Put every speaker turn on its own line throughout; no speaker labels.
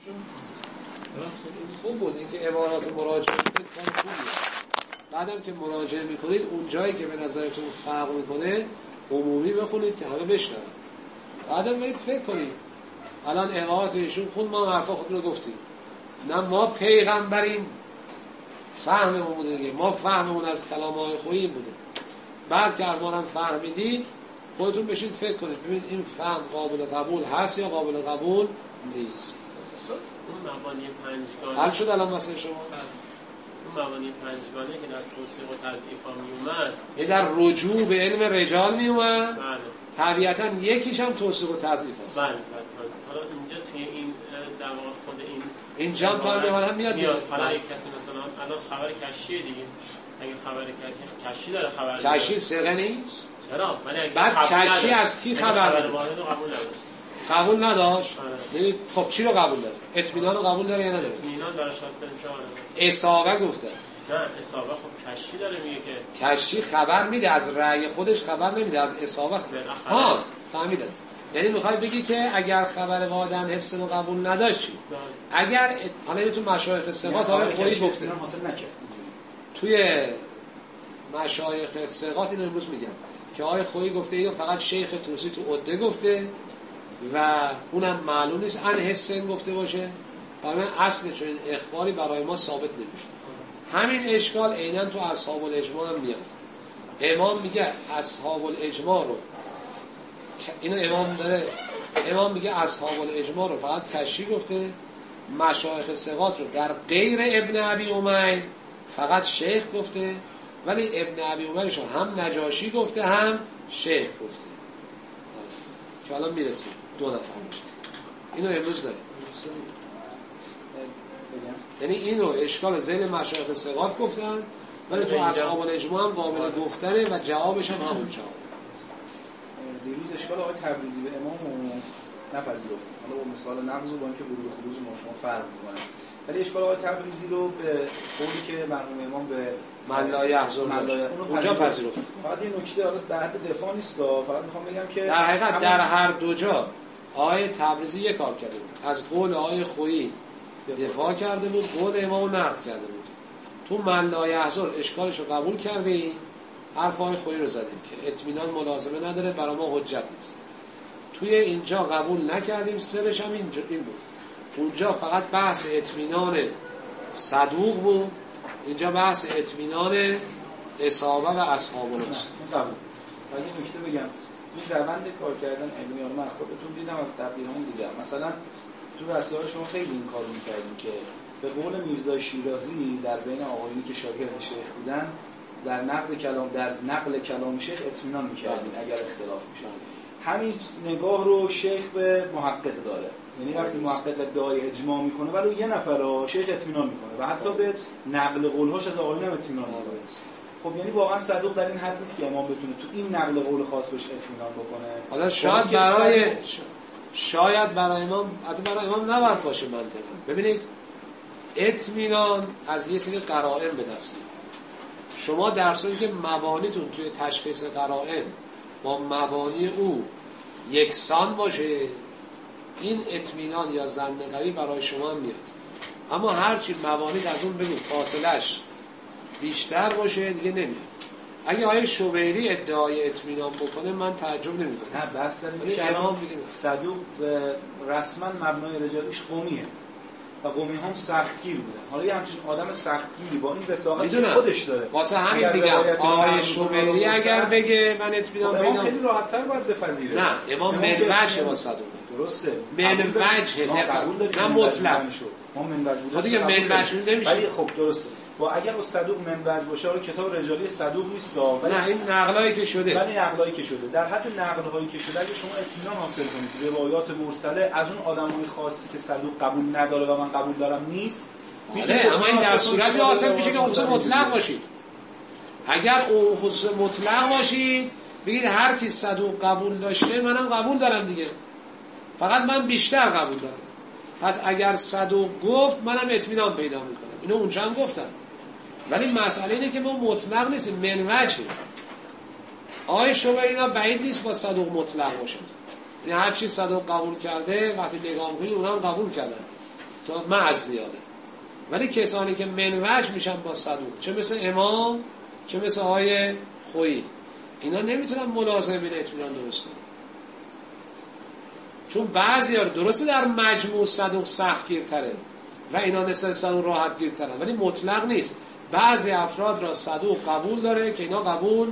خوب بود اینکه عبارات مراجعه کنید خوبه. بعدم که مراجعه میکنید اون جایی که به نظرتون فرق میکنه عمومی بخونید که همه بشنون. بعدم برید فکر کنید الان عبارات ایشون خود ما حرفا خودتون رو گفتیم، نه ما پیغمبریم فهممون بوده دیگه، ما فهممون از کلام های خویی بوده. بعد که ما هم فهمیدید خودتون بشید فکر کنید ببینید این فهم قابل قبول هست یا قابل قبول نیست.
اون مبانی پنجگانه
حل شد الان مثلا شما؟
اون مبانی پنجگانه که در توصیق و تضعیف ها می اومد
یه در رجوع به علم رجال می اومد،
بله
طبیعتا یکیش هم توصیق و تضعیف هست.
بله. حالا اینجا توی این در واقع خود این
اینجا هم تا هم میاد
حالا یک کسی مثلا الان خبر کشیه دیگه، اگه خبر کشی داره خبر
کشی سقه نیست؟
چرا؟
بعد کشی از کی خبر
داره؟ واحد رو قبول نداره.
قبول نداشت؟ یعنی خب چی رو قبول داره؟ اطمینان رو قبول داره یا نداره؟
اطمینان داره شاسته میشه.
اصابه گفته.
نه اصابه خب کشی داره میگه که
کشی خبر میده از رأی خودش، خبر نمیده از اصابه ها فهمیدم. یعنی میخوای بگی که اگر خبر وادن حس رو قبول نداشتی اگر حالا اینو تو مشایخ ثقات آقای خویی گفته توی مشایخ ثقات اینو امروز میگم که آقای خویی گفته اینو فقط شیخ توسی تو عده گفته و اونم معلوم نیست ان حسن گفته باشه، برای من اصل چون این اخباری برای ما ثابت نمیشه. همین اشکال عیناً تو اصحاب الاجماع هم میاد. امام میگه اصحاب الاجماع رو اینو امام داره، امام میگه اصحاب الاجماع رو فقط کشی گفته، مشایخ ثقات رو در غیر ابن ابی امیه فقط شیخ گفته، ولی ابن ابی امیه رو هم نجاشی گفته هم شیخ گفته که الان میرسیم 2 نفر میشه. اینو امروز داره، یعنی اینو اشکال ذیل مشایخ ثقات گفتن ولی تو اصحاب الاجماع هم قابل گفتنه و جوابش هم همون جواب.
دیروز اشکال آقای تبریزی به امام نپذیرفت، حالا با مثال نقض و با اینکه ورود و خروج ما شما فرق می‌کنه، ولی اشکال آقای تبریزی رو به قولی که مرحوم امام به
من لا یحزن اونجا پذیرفت.
فقط این نکته حالا در حد دفاع نیست، فقط میخوام بگم که
در حقیقت در هر دو جا آقای تبریزی یک کار کرده بود، از قول آقای خویی دفاع کرده بود، قول امامو نقد کرده بود. تو من لا یحزن اشکالش رو قبول کردی، حرف آقای خویی رو زدیم که اطمینان ملازمه نداره، برای ما حجت نیست. توی اینجا قبول نکردیم، سرش هم این بود. اونجا فقط بحث اطمینان صدوق بود، اینجا بحث اطمینان اصابه و اصحاب است.
قبول. و یه نکته بگم، این روند کار کردن علمی ها رو من خودتون دیدم، از تبلیغام دیدم. مثلا تو رسائل شما خیلی این کارو می‌کردین که به قول میرزا شیرازی در بین آقایونی که شاگرد شیخ بودن در نقل کلام شیخ اطمینان می‌کردین اگر اختلاف می‌شد. همین نگاه رو شیخ به محقق داره، یعنی وقتی محقق ادعای اجماع میکنه ولی یه نفر شیخ اطمینان میکنه و حتی به نقل قول‌هاش از آقایون هم اطمینان میکنه. خب یعنی واقعا صدوق در این حد نیست که امام بتونه تو این نقل قول خاص بهش اطمینان بکنه.
حالا شاید برای امام، حتی برای امام نباید باشه منطقا. ببینید اطمینان از یه سری قرائن به دست میاد. شما در صورتی که مبانیتون توی تشخیص قرائن با مبانی او یکسان باشه، این اطمینان یا ظن قوی برای شما هم میاد. اما هرچی مبانی در اون بگیم فاصلش بیشتر باشه دیگه نمیاد. اگه آقای شوبیری ادعای اطمینان بکنه من تعجب نمی‌کنم.
نه بس در امام میگیم صدوق رسما مبنای رجالیش قومیه و قومی هم سختگیر بودن. حالا یه همچین آدم سختگیری با این وساقتی که خودش داره،
واسه همین میگم آقای شوبیری اگر بگه من اطمینان پیدا
خیلی راحت‌تر باید بپذیره.
نه امام منوجه با صدوق
درسته،
منوجه نه مطلق
شد. ما منوج بود
دیگه منوج نمیشه.
ولی خب درسته با اگر صدوق منوج باشه رو کتاب رجالی صدوق نیست، ولی
نه این نقلایی که شده،
ولی نقلایی که شده در حد نقل‌هایی که شده اگه شما اطمینان حاصل کنید روایات مرسله از اون آدمای خاصی که صدوق قبول نداره و من قبول دارم نیست،
اما این در صورتی حاصل میشه که خصوص مطلق باشید. اگر اون خصوص مطلق باشید بگید هر کی صدوق قبول داشته منم قبول دارم دیگه، فقط من بیشتر قبول دارم. پس اگر صدوق گفت منم اطمینان پیدا میکنم. اینو اونجا هم گفتم. ولی مسئله اینه که ما مطلق نیستیم، منوجیم. آقای شوبرینا بعید نیست با صدوق مطلق باشه. یعنی هر چی صدوق قبول کرده وقتی نگاه می‌کنی اونا هم قبول کردن. تا معز زیاده. ولی کسانی که منوج میشن با صدوق، چه مثل امام چه مثل آقای خویی، اینا نمیتونن ملازمه بین اطمینان درست کنن. چون بعضی‌ها درسته در مجموع صدوق سختگیرتره و اینا نسبت صدوق راحت گیرترن، ولی مطلق نیست. بعضی افراد را صدوق قبول داره که اینا قبول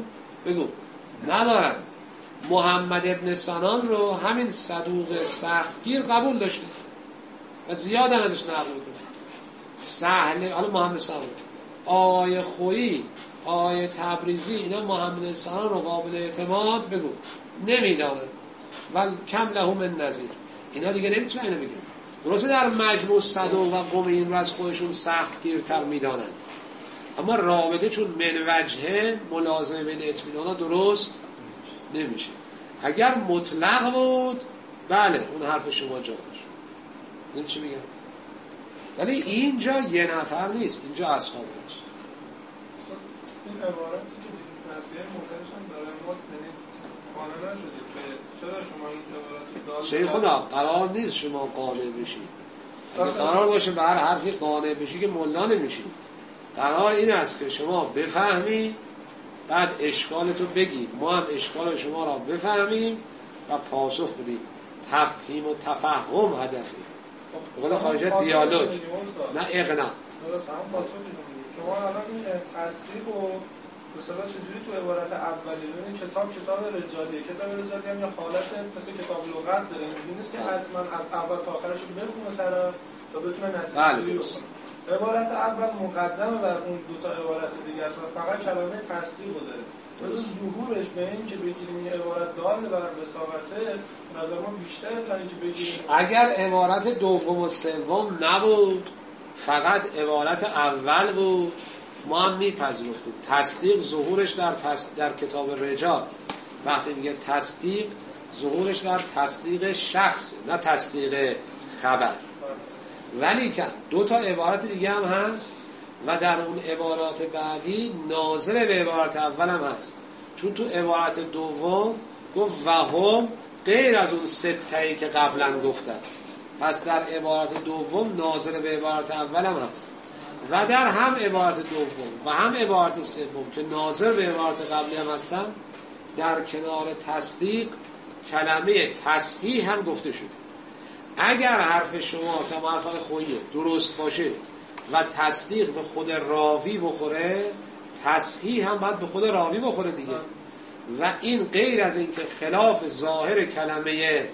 ندارن. محمد ابن سنان رو همین صدوق سختگیر قبول داشته و زیاد ازش نقل میکنه. سهل، حالا محمد سنان، آیه خویی، آیه تبریزی، اینا محمد سنان رو قابل اعتماد نمیدانن و کم له من نظیر. اینا دیگه نمیتونن اینو بگن. درسته در مجموع صدوق و قوم این رو از خودشون سختگیرتر میدانند، اما رابطه چون من وجهه ملازمه بین اطمینانا درست نمیشه. اگر مطلق بود بله اون حرف شما جا داشت، این چی میگن؟ ولی اینجا یه نفر نیست، اینجا اصحاب هست.
این عبارتی که دیدید مسیح مختلفش هم داره، ما قانع نشدید که چرا شما این عبارتی دارید؟
شیخ خدا قرار نیست شما قانع بشید. اگه قرار باشه به هر حرفی قانع بشی که ملا نمیشی. قرار این است که شما بفهمی بعد اشکالتو بگی، ما هم اشکال شما را بفهمیم و پاسخ بدیم. تفهیم و تفهم هدفه. به قول خارجی دیالوگ، نه اقناع.
درست هم پاسخ میدونید. شما الان این تصدیق و مثلا چجوری تو عبارت اولی ببینید کتاب رجالیه، کتاب رجالی هم یه حالت مثل کتاب لغت داره، اینجوری نیست که حتما از اول تا آخرش رو بخونه طرف تا بتونه نتیجه گیری بکنه. عبارت اول مقدمه بر اون دو تا عبارت دیگه است و فقط کلمه تصدیق رو داره. مثلا ظهورش به این که بگیریم این عبارت دال بر وساقته نظر ما بیشتره تا اینکه بگیریم
اگر عبارت دوم و سوم نبود فقط عبارت اول بود ما هم میپذیرفتیم. تصدیق ظهورش در کتاب رجال، وقتی میگه تصدیق ظهورش در تصدیق شخص نه تصدیق خبر. ولی که دو تا عبارت دیگه هم هست و در اون عبارات بعدی ناظر به عبارت اول هم هست، چون تو عبارت دوم گفت وهم غیر از اون سته‌ای که قبلا گفتن، پس در عبارت دوم ناظر به عبارت اول هم هست و در هم عبارت دوم و هم عبارت سوم که ناظر به عبارت قبلی هم هستن در کنار تصدیق کلمه تصحیح هم گفته شده. اگر حرف شما که حرف خوییه درست باشه و تصدیق به خود راوی بخوره، تصحیح هم باید به خود راوی بخوره دیگه. و این غیر از این که خلاف ظاهر کلمه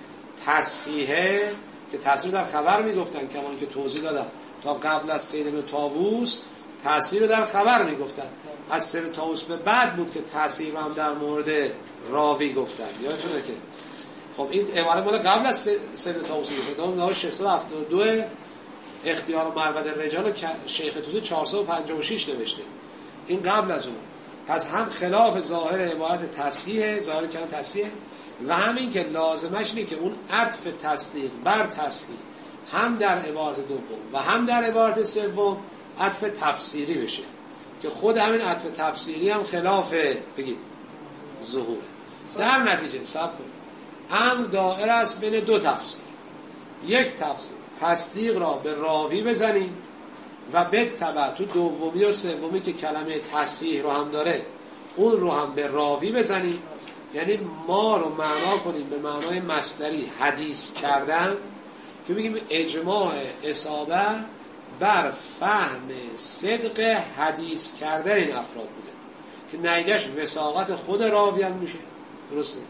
تصحیحه که تصحیح در خبر میگفتن، کما که توضیح دادم تا قبل از سید بن طاووس تصحیح رو در خبر میگفتن، از سید بن طاووس به بعد بود که تصحیح رو هم در مورد راوی گفتن. یادتونه که خب این عبارت مال قبل از سید طاووس نیست، تا 672 اختیار و مربد رجال شیخ توسی 456 نوشته، این قبل از اون. پس هم خلاف ظاهر عبارت تصحیح، ظاهر کلمه تصحیح، و همین که لازمش اینه که اون عطف تصدیق بر تصحیح هم در عبارت دوم و هم در عبارت سوم عطف تفسیری بشه که خود همین عطف تفسیری هم خلاف بگید ظهوره. در نتیجه صبر کنید، امر دائر است بین دو تفسیر. یک تفسیر تصدیق را به راوی بزنیم و به تبع تو دومی و سومی که کلمه تصحیح رو هم داره اون رو هم به راوی بزنیم، یعنی ما رو معنا کنیم به معنای مصدری حدیث کردن، که بگیم اجماع اصابه بر فهم صدق حدیث کردن این افراد بوده که نتیجه‌اش وثاقت خود راوی هم میشه. درسته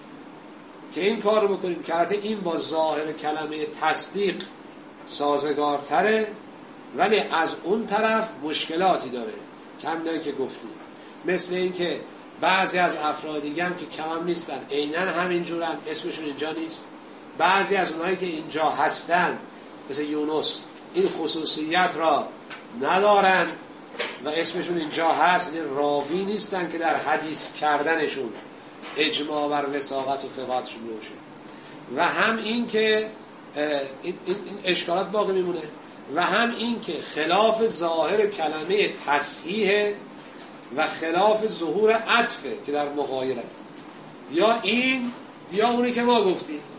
که این کار رو بکنیم که البته این با ظاهر کلمه تصدیق سازگارتره، ولی از اون طرف مشکلاتی داره کم که گفتیم، مثل این که بعضی از افراد دیگه هم که کم هم نیستن عیناً همینجورن، اسمشون اینجا نیست. بعضی از اونایی که اینجا هستن مثل یونس این خصوصیت را ندارن و اسمشون اینجا هست، این راوی نیستن که در حدیث کردنشون اجماع بر وثاقت و ثقاتشون میشه. و هم این که این اشکالات باقی میمونه، و هم این که خلاف ظاهر کلمه تصحیح و خلاف ظهور عطفه که در مغایرت، یا این یا اونی که ما گفتیم.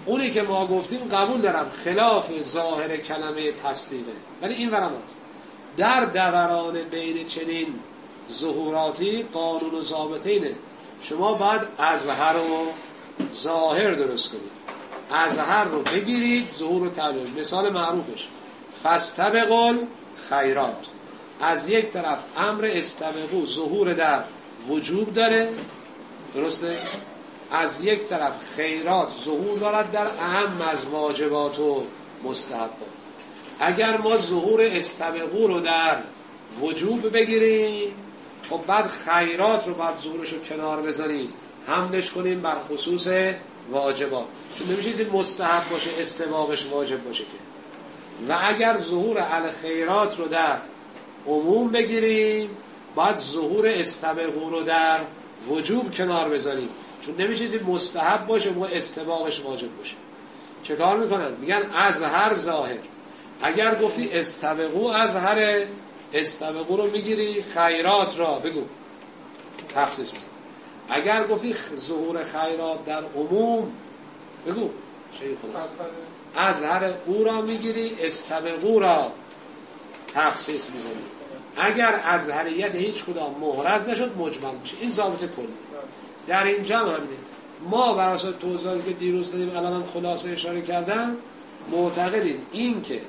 اونی که ما گفتیم قبول دارم خلاف ظاهر کلمه تصدیقه، ولی این ورم هست در دوران بین چنین ظهوراتی قانون و ضابطه اینه شما باید اظهر و ظاهر درست کنید. اظهر رو بگیرید، ظهور رو تبلیغ. مثال معروفش فاستبقوا الخیرات، از یک طرف امر استبقوا ظهور در وجوب داره، درسته؟ از یک طرف خیرات ظهور دارد در اهم از واجبات و مستحبات. اگر ما ظهور استبقوا رو در وجوب بگیریم، خب بعد خیرات رو بعد ظهورش رو کنار بزنیم، حملش کنیم بر خصوص واجبات، چون نمیشه این مستحب باشه استباقش واجب باشه که. و اگر ظهور الخیرات رو در عموم بگیریم، بعد ظهور استبقوا رو در وجوب کنار بزنیم، چون نمیشه این مستحب باشه و استباقش واجب باشه. چه کار میکنن؟ میگن اظهر ظاهر. اگر گفتی استبقوا اظهر، استبقوا رو میگیری، خیرات را بگو تخصیص بزن. اگر گفتی ظهور خیرات در عموم، بگو شیخ خدا اظهر او را میگیری، استبقوا را تخصیص میزنی. اگر اظهریت هیچ کدام محرز نشد مجمل میشه. این ضابط کلی. در اینجا هم همینه. ما بر اساس توضیحاتی که دیروز دادیم الان هم خلاصه اشاره کردم معتقدیم این که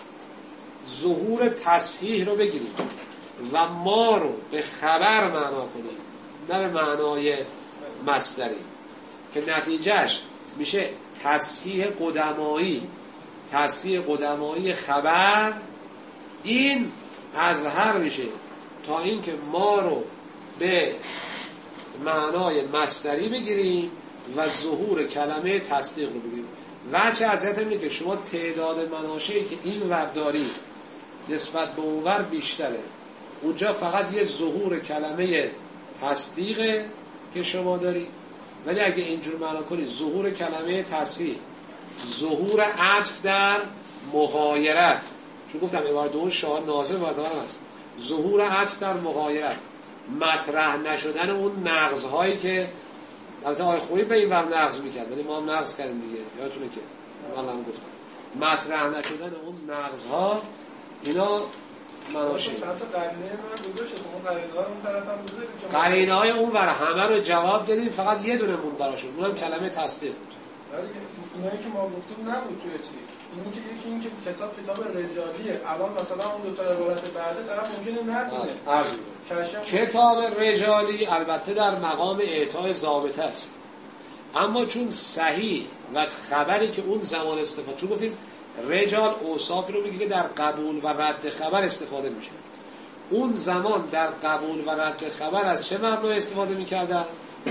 ظهور تصحیح رو بگیریم و ما رو به خبر معنا کنیم، نه به معنای مصدری، که نتیجهش میشه تصحیح قدمایی. تصحیح قدمایی خبر این اظهر میشه تا اینکه ما رو به معنای مصدری بگیریم و ظهور کلمه تصدیق رو بگیریم. وجه ازیت اینه که شما تعداد مناشئی که این ور داری نسبت به اون ور بیشتره. اونجا فقط یه ظهور کلمه تصدیقه که شما داری، ولی اگه اینجور معنا کنی ظهور کلمه تصحیح، ظهور عطف در مغایرت، چون گفتم عبارت اون شاهد ناظر معتبر هست، ظهور عطف در مغایرت، مطرح نشدن اون نقض‌هایی که البته آقای خویی به این ور نقض میکرد ولی ما هم نقض کردیم دیگه، یادتونه که من هم گفتم مطرح نشدن اون نقض‌ها اینا مناشه. قرینه‌های اون ور همه رو جواب دادیم، فقط یه دونه مون براشون، اونم کلمه تصدیق بود.
اینایی که ما گفتیم نبود توی چیز. این که کتاب رجالیه. الان مثلا اون دو تا عبارت بعده طرف ممکنه ندونه.
کتاب رجالی البته در مقام اعطای ضابطه است، اما چون صحیح و خبری که اون زمان استفاده، چون گفتیم رجال اوصاف رو میگه که در قبول و رد خبر استفاده میشه. اون زمان در قبول و رد خبر از چه مبنای استفاده میکردن؟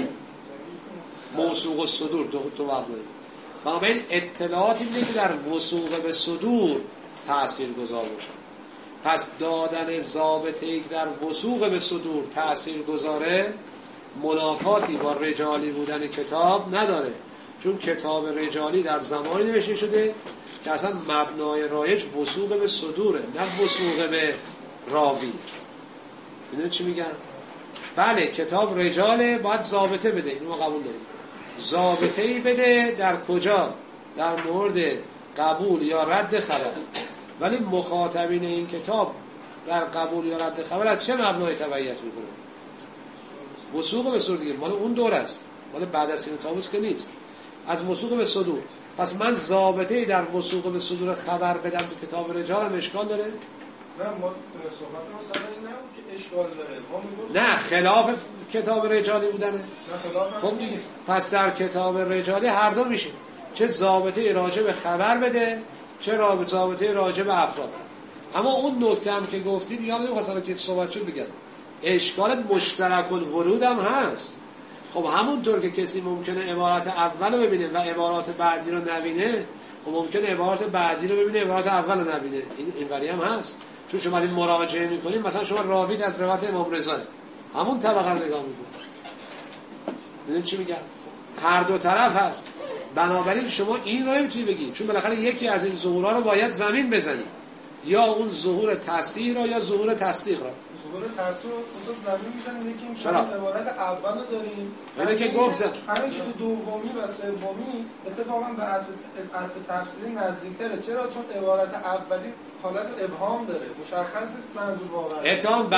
موثوق الصدور. دو مبنای. بنابراین اطلاعاتی میده که در وثوق به صدور تأثیر گذار باشه. پس دادن ضابطه‌ای که در وثوق به صدور تأثیر گذاره منافاتی با رجالی بودن کتاب نداره، چون کتاب رجالی در زمانی نوشته شده که اصلا مبنای رایج وثوق به صدوره، نه وثوق به راوی. میدونید چی میگم؟ بله کتاب رجاله، باید ضابطه بده، اینو ما قبول داریم. ضابطه‌ای بده در کجا؟ در مورد قبول یا رد خبر. ولی مخاطبین این کتاب در قبول یا رد خبر از چه مبنای تبعیت میکنن؟ وثوق به صدور دیگه، مال اون دور است، مال بعد از سین طاووس که نیست، از وثوق به صدور. پس من ضابطه‌ای در وثوق به صدور خبر بدم تو کتاب رجال هم اشکال داره؟
نه ما صحبت ما سر این نبود که اشکال داره.
نه خلاف کتاب رجالی بودنه.
نه خلاف.
خب دیگه پس در کتاب رجالی هر دو میشه، چه ضابطه راجع به خبر بده، چه ضابطه راجع به افراد. اما اون نکته هم که گفتید دیگه نمی‌خواستم که صحبت شد بگم، اشکالت مشترک الورود هم هست. خب همونطور که کسی ممکنه عبارت اول رو ببینه و عبارات بعدی رو نبینه، خب ممکنه عبارات بعدی رو ببینه عبارات اول رو نبینه. این وری هم هست، چون شما این مراجعه میکنید، مثلا شما راوی از روایت امام رضا همون طبقه رو نگاه میکنید، ببینید چی میگم، هر دو طرف هست. بنابراین شما این رو نمیتونی بگی، چون بالاخره یکی از این ظهورها رو باید زمین بزنی. یا اون ظهور تصحیح را یا ظهور تصدیق را.
ظهور تصحیح رو خصوص زمین میزنیم یکی این که
چرا؟
عبارت اول رو داریم
اینه که گفتم
همین که تو دومی و سومی اتفاقا به عطف تفسیری نزدیکتره. چرا؟ چون عبارت اولی حالت ابهام داره، مشخص نیست منظور واقعا.
اتهام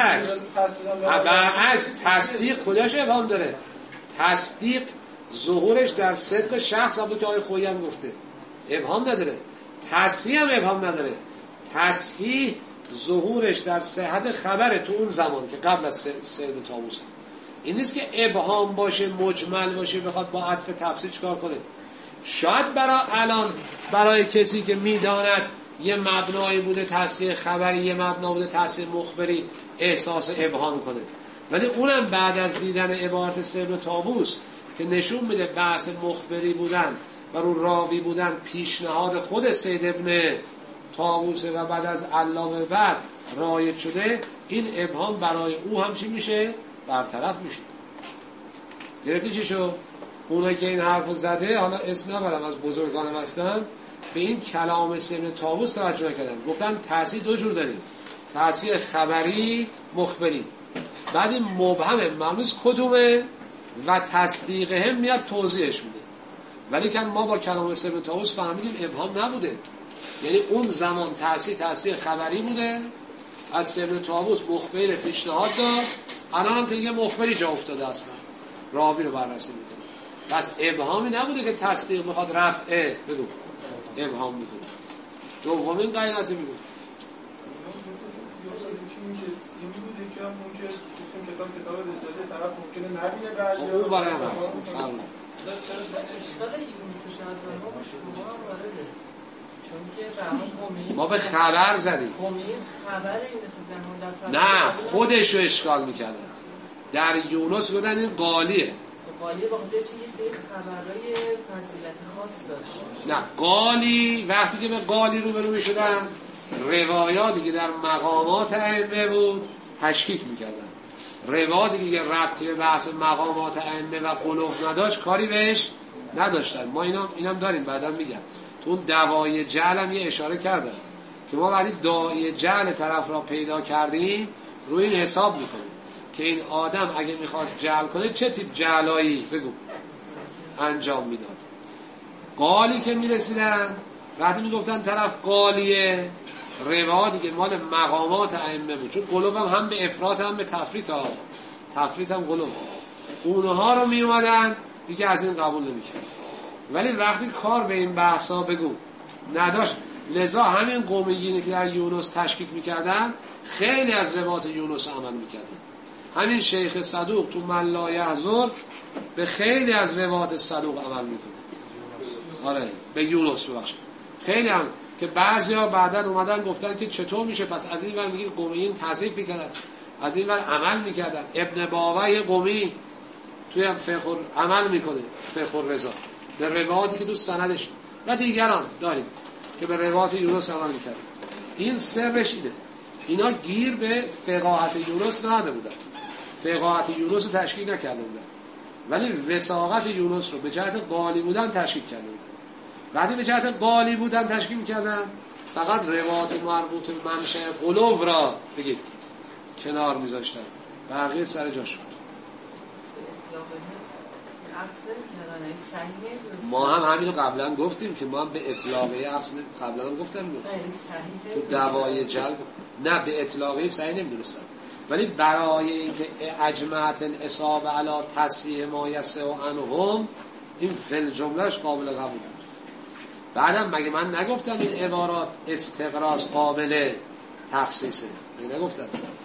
برعکس تصدیق کجاش ابهام داره؟ تصدیق ظهورش در صدق شخص همون که آقای خویی هم گفته ابهام نداره. تصحیح هم ابهام نداره. تصحیح ظهورش در صحت خبره تو اون زمان که قبل از سید طاووس. این نیست که ابهام باشه مجمل باشه بخواد با عطف تفسیر چکار کنه. شاید برای کسی که میداند یه مبنایی بوده تصحیح خبری، یه مبنا بوده تصحیح مخبری، احساس ابهام کنه، ولی اونم بعد از دیدن عبارت سید طاووس که نشون میده بحث مخبری بودن و رو راوی بودن پیشنهاد خود سید ابن طاووسه و بعد از علامه بعد رایج شده، این ابهام برای او هم چی میشه؟ برطرف میشه. گرفتی چی شو؟ اونایی که این حرفو زده، حالا اسم نبرم از بزرگان هستن، به این کلام سید طاووس توجه نکردن. گفتن تصحیح دو جور داریم، تصحیح خبری، مخبری. بعد این مبهمه معلوم کدومه و تصدیق هم میاد توضیحش میده. ولی که ما با کلام سید طاووس فهمیدیم ابهام نبوده، یعنی اون زمان تصحیح خبری بوده، از سید طاووس مخبری پیشنهاد داد، الان هم دیگه مخبری جا افتاده اصلا راوی رو بررسی میکنه. پس ابهامی نبوده که تصدیق میخواد رفعه بگو ابهام میکنه. دومین قاعدتی میگه
کتاب رساله طرف ممکنه نبینه بعد
خب اون برای هم هست ما به خبر زدیم نه خودش رو اشکال میکردن. در یونس بودن این قالیه
قالی با خودش یه سری خبرهای فضیلت خاص داشت.
نه قالی وقتی که به قالی روبرو میشدن روایاتی که در مقامات ائمه بود تشکیک میکردن، روایاتی که ربطی به بحث مقامات ائمه و قلوف نداشت کاری بهش نداشتن. ما اینم داریم بعدا میگم. تو اون دوای جعل هم یه اشاره کردن که ما وقتی داعی جعل طرف را پیدا کردیم روی این حساب میکنیم که این آدم اگه میخواست جعل کنه چه تیپ جعلایی بگو انجام میداد. قالی که میرسیدن وقتی میگفتن طرف قالیه، روایاتی که مال مقامات ائمه بود، چون قلوب هم به افراط هم به تفریط هم قلوب، اونها رو میومدن دیگه از این قبول نمیکرد. ولی وقتی کار به این بحثا بگو نداشت، لذا همین قومیینی که در یونس تشکیک میکردن خیلی از روایات یونس عمل میکردن. همین شیخ صدوق تو من لا یحضر به خیلی از روایات صدوق عمل میکنه. آره به یونس ببخشید خیلی هم که بعضیا بعدن اومدن گفتن که چطور میشه پس از این ور میگید قومیین تصحیح میکردن از این ور عمل میکردن. ابن باوی قومی توی هم فقه عمل میکنه، فقه رضا به روایاتی که تو سندش و دیگران داریم که به روایات یونس عمل میکردن. این سرش اینه، اینا گیر به فقاهت یونس نهاده بودن، فقاهت یونس رو تشکیل نکرده بودن، ولی وثاقت یونس رو به جهت قالی بودن تشکیل کرده بودن. وقتی به جهت قالی بودن تشکیل میکردن فقط روایات مربوط به منشأ قلوب را بگید کنار میذاشتن، بقیه سر جاش بود. ما هم همینو قبلا گفتیم که ما هم به اطلاقه عکس قبلا هم گفتم تو دوای جلب نه به اطلاقه صحیح نمیدونستم، ولی برای اینکه اجمعت اصابه علی تصحیح ما یسع عنهم این فعل جملهش قابل قبول بود. بعدم مگه من نگفتم این عبارات استقراض قابل تخصیصه؟ مگه نگفتم؟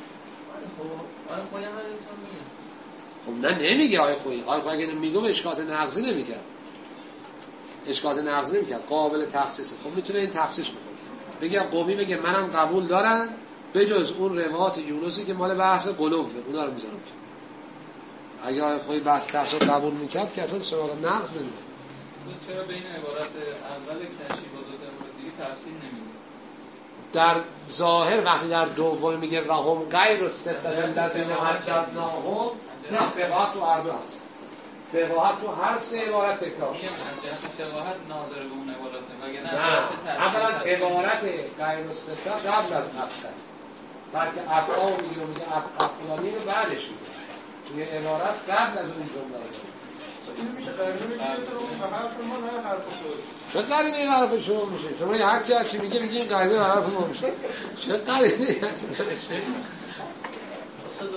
خب نه نمیگه آقای خویی اگه میگم اشکالات نقضی نمیکرد، اشکالات نقضی نمیکرد، قابل تخصیصه. خب میتونه این تخصیص بکنه، بگه قومی بگه منم قبول دارن به جز اون روایات یونسی که مال بحث قلوبه اونا رو میذارم. اگه آقای خویی بحث تخصیص قبول میکرد که اصلا سراغ نقض نمیکرد.
چرا بین عبارت اول کشی با دو عبارت دیگه تفصیل نمیده؟
در ظاهر وقتی در دوم میگه رهم غیر و ستت الذین حجبناهم نه فقاهت تو عربه هست، فقاهت تو هر سه عبارت تکرار شده.
از جهت فقاهت ناظر به اون عبارته وگرنه
نه اولا عبارت غیر السته قبل از افعال فرق افعال میگه و میگه افعال فلانی رو بعدش میگه توی عبارت قبل از اون جمله رو
این میشه قرینه میگیره تو حرف ما نه حرف تو
چه قرینه حرف شما میشه شما هر چی میگه میگه این قرینه حرف ما میشه چه قرینه حرف نمیشه
اصلا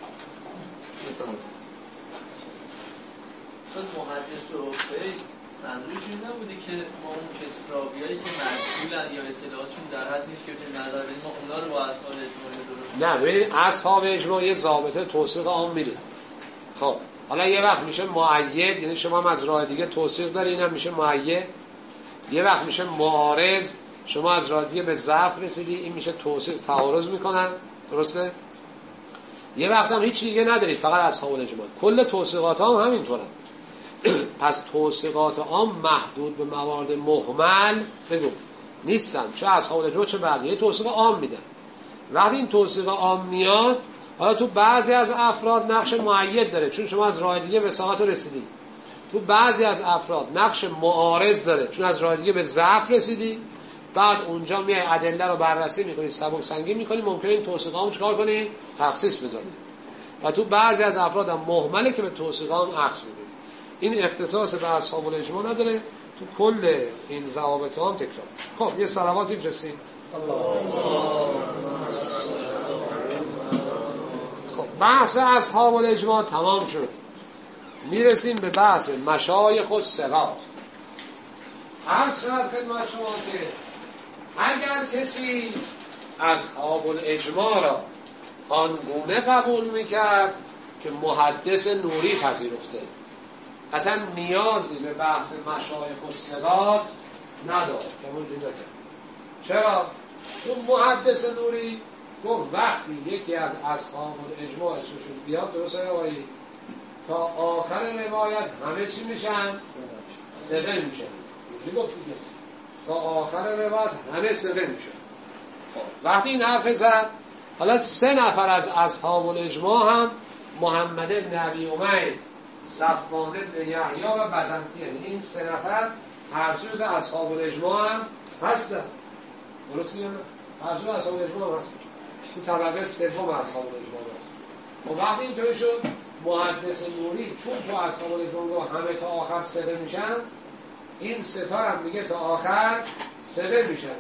محدث و فیض منظورش این نبوده که ما اون کسی راویایی که مشغولن یا اطلاعاتشون در حد نیست که بتونیم نظر بدیم ما اونا رو با اصحاب اجماع درست
نه ببین اصحاب اجماع یه ضابطه توثیق عام میده. خب حالا یه وقت میشه مؤید، یعنی شما هم از راه دیگه توثیق داری، اینم میشه مؤید. یه وقت میشه معارض، شما از راه دیگه به ضعف رسیدی، این میشه توثیق، تعارض میکنن. درسته؟ یه وقت هم هیچ دیگه ندارید، فقط اصحاب الاجماع. کل توثیقات هم همینطوره. پس توثیقات عام محدود به موارد مهمل بگو نیستن، چه اصحاب الاجماع چه بقیه توثیق عام میدن. وقتی این توثیق عام میاد، حالا تو بعضی از افراد نقش مؤید داره چون شما از راه دیگه وساقت رسیدی، تو بعضی از افراد نقش معارض داره چون از راه دیگه به ضعف رسیدی، بعد اونجا میای ادله رو بررسی میکنی، سبک سنگین میکنی، ممکنه این توثیق عام چیکار کنی؟ تخصیص بذاری. و تو بعضی از افراد هم مهمله که به توثیق عام عکس میده. این اختصاص به اصحاب الاجماع نداره، تو کل این ضوابط هم تکرار. خب یه صلواتی فرستین. خب بحث اصحاب الاجماع تمام شد، میرسیم به بحث مشایخ و ثقات. عرض شد خدمت شما که اگر کسی اصحاب الاجماع را آنگونه قبول میکرد که محدث نوری پذیرفته، اصلا نیازی به بحث مشایخ و ثقات نداره. چرا؟ چون محدث نوری گفت وقتی یکی از اصحاب الاجماع اسمشون بیاد، درسته یا آیی، تا آخر روایت همه چی میشن؟ ثقه میشن. اینجوری گفت دیگه تا آخر روایت همه ثقه میشن. وقتی این حرف زد، حالا 3 نفر از اصحاب الاجماع هم محمد بن ابی امید، صفوان بن یحیی و بزنطی، یعنی این 3 نفر هر سو از اصحاب الاجماع هم هستن. درسته یا نه؟ هر سو اصحاب الاجماع هم هستن، تو طبقه سوم اصحاب الاجماع هستن. و وقتی اینطوری شد، محدث نوری چون تو اصحاب الاجماع همه تا آخر ثقه میشن، این 3 تا هم دیگه تا آخر ثقه میشن.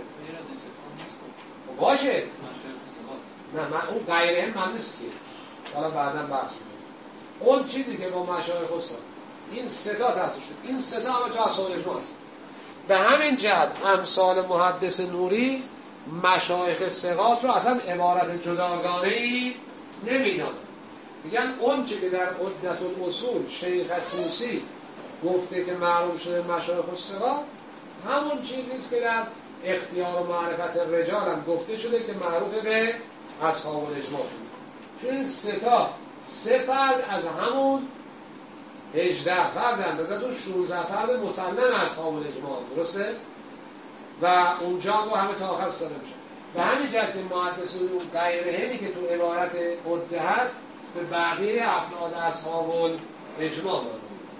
باشه نه من اون غیره هم من نیست که حالا بعدا بحث میکنم. اون چیزی که با مشایخ هستن این 3 تا تأسیس شد، این 3 تا همه تو اصحاب الاجماع هست. به همین جهت امثال محدث نوری مشایخ ثقات رو اصلا عبارت جداگانه‌ای نمیدونن. میگن اون چیزی که در عدت الاصول شیخ طوسی گفته که معروف شده مشایخ ثقات، همون چیزی است که در اختیار و معرفت رجال هم گفته شده که معروف به اصحاب الاجماع شده. چون این 3 فرد از همون 18 فرد اندازتون 16 فرد مسلم اصحاب الاجماع، درسته؟ و اونجا با همه تا آخر سره میشه. و همین جهت که محدثون اون غیرهمی که تو عبارت عده هست به بقیه افراد اصحاب الاجماع مانده.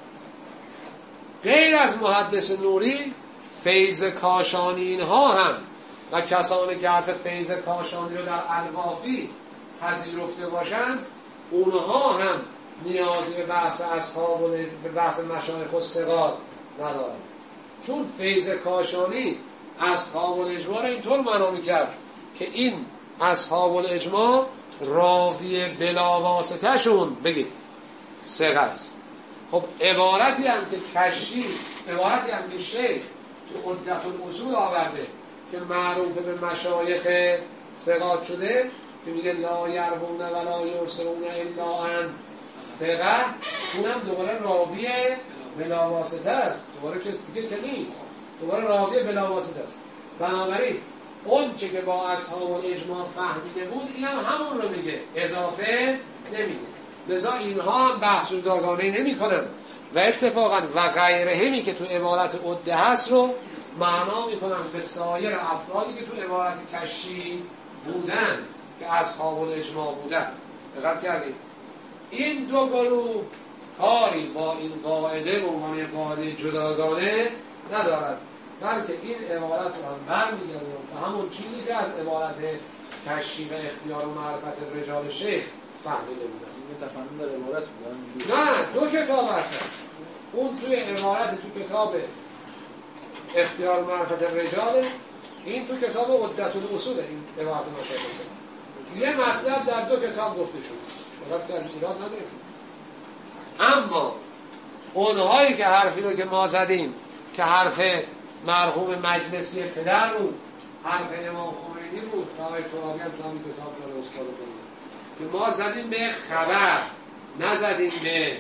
غیر از محدث نوری، فیض کاشانی اینها هم و کسانی که حرف فیض کاشانی رو در الوافی پذیرفته باشند، اونها هم نیازی به بحث اصحاب به بحث مشایخ و ثقات ندارند. چون فیض کاشانی اصحاب الاجماع را اینطور معنا می‌کرد که این اصحاب الاجماع راوی بلا واسطه شون بگید ثقه است. خب عبارتی هم که کشی، عبارتی هم که شیخ تو عدت الاصول آورده که معروف به مشایخ ثقات شده که میگه لا یربون ولا یرسلون الا عن ثقه، اونم دوباره راوی بلا واسطه است، دوباره کسی دیگه که نیست، دوباره راوی بلا واسطه است. بنابراین اون چه که با اصحاب الاجماع فهمیده بود اینم همون رو میگه، اضافه نمیگه. لذا اینها هم بحث جداگانه‌ای نمی‌کنن و اتفاقا و غیرهمی که تو عبارت عده هست رو معنا میکنن به سایر افرادی که تو عبارت کشی بودن که اصحاب الاجماع بودن. دقت کردید؟ این 2 گروه کاری با این قاعده به عنوان قاعده جداگانه ندارد، بلکه این عبارت رو هم برمیگرده و همون چیزی که از عبارت کشی و اختیار و معرفت رجال شیخ فهمیده بودن.
این تفنن در عبارت بودن؟
نه، دو کتاب هستن. اون توی عبارت تو کتاب اختیار و معرفت رجال، این تو کتاب عدت الاصول. این عبارت مشاهده یه مطلب در دو کتاب گفته شد، وقتی از ایراد نداریم. اما اونهایی که حرفی رو که ما زدیم که حرف مرحوم مجلسی پدر بود، حرف امام خمینی بود، آقای ترابی هم تو همین کتاب داره استاد کنیم که ما زدیم به خبر، نزدیم به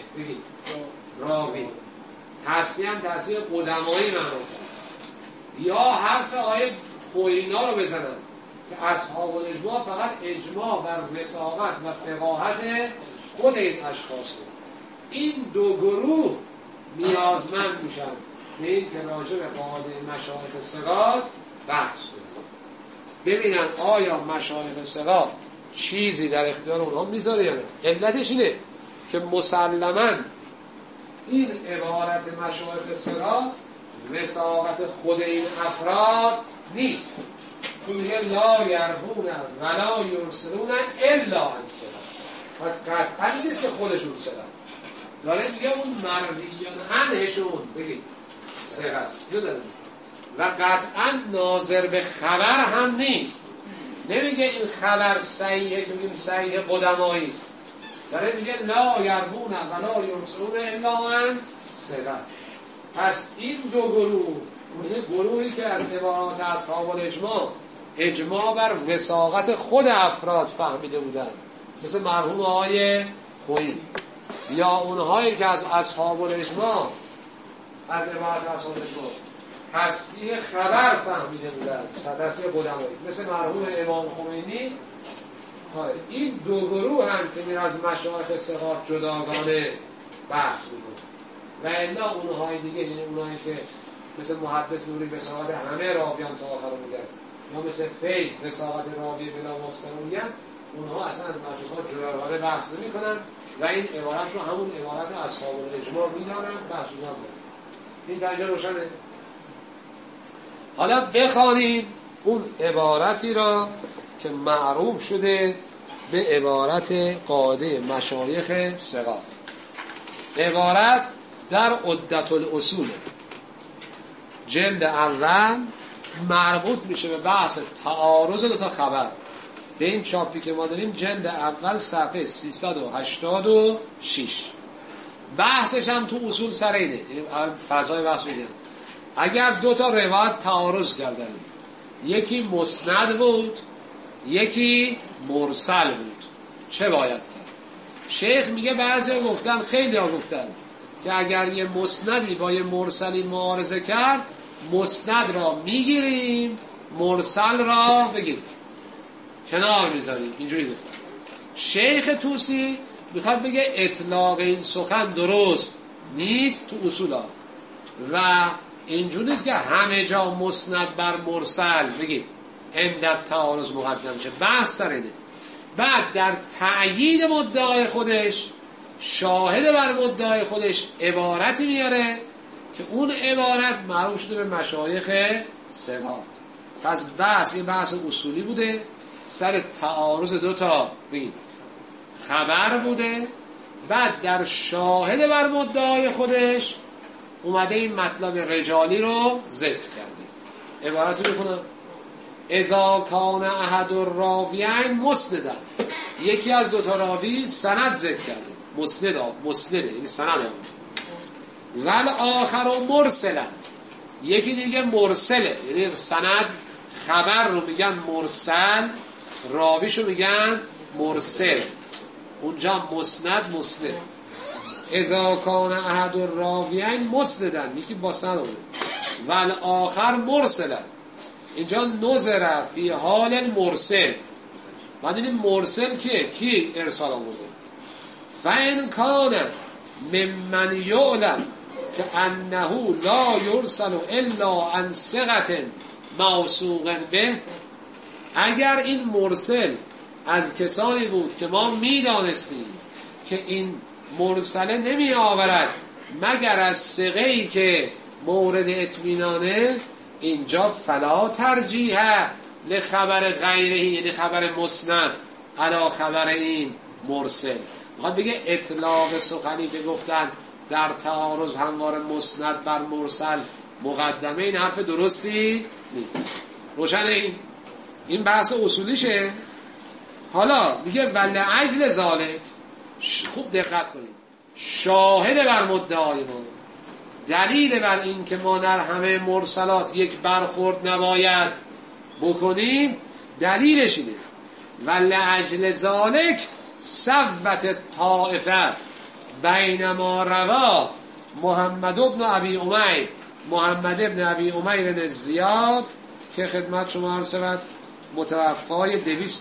راوی. تصحیح هم تصحیح قدمایی معنا کرد. یا حرف آقای خوینا رو بزنن که اصحاب الاجماع فقط اجماع بر وساقت و فقاهت خود این اشخاص بود. این دو گروه نیازمند میشن به این که راجع به قاعده مشایخ ثقات بحث کنند، ببینن آیا مشایخ ثقات چیزی در اختیار اونها میذاره یا نه. علتش اینه که مسلماً این عبارت مشایخ ثقات وساقت خود این افراد نیست. اون میگه لا یرفون ولا یرسلون الا عن ثقات، پس قطعا نیست که خودشون ثقات داره، میگه اون مرویان عنهشون بگید ثقات و قطعا ناظر به خبر هم نیست. نمیگه این خبر صحیحه که بگیم صحیح قدمایی است، داره میگه لا یرفون ولا یرسلون الا عن ثقات. پس این دو گروه، گروهی که از عبارات اصحاب الاجماع اجماع بر وساقت خود افراد فهمیده بودن، مثل مرحوم آقای خویی، یا اونهایی که از اصحاب الاجماع از عبارت اصحاب الاجماع تصحیح خبر فهمیده بودن، تصحیح قدمایی، مثل مرحوم امام خمینی. این دو گروه هم که میره از مشایخ ثقات جداگانه بحث میکنه و الا اونهای دیگه، یعنی اونهایی که مثل محدث نوری وساقت همه راویان تا آخر میگن، یا مثل فیض وساقت راوی بلا واسطه میگن، اونها اصلا از مشایخ جداگانه بحث نمیکنن و این عبارت رو همون عبارت اصحاب الاجماع میدانن، بحث نمیکنن. این ترجمه روشنه. حالا بخوانیم اون عبارتی را که معروف شده به عبارت قاعده مشایخ ثقات. عبارت در عدت الاصول جلد اول مربوط میشه به بحث تعارض دو تا خبر. به این چاپی که ما داریم جلد اول صفحه 386. بحثش هم تو اصول سر اینه، فضای بحث میده اگر دو تا روایت تعارض کردن، یکی مسند بود یکی مرسل بود، چه باید کرد؟ شیخ میگه بعضی گفتن، خیلی ها گفتن که اگر یه مسندی با یه مرسلی معارضه کرد، مسند را میگیریم، مرسل را بگید کنار میذاریم. اینجوری گفتن. شیخ طوسی میخواد بگه اطلاق این سخن درست نیست تو اصولا و اینجوری نیست که همه جا مسند بر مرسل بگید عند تعارض مقدم شه. بحث سر اینه. بعد در تأیید مدعای خودش، شاهد بر مدعای خودش عبارتی میاره که اون عبارت معروف شده به مشایخ ثقات. پس بحث این بحث اصولی بوده، سر تعارض دوتا بگید خبر بوده، بعد در شاهد بر مدعای خودش اومده این مطلب رجالی رو ذکر کرده. عبارتی بخونم: اذا کان احد الراویین مسندا، یکی از دوتا راوی سند ذکر کرده، مسنده یعنی سند آورده، ول آخر مرسلا، یکی دیگه مرسله یعنی سند خبر رو میگن مرسل، راویشو میگن مرسل، اونجا مسند مسند. اذا کان احد الراویین مسندا، یکی با سند آورده، ول آخر مرسلا، اینجا نظر فی حال المرسل. بعد این مرسل کی ارسال آورده؟ فإن کان ممن یعلم که انه لا یرسل الا عن ثقة موثوق به، اگر این مرسل از کسانی بود که ما میدانستیم که این مرسله نمی آورد مگر از ثقه‌ای که مورد اطمینانه. اینجا فلا ترجیح لخبر غیره، یعنی خبر مسند علی خبر این مرسل. میخواد بگه اطلاق سخنی که گفتن در تعارض هموار مسند بر مرسل مقدمه، این حرف درستی نیست. روشنه این بحث اصولیشه. حالا میگه ولعجل ذالک، خوب دقت کنید، شاهد بر مدعای ما، دلیل بر این که ما در همه مرسلات یک برخورد نباید بکنیم، دلیلش اینه ولعجل ذالک ثبت طائفه بینما روا محمد ابن ابی امیر، محمد ابن ابی امیر زیاد که خدمت شما عرض شود متوفای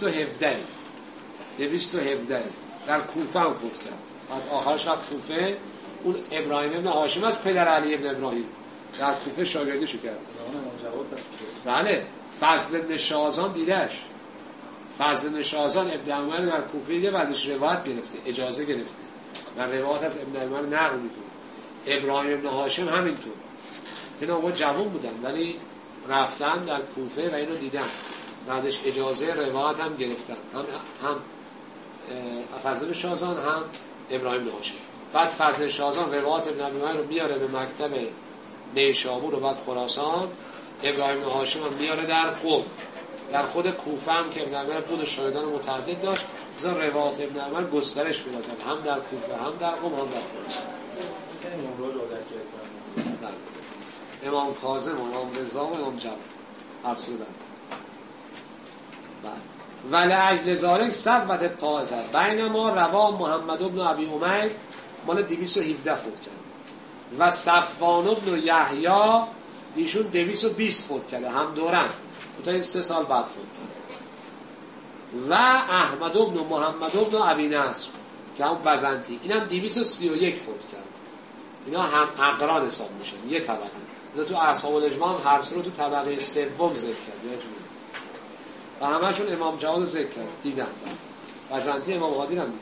217 در کوفه هم فوت کرد. بعد آخرش رفت کوفه. اون ابراهیم ابن هاشم از پدر علی ابن ابراهیم در کوفه شاگردیشو کرد. بله، فضل نشازان دیدش، فضل نشازان ابن عمر در کوفه دیده و ازش روایت گرفته، اجازه گرفته و روایت از ابن عمر نقل میکنه. ابراهیم ابن هاشم همینطور. اینا با جوان بودن ولی رفتن در کوفه و اینو دیدن و ازش اجازه روایت هم گرفتن، هم فضل نشازان هم ابراهیم ابن هاشم. بعد فضل شازان روایت ابن عمر رو میاره به مکتب نیشابور و بعد خراسان. ابراهیم هاشم هم میاره در قم. در خود کوفه هم که ابن عمر بود شاگردان متعدد داشت، مثلا روایت ابن عمر گسترش پیدا کرد، هم در کوفه هم در قم هم در خراسان.
سه امام رو رعایت کردن.
امام کاظم، امام رضا و امام جواد هر سه دادن. ولعجل ذالک ثبت طائفه بینما روا محمد ابن ابی امیر مال 217 فوت کرد و صفوان ابن یحیی ایشون 220 فوت کرده، هم دورن تا 3 سال بعد فوت کرده. و احمد ابن محمد ابن ابی نصر که هم بزنتی، اینم 231 فوت کرده. اینا هم اقران حساب میشن، یه طبقه. مثلا تو اصحاب الاجماع هر سه رو تو طبقه سوم ذکر کرد و همشون امام جواد ذکر کرد دیدن. بزنتی امام قادر هم دیدن.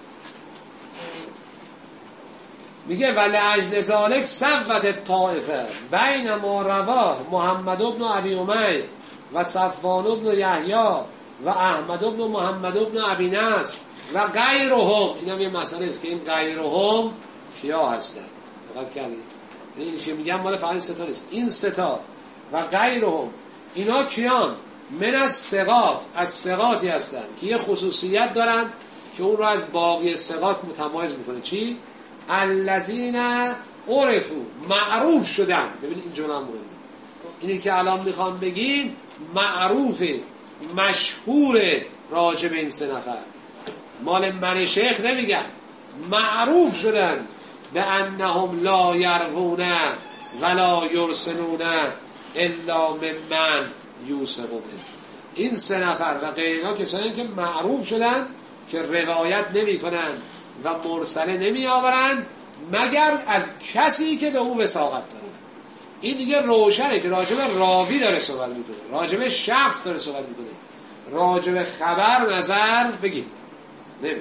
میگه ولعجل ذالک ثبت طائفه بینما رواه محمد ابن ابی امیر و صفوان ابن یحیی و احمد ابن محمد ابن ابی نصر و غیرهم. اینم یه مسئله است که این غیرهم کیا هستند. دقت کردید؟ این که میگم مال فقط سه تا نیست، این سه تا و غیرهم اینا کیان؟ من از ثقات، از ثقاتی هستند که یه خصوصیت دارن که اون رو از باقی ثقات متمایز میکنه. چی؟ الذین عرفوا، معروف شدن. ببین این جمله مهمه، اینی که الان میخوام بگیم معروف مشهور راجع به این سه نفر. مال من شیخ نمیگن، معروف شدن به انهم لا یرغون ولا یرسلون الا ممن یوسف به. این سه نفر و غیرها کسانی که معروف شدن که روایت نمی کنن و مرسله نمی آورن مگر از کسی که به او وثاقت داره. این دیگه روشنه که راجب راوی داره صحبت میکنه، راجب شخص داره صحبت میکنه، راجب خبر نظر بگید نمی.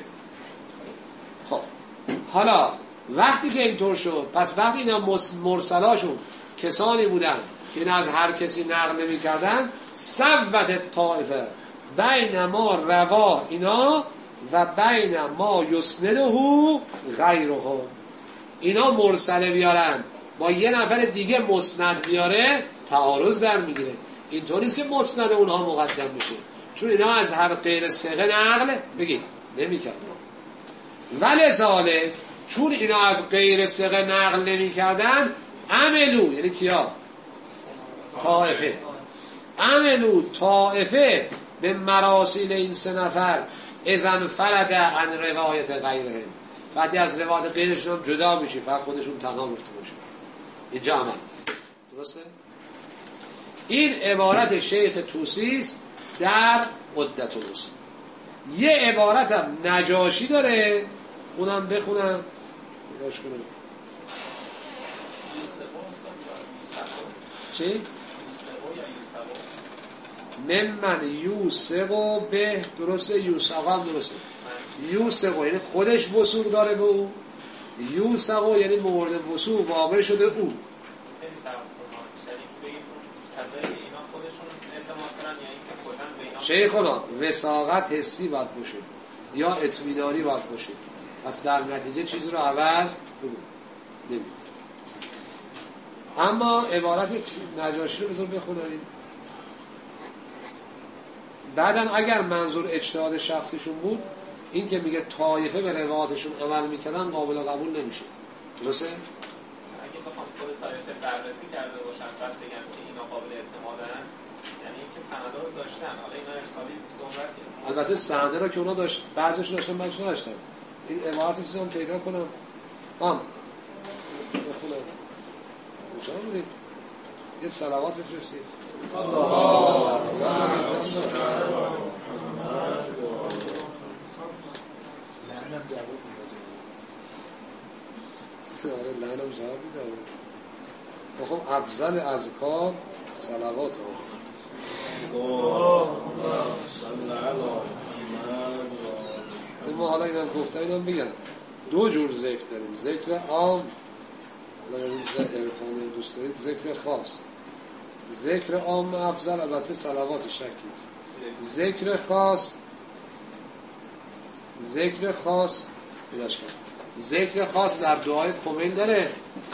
خب حالا وقتی که اینطور شد، پس وقتی اینا مرسلاشون کسانی بودن که این از هر کسی نقل نمی کردن، ثبت طائفه بین ما رواه اینا و بین ما یسنده غیرهم. اینا مرسله بیارن با یه نفر دیگه مسند بیاره، تعارض در میگیره. اینطوریست که مسند اونها مقدم میشه، چون اینا از هر غیر ثقه نقل بگید نمی کردن. ولذالک چون اینا از غیر ثقه نقل نمی کردن، عملو، یعنی کیا؟ طائفه. عملو طائفه به مراسیل این سه نفر اذن فرد عن روایت غیرهم، بعدی از روایت غیرشون جدا میشه، فقط خودشون تنها گفته باشه. اینجا عمل درسته؟ این عبارت شیخ طوسی است در عدت الرسل. یه عبارت هم نجاشی داره، اونم بخونم نگاش کنم. چی؟ ممن یوسقو به، درسته؟ یوسقو هم درسته. یوسقو یعنی خودش وثوق داره به او یوسق یعنی مورد وسوع واقع شده او. شیخنا وساقت حسی باید باشه یا اطمینانی باید باشه، پس در نتیجه چیزی رو عوض نمی‌کنه. اما عبارت نجاشی رو بذار بخونید. بعدم اگر منظور اجتهاد شخصیشون بود، این که میگه طایفه به روایاتشون عمل میکردن قابل قبول نمیشه. درسته؟
اگه بخوام خود طایفه بررسی کرده باشن بعد بگم که اینا قابل اعتمادن، یعنی اینکه سندا رو داشتن، حالا اینا ارسالی صحبت،
البته سندا رو که اونا داشت، بعضیش داشتن بعضیش نداشتن. این عبارت رو چیزام پیدا کنم. بخونم. کجا بودید؟ یه صلوات بفرستید.
لعنم جواب میده.
آره لعنم جواب میده. خب افضل اذکار صلوات ما حالا اینم گفتم، اینم بگم دو جور ذکر داریم، ذکر عام، حالا از این عرفان دوست دارید، ذکر خاص. ذکر عام افضل، البته صلوات شکی است. ذکر خاص در دعای کمیل داره،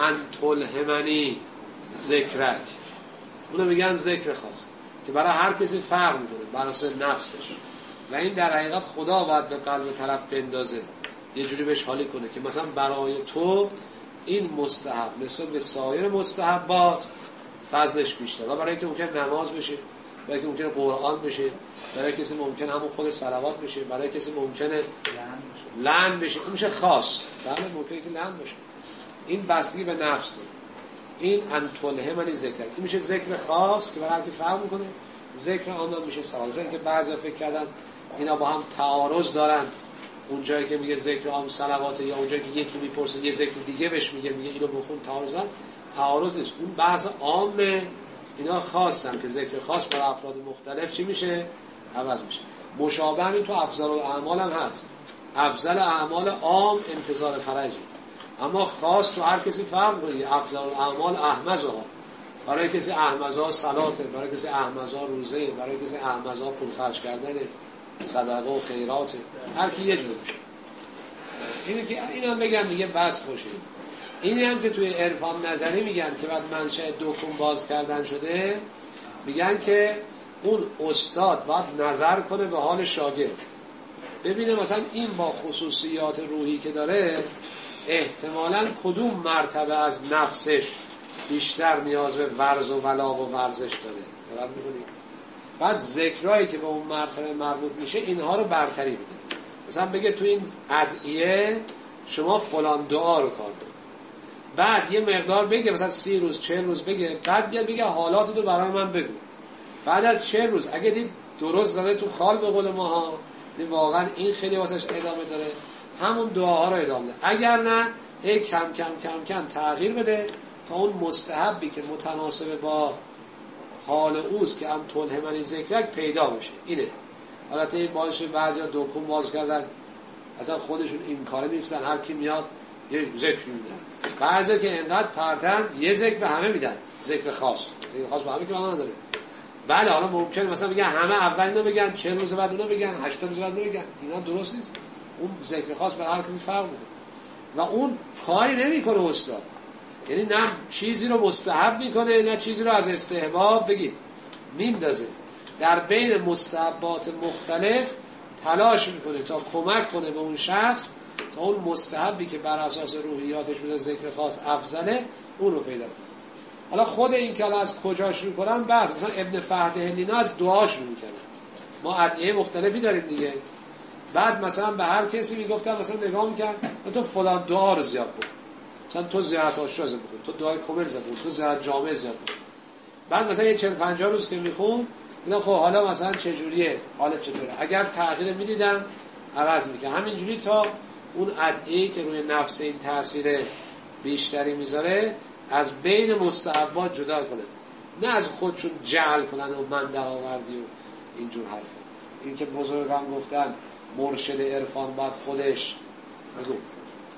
انتلهمنی ذکرک، اونو میگن ذکر خاص که برای هر کسی فرق میکنه بر اساس نفسش، و این در حقیقت خدا باید به قلب طرف بندازه، یه جوری بهش حالی کنه که مثلا برای تو این مستحب نسبت به سایر مستحبات فضلش بیشتر، و برای که ممکن نماز بشه، برای که ممکن قرآن بشه، برای کسی ممکن همون خود صلوات بشه، برای کسی ممکنه لعن بشه، این میشه خاص. بله ممکنه که لعن بشه، این بستگی به نفس داره. این انتلهمنی ذکر، این میشه ذکر خاص که برای هر کی فرق میکنه. ذکر عام میشه صلوات. زن که بعضیا فکر کردن اینا با هم تعارض دارن، اون جایی که میگه ذکر عام صلوات، یا اون جایی که یکی میپرسه یه ذکر دیگه بهش میگه اینو بخون، تعارض نیست. اون بحث عامه، اینا خاصن که ذکر خاص برای افراد مختلف چی میشه؟ عوض میشه. مشابه همین تو افضل الاعمال هم هست. افضل اعمال عام انتظار فرجی، اما خاص تو هر کسی فرق کنه. افضل الاعمال احمزها، برای کسی احمزها صلاته، برای کسی احمزها روزه، برای کسی احمزها پول خرج کردن، صدقه و خیراته، هر کی یه جور میشه. اینه که اینا بگم دیگه بس باشه. اینی هم که توی عرفان نظری میگن که بعد منشأ دکم باز کردن شده، میگن که اون استاد باید نظر کنه به حال شاگرد، ببینه مثلا این با خصوصیات روحی که داره احتمالاً کدوم مرتبه از نفسش بیشتر نیاز به ورز و ولاغ و ورزش داره. درست می‌کنی؟ بعد ذکرایی که به اون مرتبه مربوط میشه اینها رو برتری بده. مثلا بگه تو این ادعیه شما فلان دعا رو کار کن، بعد یه مقدار بگه مثلا 30 روز 40 روز بگه، بعد بیاد بگه حالاتو برای من بگو. بعد از 40 روز اگه دید درست زده تو خال به قول ماها، واقعا این خیلی واسش ادامه داره، همون دعاها رو ادامه ده. اگر نه کم کم کم کم تغییر بده تا اون مستحبی که متناسب با حال اوست که انتلهمنی ذکرک پیدا بشه. اینه. البته این باشه بعضیا دکون باز کردن اصلا خودشون این کاره نیستن، هر کی میاد یه ذکر میدن. بعضیا که انقدر پرتن یه ذکر به همه میدن، ذکر خاص به همه که معنا نداره. بله حالا ممکنه مثلا بگن همه اول اینو بگن، 40 روز بعد اونو بگن، 80 روز بعد اونو بگن، اینا درست نیست. اون ذکر خاص برای هر کسی فرق میکنه و اون کاری نمیکنه استاد. یعنی نه چیزی رو مستحب میکنه نه چیزی رو از استحباب بگید میندازه. در بین مستحبات مختلف تلاش میکنه تا کمک کنه به اون شخص تا اون مستحبی که بر اساس روحیاتش بوده ذکر خاص افضله اون رو پیدا کنه. حالا خود این که از کجا شروع کنم بحث، مثلا ابن فهد هلینا از دعا شروع میکنه. ما ادعیه مختلفی داریم دیگه. بعد مثلا به هر کسی میگفتن مثلا نگاه میکرد تو فلان دعا رو زیاد بکن، مثلا تو زیارت عاشورا زیاد بکن، تو دعای کامل زیاد بکن، تو زیارت جامع زیاد بکن. بعد مثلا یه 40-50 روز که میخون اینا خب حالا مثلا چه جوریه، حالت چطوره، اگر تغییر میدیدن عوض میکنه. همینجوری تا اون ادعیه که روی نفس این تاثیر بیشتری میذاره از بین مستحبات جدا کنن، نه از خودشون جعل کنن و من در آوردی و اینجور حرفا. این که بزرگان گفتن مرشد عرفان باید خودش بگو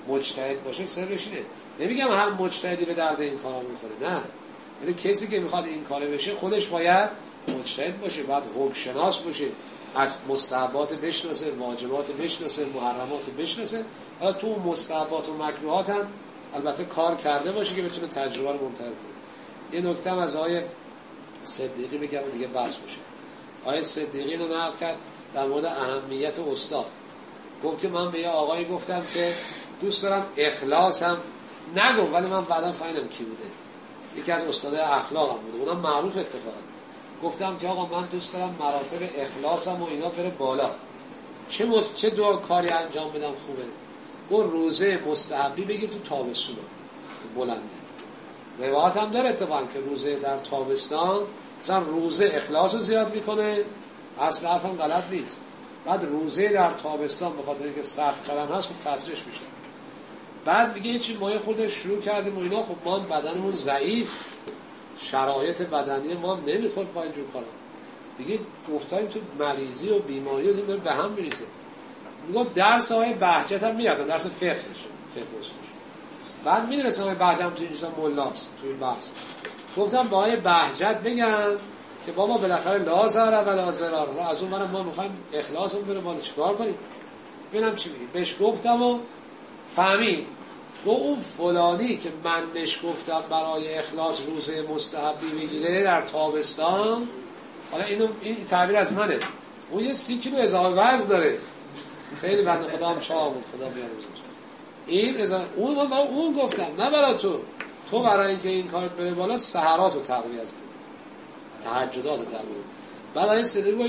مجتهد باشه سرش اینه. نمیگم هر مجتهدی به درد این کارا میخوره، نه، ولی کسی که میخواد این کارو بشه خودش باید مجتهد باشه، باید حکم شناس باشه، از مستحبات بشناسه، واجبات بشناسه، محرمات بشناسه. حالا تو مستحبات و مکروهات هم البته کار کرده باشه که بتونه تجربه رو منتقل کنه. یه نکته از آقای صدیقی بگم دیگه بس باشه. آقای صدیقی رو نقل کرد در مورد اهمیت استاد. گفت که من به یه آقایی گفتم که دوست دارم اخلاصم، نگفت ولی من بعدم فهمیدم کی بوده، یکی از استادای اخلاقم بوده، اونم معروف اتفاقا. گفتم که آقا من دوست دارم مراتب اخلاصم و اینا بره بالا، چه دو کاری انجام بدم خوبه؟ گفت روزه مستحبی بگیر تو تابستون که بلنده. روایت هم داره اتفاقا که روزه در تابستان مثلا روزه اخلاص رو زیاد میکنه، اصل حرف هم غلط نیست. بعد روزه در تابستان به خاطر اینکه سخت ترم هست خب تاثیرش بیشتر. بعد میگه چی ما خودش شروع کردیم و اینا، خب ما بدنمون ضعیف، شرایط بدنی ما هم نمیخورد با اینجور کارا دیگه، گفتایم تو مریضی و بیماری و داره به هم میریزه. میگم درس های بهجت هم میرفتن، درس فقه اصولش. بعد میدرسن های بهجت هم تو اینجا مولاست تو این بحث. گفتم با های بهجت بگم که بابا بالاخره لا ضرر ولا ضرار، از اون ما میخوایم اخلاصمون بره بالا، چیکار کنیم؟ ببینم چی میگه. بهش گفتم و فهمید. اون فلانی که من بهش گفتم برای اخلاص روزه مستحبی بگیره در تابستان، حالا این تعبیر از منه، اون یه 30 کیلو اضافه وزن داره، خیلی بنده خدا هم چاق بود، خدا بیامرزه. این اضافه اون من برای اون گفتم، نه برای تو برای اینکه این کارت بره بالا سحرات رو تقویت کن، تهجدات رو تقویت. بعد این صدقه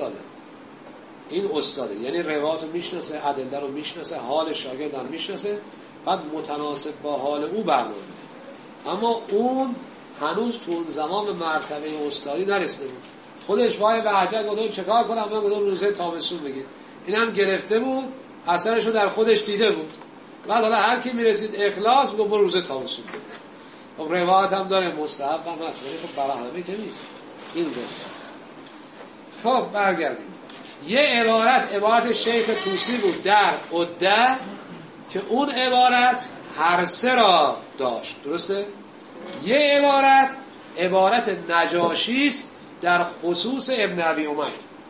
این استاده یعنی روایات رو میشناسه، ادله رو میشناسه، حال شاگرد هم میشناسه، بعد متناسب با حال او برنامه. اما اون هنوز تو اون زمان به مرتبه استادی نرسیده بود. خودش وای بهجت گفتم چیکار کنم؟ من گفتم روزه تابستون بگیر. اینم گرفته بود، اثرش رو در خودش دیده بود. بعد حالا هر کی میرسید اخلاص میگه برو روزه تابستون بگیر. خب روایت هم داره، مستحب هم هست، ولی خب برای همه که نیست. این قصه است. خب برگردیم. یه عبارت شیخ طوسی بود در عده که اون عبارت هر سه را داشت، درسته؟ یه عبارت نجاشی است در خصوص ابن ابی عمر.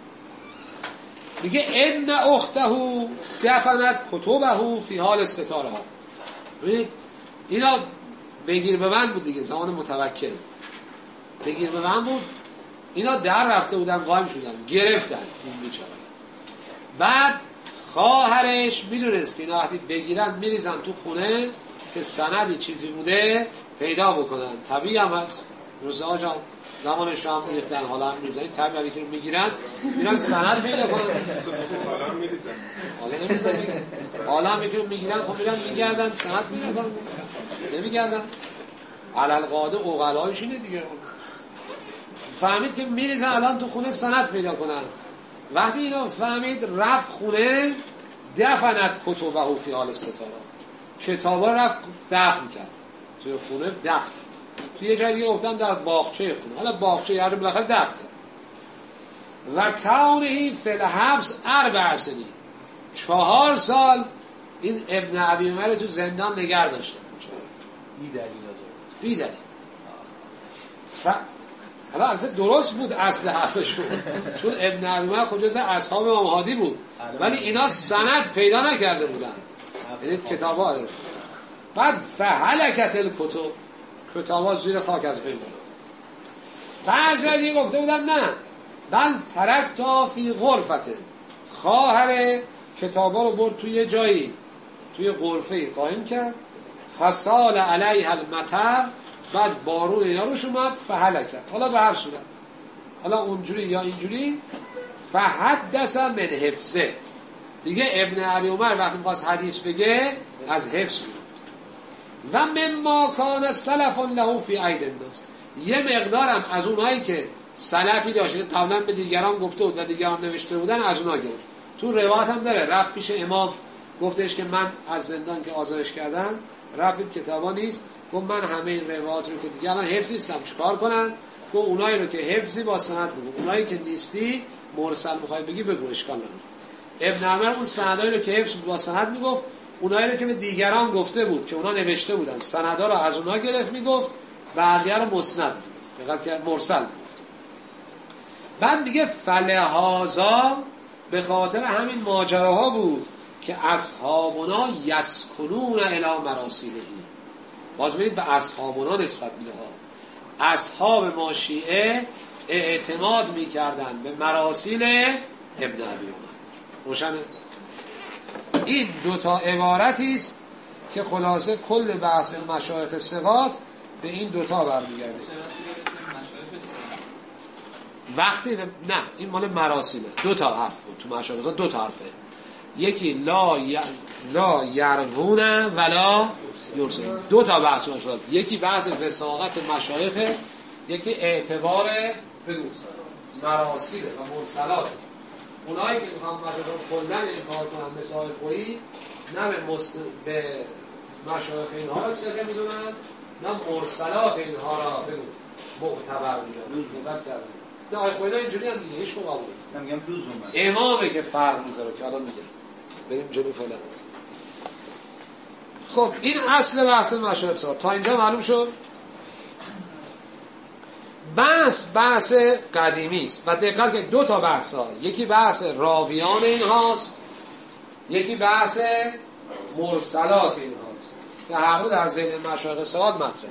میگه ان اخته دفنت کتبه فی حال استتارها. ببینید اینا بگیر به من بود دیگه، زمان متوکل بگیر به من بود. اینا در رفته بودن، قایم شدن، گرفتن این بیچاره. بعد خواهرش میدونست که اینا وقتی بگیرن میریزن تو خونه که سندی چیزی بوده پیدا بکنن. طبیعی هم هست، روزه ها جان زمان شام میریختن، حالا هم میریزن. این طبیعی که رو میگیرن میرن سند پیدا کنن، حالا نمیریزن میگیرن، حالا هم که رو میگیرن خب میرن میگردن سند پیدا کنن، نمیگردن. علالقاده اقلایش اینه دیگه. فهمید که میریزن الان تو خونه سند پیدا کنن. وقتی اینا فهمید رفت خونه، دفنت کتبه فی حال استتارها، کتابا رفت دفن کرد توی خونه، دفن. توی یه جای دیگه گفتم در باغچه خونه، حالا باغچه یعنی بالاخره دفن کرد. و کونه فی الحبس 4 سنین، 4 سال این ابن ابی عمر تو زندان نگه داشتن بی دلیل. حالا البته درست بود اصل حرفشون، چون ابن ابی عمر خود جز اصحاب امام هادی بود، ولی اینا سند پیدا نکرده بودن، یعنی کتابا. بعد فهلکت الکتب، کتابا زیر خاک از بین برد. بعضی گفته بودن نه، بل ترکتا فی غرفته، خواهر کتابا رو برد توی جایی، توی غرفه قایم کرد. فسال علیها المطر، بعد بارون اینا روش اومد، فهلکت. حالا به هر صورت، حالا اونجوری یا اینجوری، فحدث من حفظه. دیگه ابن ابی عمر وقتی می‌خواست حدیث بگه از حفظ میگفت. و مما کان سلف له فی عید الناس، یه مقدارم از اونایی که سلفی داشت که قبلا به دیگران گفته بود و دیگران نوشته بودن از اونها گفت. تو روایت هم داره، رفت پیش امام گفتش که من از زندان که آزادش کردن رفت کتابا نیست، گفت من همه این روایات رو که دیگه الان حفظ نیستم چیکار کنن؟ گفت اونایی رو که حفظی با سند بگو، اونایی که نیستی مرسل میخوای بگی بگو، اشکال نداره. ابن عمر اون سندایی رو که حفظ با سند میگفت، اونایی رو که به دیگران گفته بود که اونا نوشته بودن سندا رو از اونا گرفت میگفت، بقیه رو مسند میگفت، دقت کرد مرسل بود. بعد میگه فلهذا به خاطر همین ماجراها بود که اصحابنا یسکنون الی مراسیله. باز ببینید به اصحابنا نسبت میده ها. اصحاب ما شیعه اعتماد میکردن به مراسیل ابن ابی عمر. روشنه؟ این دوتا عبارتی است که خلاصه کل بحث مشایخ ثقات به این دوتا برمیگرده. وقتی نه این مال مراسیله، دوتا حرف بود تو مشایخ، دوتا حرفه. یکی لا یروون ولا یرسلون، دوتا بحث شد. یکی بحث وثاقت مشایخ، یکی اعتبار به مراسیل و مرسلات. اونایی که میخوام کلن این کار کنن مثال خویی، نه به مشایخ اینها را ثقه میدونن، نه مرسلات اینها را بگو معتبر میدونن. نه آقای خویی اینجوری هم دیگه هیچ قبول
نمیگم لزومه.
امامه که فرق میذاره که الان میگم بریم جلو فعلا. خب این اصل بحث مشایخ ثقات تا اینجا معلوم شد. بحث قدیمی است و دقت که دو تا بحث ها، یکی بحث راویان این هاست، یکی بحث مرسلات این هاست که هر دو در ذهن مشایخ ثقات مطرح.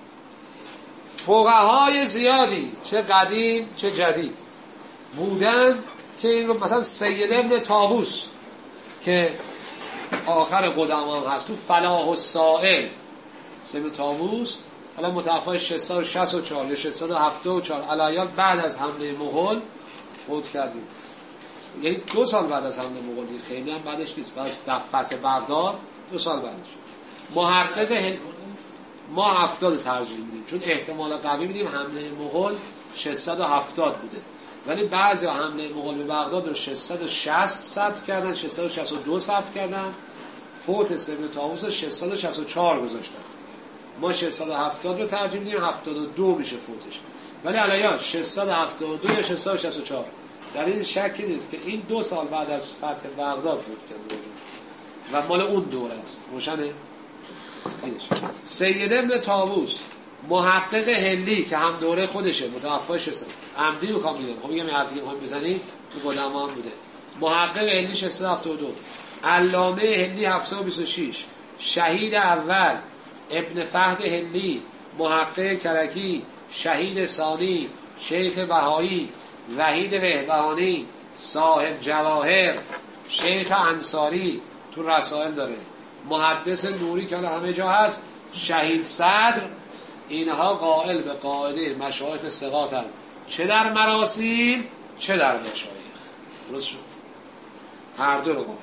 فقهای زیادی چه قدیم چه جدید بودن که این رو مثلا سید ابن طاووس که آخر قدما هست تو فلاح السائل، سید طاووس حالا متوفای 664 یا 674 علیال بعد از حمله مغول فوت کردیم، یعنی 2 سال بعد از حمله مغول، خیلی هم بعدش نیست، بعد از فتح بغداد 2 سال بعدش. محقق ما 70 ترجیح میدیم چون احتمال قوی میدیم حمله مغول 670 بوده، ولی بعضی حمله مغول به بغداد رو 660 ثبت کردن، 662 ثبت کردن، فوت سید طاووس 664 گذاشتن. ما 670 رو ترجیح میدیم، 72 میشه فوتش، ولی علیان 672 یا 664 در این شکی نیست که این 2 سال بعد از فتح بغداد فوت کرد و مال اون دوره است. روشنه؟ اینش سید ابن طاووس محقق هندی که هم دوره خودشه، متوفای 600 عمدی میخوام بگم، خب میگم این حرفی که میخوام بزنی تو علما هم بوده. محقق هندی 672، علامه هندی 726، شهید اول ابن فهد هندی، محقق کرکی، شهید ثانی شیخ بهایی، وحید بهبهانی، صاحب جواهر، شیخ انصاری تو رسائل داره، محدث نوری که همه جا هست، شهید صدر. اینها قائل به قاعده مشایخ ثقات هست، چه در مراسیل چه در مشایخ. درست شد؟ هر دو رو قائل.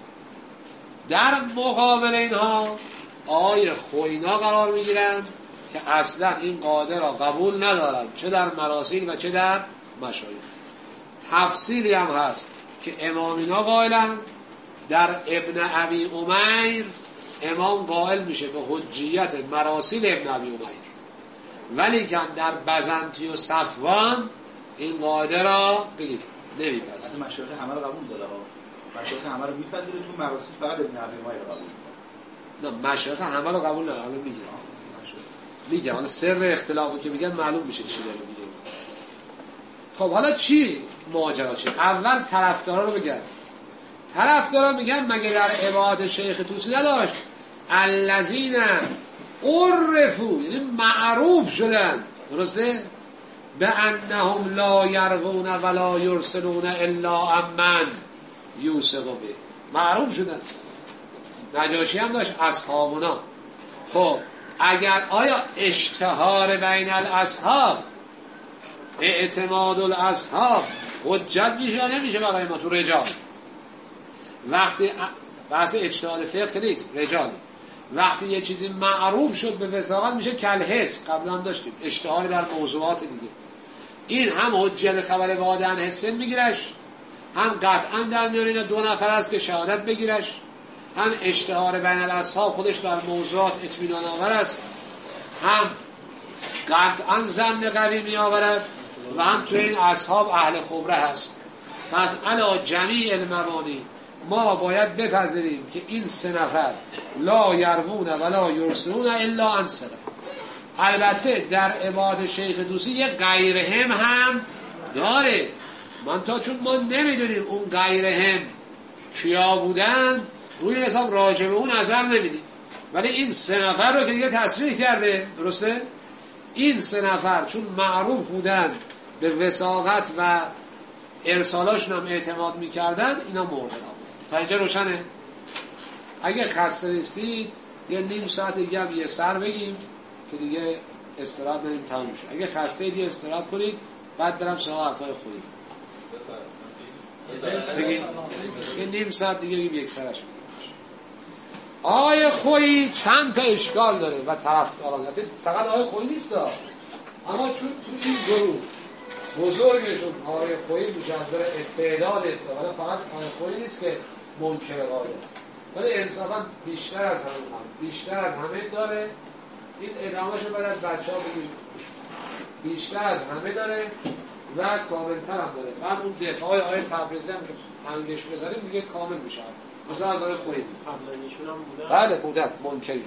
در مقابل اینها آقای خوینا قرار میگیرند که اصلا این قاعده را قبول ندارند، چه در مراسیل و چه در مشایخ. تفصیلی هم هست که امامینا قائلند. در ابن ابی عمیر امام قائل میشه به حجیت مراسیل ابن ابی عمیر، ولی که در بزنطی و صفوان این قاعده را بگید نمیپذیره.
مشایخ همه رو قبول داره ها، مشایخ همه رو میپذیره، تو مراسیل فقط ابن ابی عمیر رو قبول داره. نه
مشایخ همه رو قبول نداره. حالا میگه حالا سر اختلافو که میگن معلوم میشه چی داره میگه. خب حالا چی ماجرا چی؟ اول طرفدارا رو بگن. طرفدارا میگن مگه در عبادت شیخ طوسی نداشت الذین عرفوا، یعنی معروف شدند، درسته؟ به انهم لا یرغون ولا یرسلون الا امن یوسق به، معروف شدند. نجاشی هم داشت اصحابنا. خب اگر آیا اشتهار بین الاصحاب، اعتماد الاصحاب حجت میشه یا نمیشه برای ما تو رجال؟ وقتی بحث اجتهاد فقه نیست، رجالی. وقتی یه چیزی معروف شد به وثاقت میشه کالحس، قبلا داشتیم اشتهار در موضوعات دیگه. این هم حجت خبر واحد عن حسن میگیرش، هم قطعا در میان اینا 2 نفر است که شهادت بگیرش، هم اشتهار بین الاصحاب خودش در موضوعات اطمینان آور است، هم قطعا ظن قوی می آورد و هم تو این اصحاب اهل خبره هست. پس علا جمیع المبانی ما باید بپذیریم که این 3 نفر لا یروون ولا یرسلون الا عن سلف. البته در عبارت شیخ طوسی یه غیرهم هم داره، چون ما نمیدونیم اون غیرهم کیا بودن، روی حساب راجع به اون نظر نمیدیم. ولی این 3 نفر رو که دیگه تصریح کرده، درسته؟ این 3 نفر چون معروف بودن به وثاقت و ارسالاشون هم اعتماد میکردن، اینا معتلا بود. تا اینجا روشنه؟ اگه خسته نیستید یه نیم ساعت دیگه هم یه سر بگیم که دیگه استراحت ندیم تموم شه. اگه خسته اید یه استراحت کنید، بعد برم سراغ حرفای خودی بگیم. یه نیم ساعت دیگه بگیم یک سرش. آقای خویی چند تا اشکال داره و طرفداران، فقط آقای خویی نیست اما چون تو این گروه بزرگشون آقای خویی مجزر تعداد است، ولی فقط آقای خویی نیست که منکر قائل است، ولی انصافا بیشتر از همه داره. این ادامهشو بعد از بچه ها بگیم. بیشتر از همه داره و کاملتر هم داره. بعد اون دفاع آقای تبریزی هم که تنگش بذاریم دیگه کامل میشه. مثلا از آقای خویی
همدانیشون هم بودن؟
بله بودن، منکری.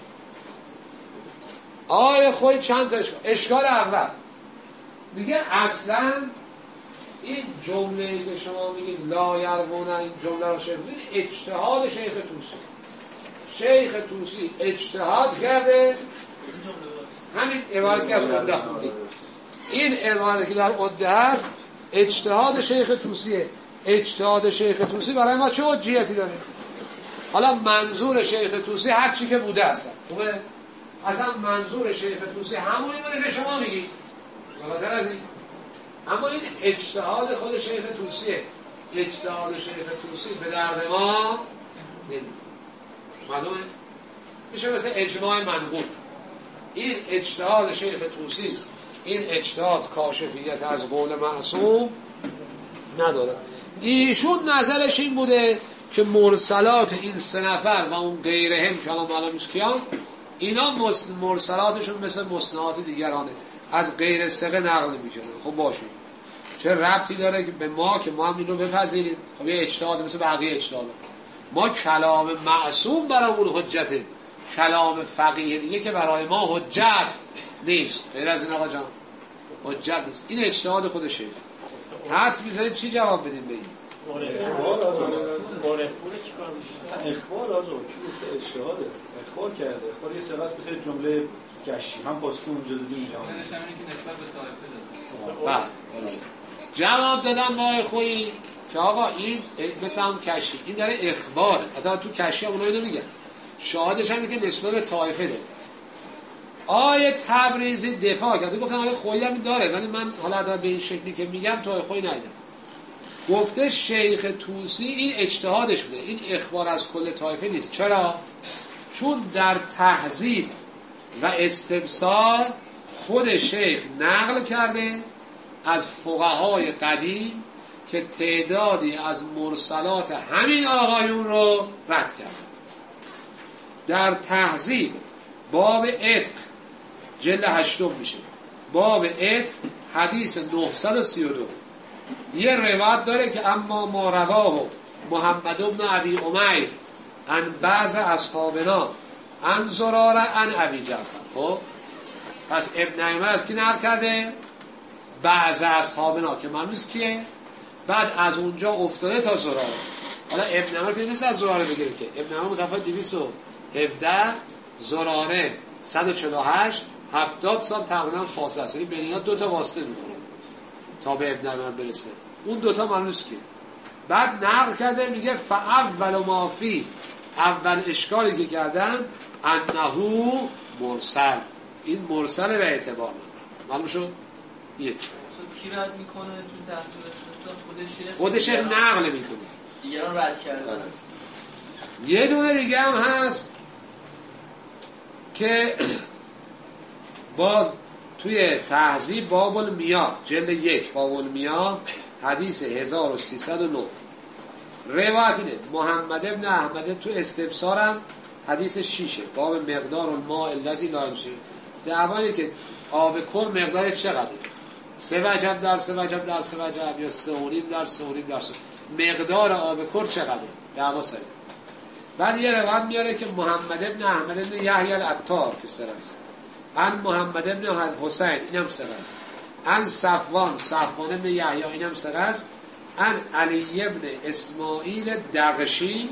آقای خویی چند تا اشکال اول میگه اصلا این جمله‌ای که شما میگید لا یروون، این جمله رو شیخ بودید اجتهاد شیخ طوسی. شیخ طوسی اجتهاد کرده، همین عبارتی که از عده خوندید، این عبارتی که در عده هست اجتهاد شیخ طوسیه. اجتهاد شیخ طوسی برای ما چه حجیتی داره؟ حالا منظور شیخ طوسی هر چی که بوده اصلا خوبه؟ اصلا منظور شیخ طوسی همونی بوده که شما میگید، بالاتر از این. اما این اجتهاد خود شیخ طوسیه. اجتهاد شیخ طوسی به درد ما نمیده. معلومه؟ میشه مثل اجماع منقول. این اجتهاد شیخ طوسی است. این اجتهاد کاشفیت از قول معصوم نداره. ایشون نظرش این بوده که مرسلات این 3 نفر و اون غیرهم که الان معلوم نیست کیان، اینا مرسلاتشون مثل مسندات دیگرانه، از غیر ثقه نقل میکنه. خب باشه، چه ربطی داره که به ما که ما هم این رو بپذیریم؟ خب یه اجتهاد مثل بقیه اجتهاد. ما کلام معصوم برامون حجته، کلام فقیه دیگه که برای ما حجت نیست. غیر از این آقا جان حجت نیست. این اجتهاد خودشه. حدس می‌زنید چی جواب بدیم به این؟
معرفونه چیکار میشه؟
اخبار آجا که اجتهاده، اخبار کرده. اخبار یه سلاس مثل جمله کشی هم پاسخ اونجا دادیم اینجا.
همین که نسبت به طایفه داد.
جواب دادم با خویی که آقا این مثل هم کشی، این داره اخباره. حتی تو کشی هم اونایی نمیگن، شاهدش هم که نسبت به طایفه داره. آیه تبریزی دفاع کرده، گفتم آقای خویی هم داره، ولی من حالا به این شکلی که میگم تو آقای خویی ندیدم. گفته شیخ طوسی این اجتهادش بوده، این اخبار از کل طایفه نیست. چرا؟ چون در تهذیب و استبصار خود شیخ نقل کرده از فقهای قدیم که تعدادی از مرسلات همین آقایون رو رد کرده. در تهذیب باب عتق جلد 8 میشه، باب عتق حدیث 932 یه روایت داره که اما ما رواه محمد بن ابی امیر عن بعض اصحابنا عن زراره عن ابی جعفر. خب پس ابن عمر از کی نقل کرده؟ بعض اصحابنا که معلوم نیست کیه. بعد از اونجا افتاده تا زراره. حالا ابن عمر که نیست از زراره بگیره که ابن عمر متفاوت 217 زراره 148 70 سال تقریبا فاصله است، یعنی بین اینا 2 تا واسطه میخوره تا به ابن عمر برسه. اون 2 تا معلوم نیست که. بعد نقل کرده میگه فاول ما فی، اول اشکالی که کردن انه مرسل، این مرسل به اعتبار نداره. معلوم شد؟ یک
کی رد میکنه تو تحصیلش؟
خود شیخ نقل میکنه،
دیگران رد کردن.
یه دونه دیگه هم هست که باز توی تهذیب باب المیاه جلد 1 باب المیاه حدیث 1309 روایت اینه. محمد ابن احمد تو استبصارم حدیث 6 باب مقدار الماء الذی لا یمشی، دعوایی که آب کر مقدار چقدره. 3 وجب در 3 وجب در 3 وجب یا 3 و نیم در 3 و نیم در 3. مقدار آب کر چقدره؟ دعوا سره. بعد یه روایت میاره که محمد ابن احمد ابن یحیی العطار که سره است، ان محمد ابن حسین اینم سره است، ان صفوان ابن یحیی اینم سره است، ان علی ابن اسماعیل دغشی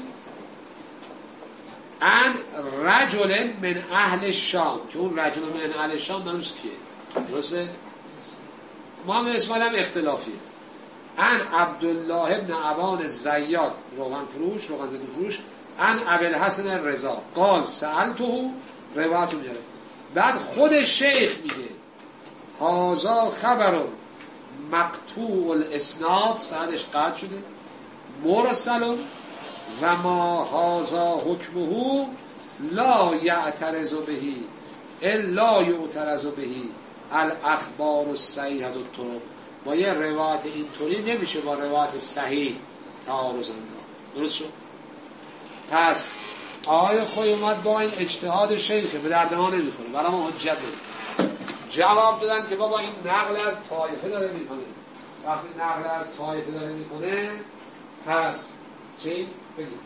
ان رجل من اهل شام، که اون رجل من اهل شام منوز کیه؟ درسته؟ محمد اسماعیل هم اختلافیه. ان عبدالله ابن عبان زیاد روغن زدو فروش ان ابوالحسن الرضا قال سألته، روایتو میاره. بعد خود شیخ میگه هازا خبر مقطوع الاسناد، سندش قطع شده، مرسل و ما هازا حکمه لا یعترض بهی الا یعترض بهی الاخبار الصحیحه الطرق. با یه روایت اینطوری نمیشه با روایت صحیح تعارض انداخت. درست شد؟ پس آقای خوی اومد با این اجتهاد شیخه به درد ما نمیخوره، برای ما حجت نمیخوره. جواب دادن که بابا این نقل از طایفه داره میکنه، وقتی نقل از طایفه داره میکنه پس چی؟ بگید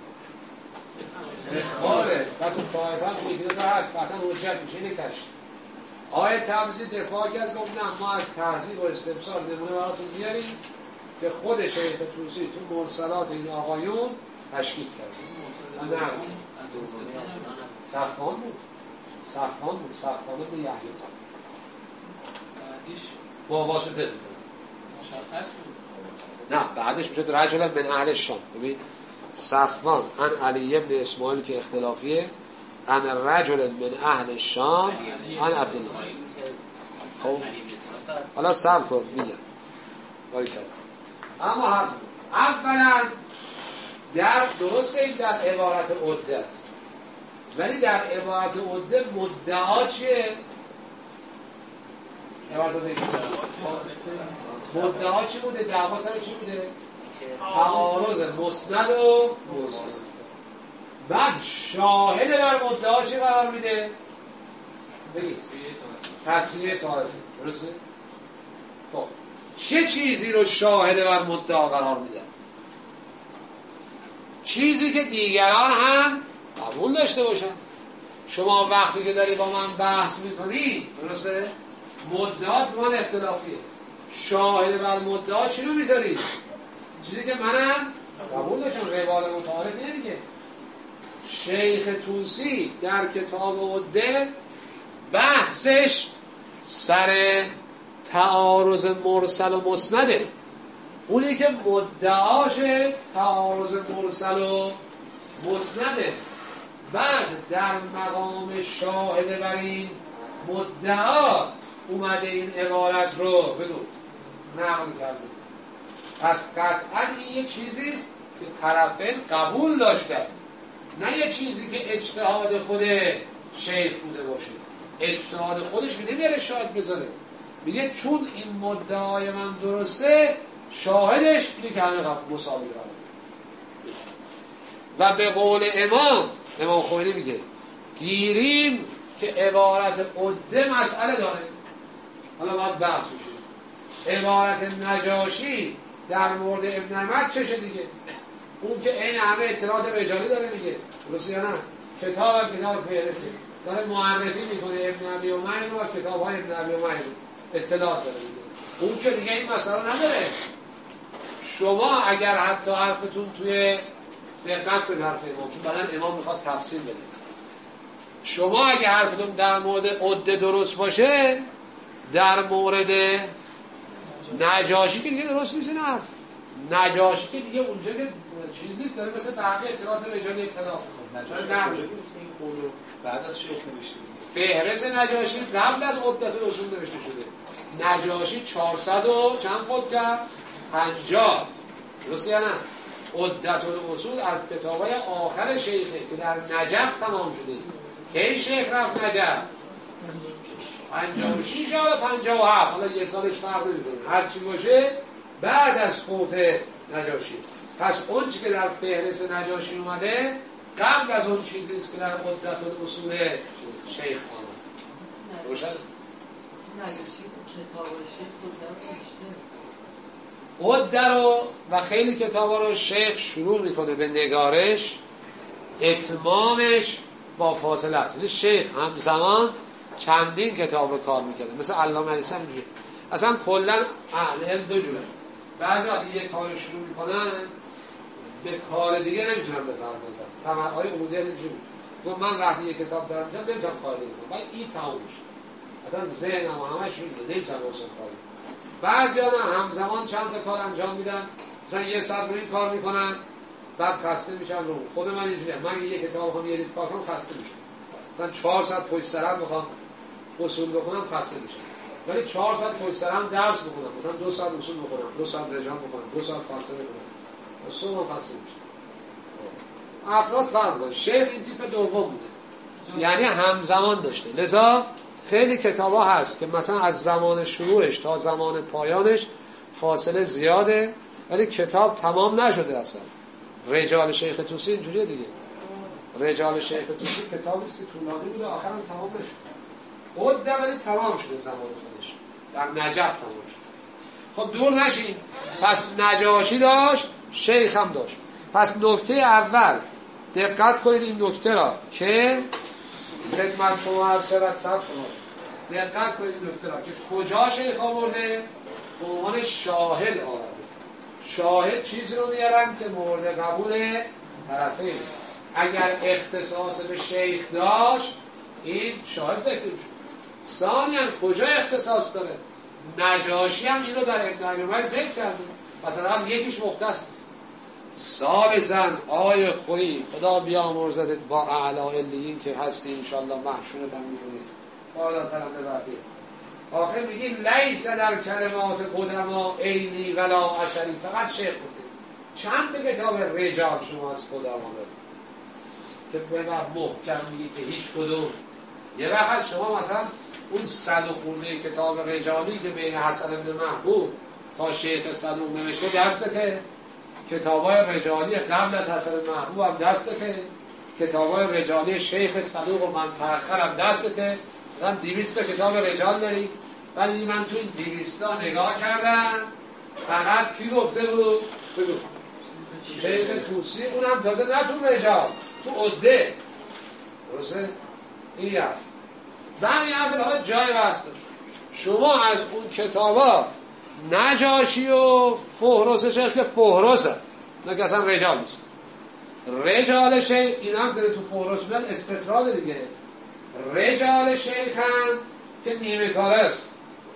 اخباره و تو طایفه هم یکی دو تا هست قطعا حجت میشه. اینه کشت آقای تبریزی دفاع کرد، گفت نه ما از تحضیب و استبصار نمونه براتون میاریم که خود شیخ طوسی تو مرسلات این آقایون تشکیل کرد. صفوان بود صفوان به یحیی با واسطه
مشخص بود.
نه بعدش میشه رجل من اهل شام. ببین صفوان ان علی ابن اسماعیل که اختلافیه، ان رجل من اهل شام ان عبدالله. خب حالا صبر کن میگم باری کرد. اما اولا در درسته این در عبارت عده است، ولی در عبارت عده مدعا چیه؟ عبارت عده مدعا چی بوده؟ دعوا سر چی بوده؟ تعارض مسند و مرسل. بعد شاهد بر مدعا چی قرار میده؟ بگید تصفیه طایفه. درسته؟ خب چه چیزی رو شاهد بر مدعا قرار میده؟ چیزی که دیگران هم قبول داشته باشن. شما وقتی که داری با من بحث میکنی، درسته؟ مدعات با من اختلافیه، شاهد بر مدعا چی رو میذاری؟ چیزی که منم قبول داشتم، روال متعارفیه دیگه. شیخ طوسی در کتاب عده بحثش سر تعارض مرسل و مسنده، اونی که مدعاش تعارض مرسل و مسنده. بعد در مقام شاهد بر این مدعا اومده این عبارت رو بگو نقل کرده. پس قطعا این یه چیزیست که طرفین قبول داشتن، نه یه چیزی که اجتهاد خود شیخ بوده باشه. اجتهاد خودش که نمیاره شاهد بذاره، میگه چون این مدعای من درسته شاهدش اینه که همه مساوی قرار. و به قول امام خمینی میگه گیریم که عبارت عده مسئله داره. حالا باید بحث بشه. عبارت نجاشی در مورد ابن عمر چشه دیگه؟ اون که این همه اطلاعات رجالی داره میگه، درسته یا نه؟ کتاب فهرسته داره معرفی میکنه ابن ابی عمر و کتاب‌های ابن ابی عمر اطلاعات داره میگه. اون که دیگه این مسئله نداره. شما اگر حتی حرفتون توی دقت به حرف امام، چون بعدن امام میخواد تفسیر بده، شما اگر حرفتون در مورد عده درست باشه، در مورد نجاشی که دیگه درست نیست. نه نجاشی که دیگه اونجا که چیز نیست، داره مثل بقیه اطلاعات رجالی اختلاف میکنه.
بعد از شیخ نوشته
فهرست نجاشی قبل از عدت الاصول نوشته شده. نجاشی 400 و چند خود کرد؟ 50. درسته یا نه؟ عدت الاصول از کتابای آخر شیخه که در نجف تمام شده. کی شیخ رفت نجف؟ 56 یا 57. حالا یه سالش فرق نمی‌کنه، هر چی باشه بعد از فوت نجاشی. پس اون چی که در فهرست نجاشی اومده قبل از اون چیزی است که در عدت الاصول شیخ آمد. روشن؟
نجاشی کتاب شیخ
عده رو و خیلی کتابا رو شیخ شروع میکنه به نگارش، اتمامش با فاصله است. یعنی شیخ همزمان چندین کتاب رو کار میکنه، مثل علامه علیسی اینجوری. اصلا کلا اهل علم دو جوره، بعضی وقتی یک کار شروع میکنن به کار دیگه نمیتونن بپردازن. تمرهای عمودی اینجوری گفت من وقتی یک کتاب دارم میشم نمیتونم کار دیگه کنم، باید این تمام بشه، اصلا ذهنم همش روی نمیتونم اصلا کار کنم. بعضیا همزمان چند تا کار انجام میدن، مثلا یه ساعت روی کار میکنن بعد خسته میشن. رو خود من اینجوریه، من یک کتاب بخوام یه روز کار کنم خسته میشم، مثلا 4 ساعت پشت سر هم بخوام اصول بخونم خسته میشم، ولی 4 ساعت پشت سر هم درس بخونم، مثلا 2 ساعت اصول بخونم، 2 ساعت رجال بخونم، 2 ساعت فلسفه بخونم، اصول هم خسته میشم. افراد فرق داره. شیخ این تیپ دوم بوده، یعنی همزمان داشته. لذا خیلی کتابا هست که مثلا از زمان شروعش تا زمان پایانش فاصله زیاده ولی کتاب تمام نشده اصلا. رجال شیخ طوسی اینجوریه دیگه. رجال شیخ طوسی کتابی است که طولانی بوده آخرام تمام نشد. عده ولی تمام شده زمان خودش. در نجف تمام شد. خب دور نشین. پس نجاشی داشت، شیخ هم داشت. پس نکته اول دقت کنید این نکته را که خدمت شما هر شبت ثبت کنید. دقت کنید این نکته را که کجا شیخ آورده؟ به عنوان شاهد آورده. شاهد چیزی رو میارن که مورد قبول طرفین. اگر اختصاص به شیخ داشت این شاهد ذکر شد. ثانیاً کجا اختصاص داره؟ نجاشی هم این رو در ابن ابی عمر ذکر کرده. مثلا یکیش مختص نیست. سال زن آی خویی خدا بیامرزدت با اعلی علیین که هستی انشالله محشورت هم میکنی فعلا ترنده بعدی. آخر میگی لیس در کلمات قدما عینی ولا اثری. فقط شیخ گفته. چند کتاب رجال شما از قدما دارید که به محکم میگی که هیچ کدوم. یه وقت شما مثلا اون 100 خورده کتاب رجالی که بین حسن بن محبوب تا شیخ صدوق نوشته دستته، کتابای رجالی قبل از حسن محبوب هم دستته، کتابای رجالی شیخ صدوق و من تأخر هم دستته. مثلا 200 کتاب رجال دارید، ولی من تو این 200 نگاه کردم فقط کی گفته بود؟ بگو شیخ طوسی، اونم تازه نه تو رجال، تو عده. درسته؟ این حرف بعد این حرف داره جای بحث داشت. شما از اون کتابا نجاشی و فهرست شیخ که فهرسته نه که اصلا رجال نیست. رجال شیخ این هم داره تو فهرست میاد استطراد دیگه. رجال شیخ هم که نیمه کاره است،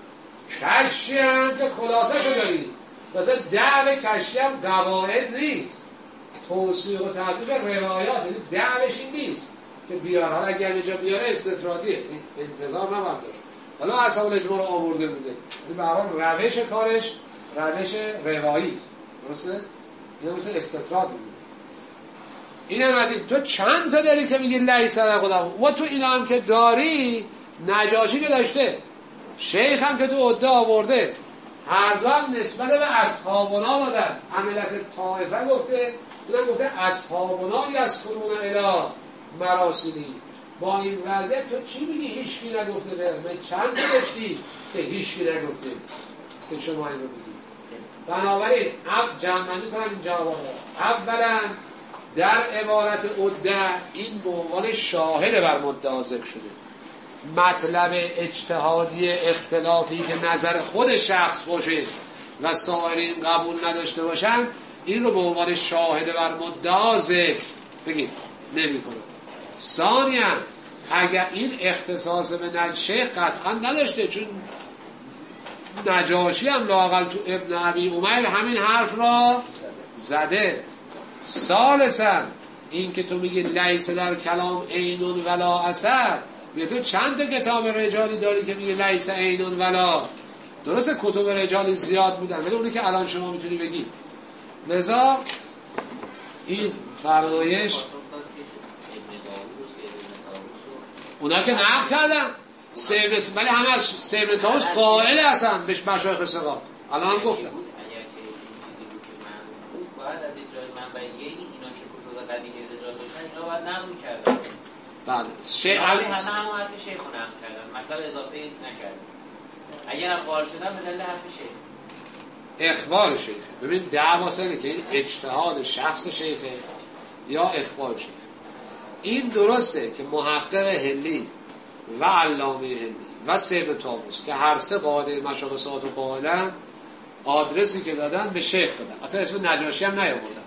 کشی هم که خلاصه شو دارید. مثلا دعو کشی هم قواعد نیست، توصیق و تحقیق روایات، یعنی دعوش این نیست که بیار. حالا اگر اینجا بیاره استطرادیه، انتظار نباید داشت. حالا اصحاب الاجماع رو آورده بوده، به هر حال روش کارش روش روایی است. درسته؟ اینا مثل استطراد میگه. اینم از این. تو چند تا داری که میگی لیس در خودم و تو اینا هم که داری. نجاشی که داشته، شیخ هم که تو عده آورده، هر دو هم نسبت به اصحابنا دادن. عملت طائفه گفته، تو گفته اصحابنا یذکرون الی مراسلی. با این وضعیت تو چی میگی هیچکی نگفته؟ به چند داشتی که هیچکی نگفته که شما این رو میگی؟ بنابراین جمعنی کنم این جواب. اولا در عبارت عده این به عنوان شاهد بر مدعا ذکر شده. مطلب اجتهادی اختلافی که نظر خود شخص باشه و سایرین قبول نداشته باشن این رو به عنوان شاهد بر مدعا ذکر بگید نمی کنن. ثانیاً اگر این اختصاص به شیخ قطعا نداشته، چون نجاشی هم لااقل تو ابن ابی عمر همین حرف را زده. ثالثاً این که تو میگی لیس در کلام عین ولا اثر، تو چند تا کتاب رجالی داری که میگه لیس عین ولا. درسته کتب رجالی زیاد بودن ولی اونی که الان شما میتونی بگی. لذا این فرمایش اونا که نقل کردن ولی همه از سیبن تاوس قائل هستن بهش مشایخ ثقات. الان هم گفتم
باید از اجرای منبعی اینا که کتب قدیمی رجال داشتن اینا باید نقل می‌کردن.
بله
همه حرف شیخ رو نقل کردن، مطلب اضافه نکردن.
اگر هم قائل شدن به دلیل حرف شیخ
اخبار شیخه. ببین دعوا اینه که این اجتهاد شخص شیخه یا اخبار شیخ. این درسته که محقق هلی و علامه هلی و سید طاووس که هر سه قاعده مشاخصات و قائلن آدرسی که دادن به شیخ دادن، حتی اسم نجاشی هم نیاوردن،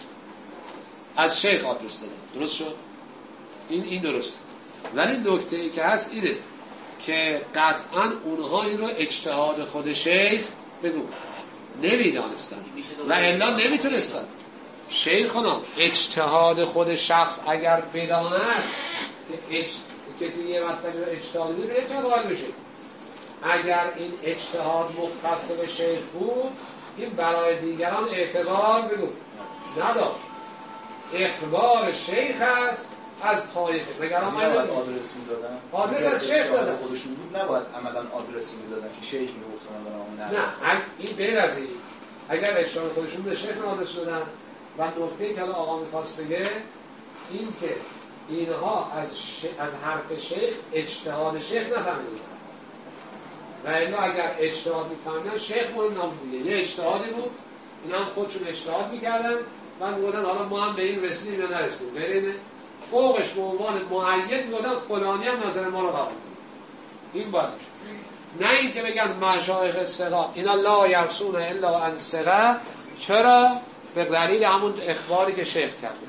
از شیخ آدرس دادن. درست شد؟ این درسته. ولی نکته ای که هست اینه که قطعا اونها این رو اجتهاد خود شیخ بگو نمیدانستن و الا نمیتونستن. شیخنا اجتهاد خود شخص اگر بداند که کسی یه مطلبی رو اجتهاد میده اجتهاد قائل بشه. اگر این اجتهاد مختص به شیخ بود این برای دیگران اعتبار بگو نداشت. اخبار شیخ است از طایفه. نگران من
نباید آدرس میدادن،
آدرس از شیخ دادن،
خودشون بود نباید عملا آدرسی میدادن که شیخ میگفتن.
نه این غیر از این. اگر اشتهاد خودشون به شیخ آدرس دادن و نکته‌ای که آقا می‌خواست بگه این که اینها از حرف شیخ اجتهاد شیخ نفهمیدن و الا اگر اجتهاد می‌فهمیدن شیخ مهم نبود دیگه، یه اجتهادی بود، اینا هم خودشون اجتهاد می‌کردن و میگفتن حالا ما هم به این رسیدیم یا نرسیدیم، برین فوقش به عنوان معید میگفتن فلانی هم نظر ما رو قبول کنه. این باید نه این که بگن مشایخ الثقه اینا لا یرسون الا عن ثقه. چرا؟ به دلیل همون اخباری که شیخ کرده.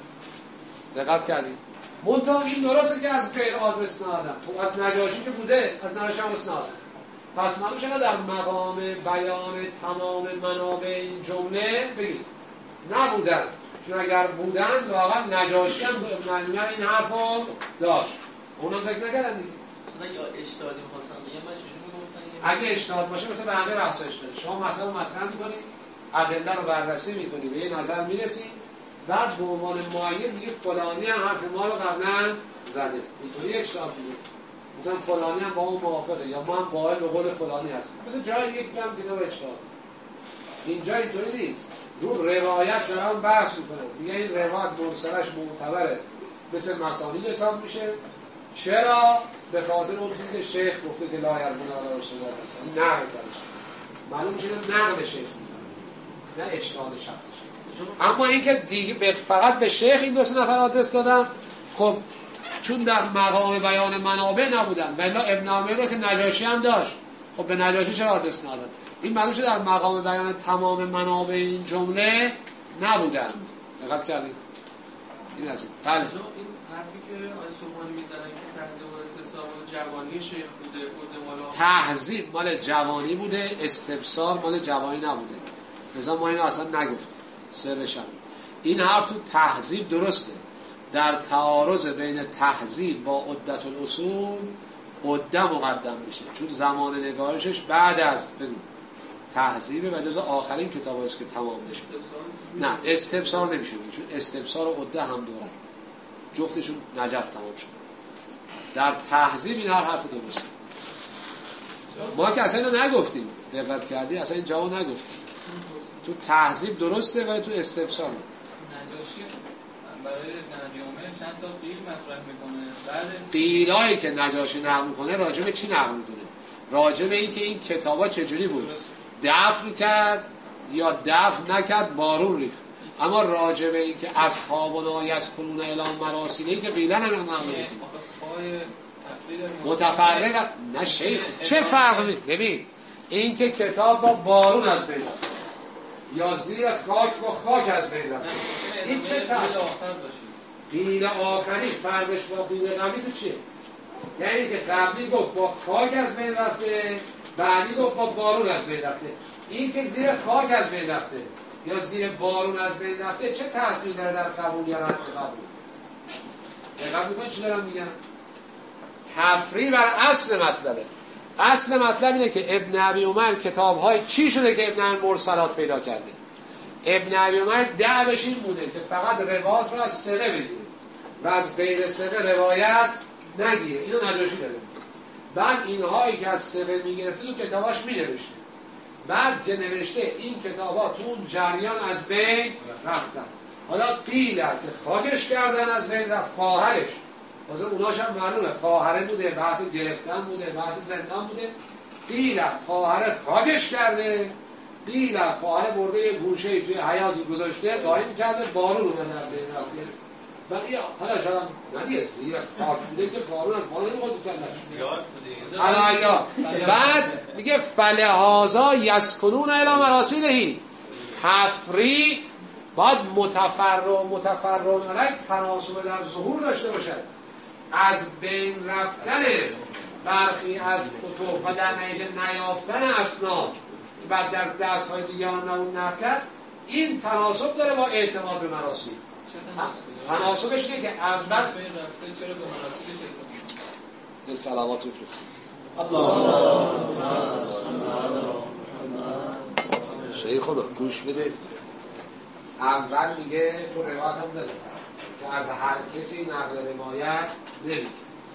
دقت کردید؟ منتها این درسته که از غیر آدرس ندادن. تو از نجاشی که بوده از نجاشی هم آدرس ندادن. پس معلوم شده در مقام بیان تمام منابع این جمله بگید نبودن. چون اگر بودن واقعا نجاشی هم این حرفو داشت. اونم ذکر نکردن دیگه.
یا اجتهادی می‌خواستم بگم مجبوری میگفتن
اگه اجتهاد باشه مثلا به همه بحث اجتهاد شما مثلا مطرح می‌کنید، ادله رو بررسی می‌کنی، به یه نظر می‌رسی، بعد به عنوان معید میگه فلانی هم حرف ما رو قبلا زده. اینطوری اجتهاد می‌کنی. مثلا فلانی هم با اون موافقه یا ما هم قائل به قول فلانی هستیم. مثلا جای دیگه که هم کتاب اجتهاد. اینجا اینطوری نیست. رو روایت دارن بحث می‌کنن. میگه این روایت مرسلش معتبره. مثل مسانید حساب میشه. چرا؟ به خاطر اون چیزی که شیخ گفته که لا یرجون علی رسول الله صلی الله علیه و آله. معلوم میشه نقد شیخ می‌کنه. نه اجتهاد شخصش. اما اینکه دیگه فقط به شیخ این دو سه نفر آدرس دادن، خب چون در مقام بیان منابع نبودن و الا ابن عامر رو که نجاشی هم داشت، خب به نجاشی چرا آدرس ندادن؟ این معلوم شد در مقام بیان تمام منابع این جمله نبودند. دقت کردید؟ این از این. بله.
این حرفی که آقای سبحانی میزنن که تهذیب و استفسار مال جوانی شیخ بوده،
تهذیب مال جوانی بوده، استفسار مال جوانی نبوده. لذا ما اینو اصلا نگفتیم. سرش هم این حرف تو تهذیب درسته. در تعارض بین تهذیب با عدت الاصول عده مقدم میشه، چون زمان نگارشش بعد از بگو تهذیبه و جز آخرین کتاب هست که تمام میشه. نه استفسار نمیشه چون استفسار و عده هم دورن، جفتشون نجف تمام شده. در تهذیب این هر حرف درسته. ما که اصلا اینو نگفتیم، دقت کردی اصلا این جواب نگفتیم. تو تهذیب درسته ولی تو استفسار نه.
نجاشی برای نبی عمر چند تا قیل مطرح میکنه. بعد
قیلایی که نجاشی نقل میکنه راجع به چی نقل میکنه؟ راجع به این که این کتابا چجوری بود، دفن کرد یا دفن نکرد، بارون ریخت. اما راجع به این که اصحابنا یذکرون الی مراسیلی که قیلا نقل میکنه متفرق نه شیخ. چه فرق میکنه؟ ببین این که کتاب با بارون از بین رفت یا زیر خاک با خاک از بین رفت، این چه تاثیر؟ قیل آخری فرقش با قیل قبلی تو چیه؟ یعنی که قبلی گفت با خاک از بین رفته، بعدی گفت با بارون از بین رفته. این که زیر خاک از بین رفته یا زیر بارون از بین رفته چه تأثیر داره در قبول یا رد قبول؟ دقیق میکنی چی دارم میگم؟ تفریع بر اصل مطلبه. اصل مطلب اینه که ابن ابی عمر کتاب‌های چی شده که ابن عمر مرسلات پیدا کرده؟ ابن ابی عمر دعوش این بوده که فقط روایت رو از ثقه بگیره و از غیر ثقه روایت نگیره. اینو نجاشی داره. بعد اینهایی که از ثقه میگرفته تو کتاباش مینوشته. بعد که نوشته این کتابا تو اون جریان از بین رفتن. حالا قیل که خاکش کردن از بین رفت، خواهرش. واسه اوناش هم معلومه خواهره بوده، بحث گرفتن بوده، بحث زندان بوده. قیل خواهر خاکش کرده، قیل خواهر برده یه گوشه توی حیاتی گذاشته قایم کرده، بارون رو به بین رفته. بقیه حالا شاید ندیه زیر خاک بوده که بارون از بالا نمیخواد کرده علایا. بعد میگه فلهازا یسکنون الی مراسیلهی، تفریق باید متفرع علیه تناسب در ظهور داشته باشد. از بین رفتن برخی از کتب و در نتیجه نیافتن اسناد بعد در درس‌های دیگران نمود نکرد، این تناسب داره با اعتماد به مراسم. تناسبش اینه که اول
بین رفته چرا به مراسمش اعتماد؟
به صلوات بفرستید. شیخ خدا گوش بده. اول میگه تو روایت هم داره که از هر کسی نقل روایت نمیگه،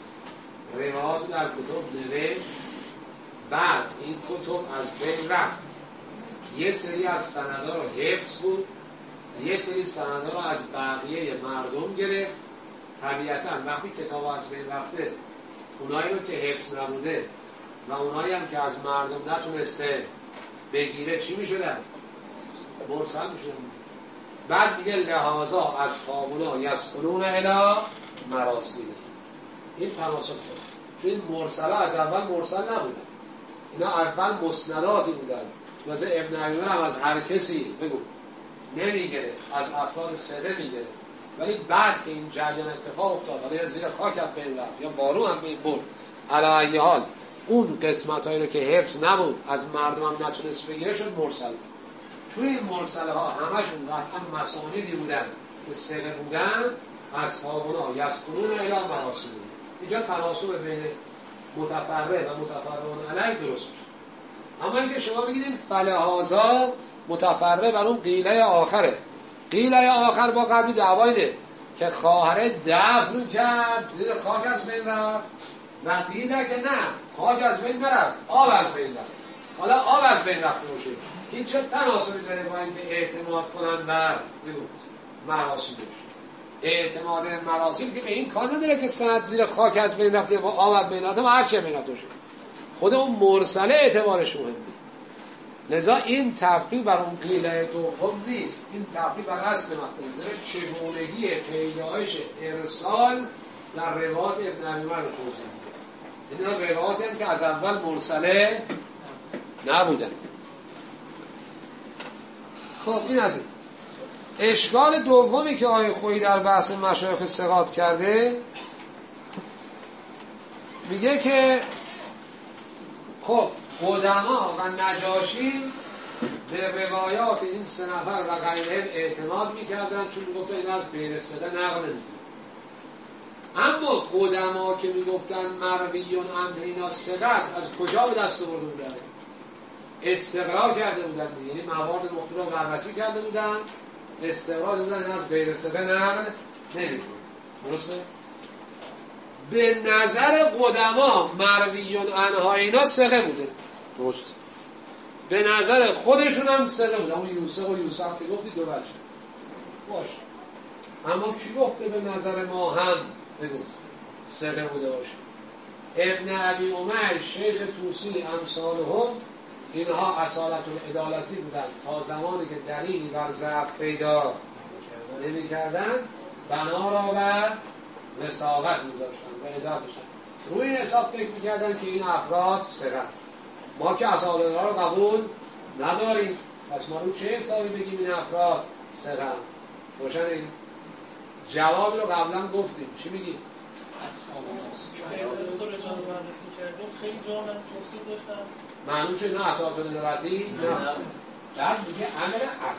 روایات در کتب نوشت، بعد این کتب از بین رفت، یه سری از سندها رو حفظ بود، یه سری سندها رو از بقیه مردم گرفت. طبیعتاً وقتی کتاب از بین رفته، اونایی رو که حفظ نبوده و اونایی هم که از مردم نتونسته بگیره چی میشدن؟ مرسل میشدن. بعد میگه لحاظا از خوابونا یسکنون الی مراسیل. این تناسب داره، چون این مرسل از اول مرسل نبودن، اینا اول مسنداتی بودن. مثل ابن عبیمر هم از هر کسی بگو نمیگره، از افراد سده میگره، ولی بعد که این جریان اتفاق افتاد، حالا یا زیر خاک هم بین رفت یا بارون هم بین برد، علی ای حال اون قسمت هایی رو که حفظ نبود از مردم هم نتونست بگیره شد مرسل. چون این مرسل ها همشون قطعا مسانیدی بودن که سده بودن، اصحابنا یسکنون الی مراسیل. اینجا تناسب بین متفرع و متفرع علیه درست میشه. اما اینکه شما بگید این فلهازا متفرع بر اون قیله آخره، قیله آخر با قبلی دعوایده که خواهر دفن کرد زیر خاک از بین رفت و قیله که نه خاک از بین نرفت، آب از بین رفت. حالا آب از بین رفته باشه، این چه تناسبی داره با اینکه اعتماد کنن بر مراسیلش؟ اعتماد مراسیل که به این کار نداره که سند زیر خاک از بین رفته با آب از بین رفته و هر چه بین رفته باشه، خود اون مرسله اعتبارش مهمه. لذا این تفریق بر اون قیله دوم نیست، این تفریق بر اصل مطلب داره چگونگی پیدایش ارسال در روایات ابن عبیمر رو توضیح میده. این روایاتی هم که از اول مرسله نبودن. خب این از این. اشکال دومی که آقای خویی در بحث مشایخ ثقات کرده، میگه که خب قدما و نجاشی به روایات این سه نفر و غیرهم اعتماد میکردن، چون میگفتن این از غیر سده نقل نمیکنه. اما قدما که میگفتن مرویون عن اینا سده است، از کجا به دست آورده بودن؟ استقرار کرده بودن، یعنی موارد مختلف رو بررسی کرده بودن، استقرار بودن این از غیر سده نقل نمیکنه. درسته؟ به نظر قدما مرویون عنها اینا ثقه بوده، درست؟ به نظر خودشون هم ثقه بوده. اون یوسف و یوسف که گفتی دو بچه باشه، اما کی گفته به نظر ما هم بگو ثقه بوده باشه؟ ابن ابی عمر، شیخ طوسی، امثالهم، اینها اصالت العدالتی بودن تا زمانی که دلیلی بر ضعف پیدا نمی کردن بنا را بر وثاقت میذاشتن و ادعا بشن. روی این حساب فکر میکردن که این افراد ثقه. ما که اصالت را رو قبول نداریم، پس ما رو چه حسابی بگیم این افراد ثقه؟ روشن این جواب رو قبلا گفتیم. چی میگیم؟
اصحاب رو بررسی کردیم، خیلی جا من توصیف داشتم
معلوم شد اینا اصالت العدالتی نه. در میگه عمل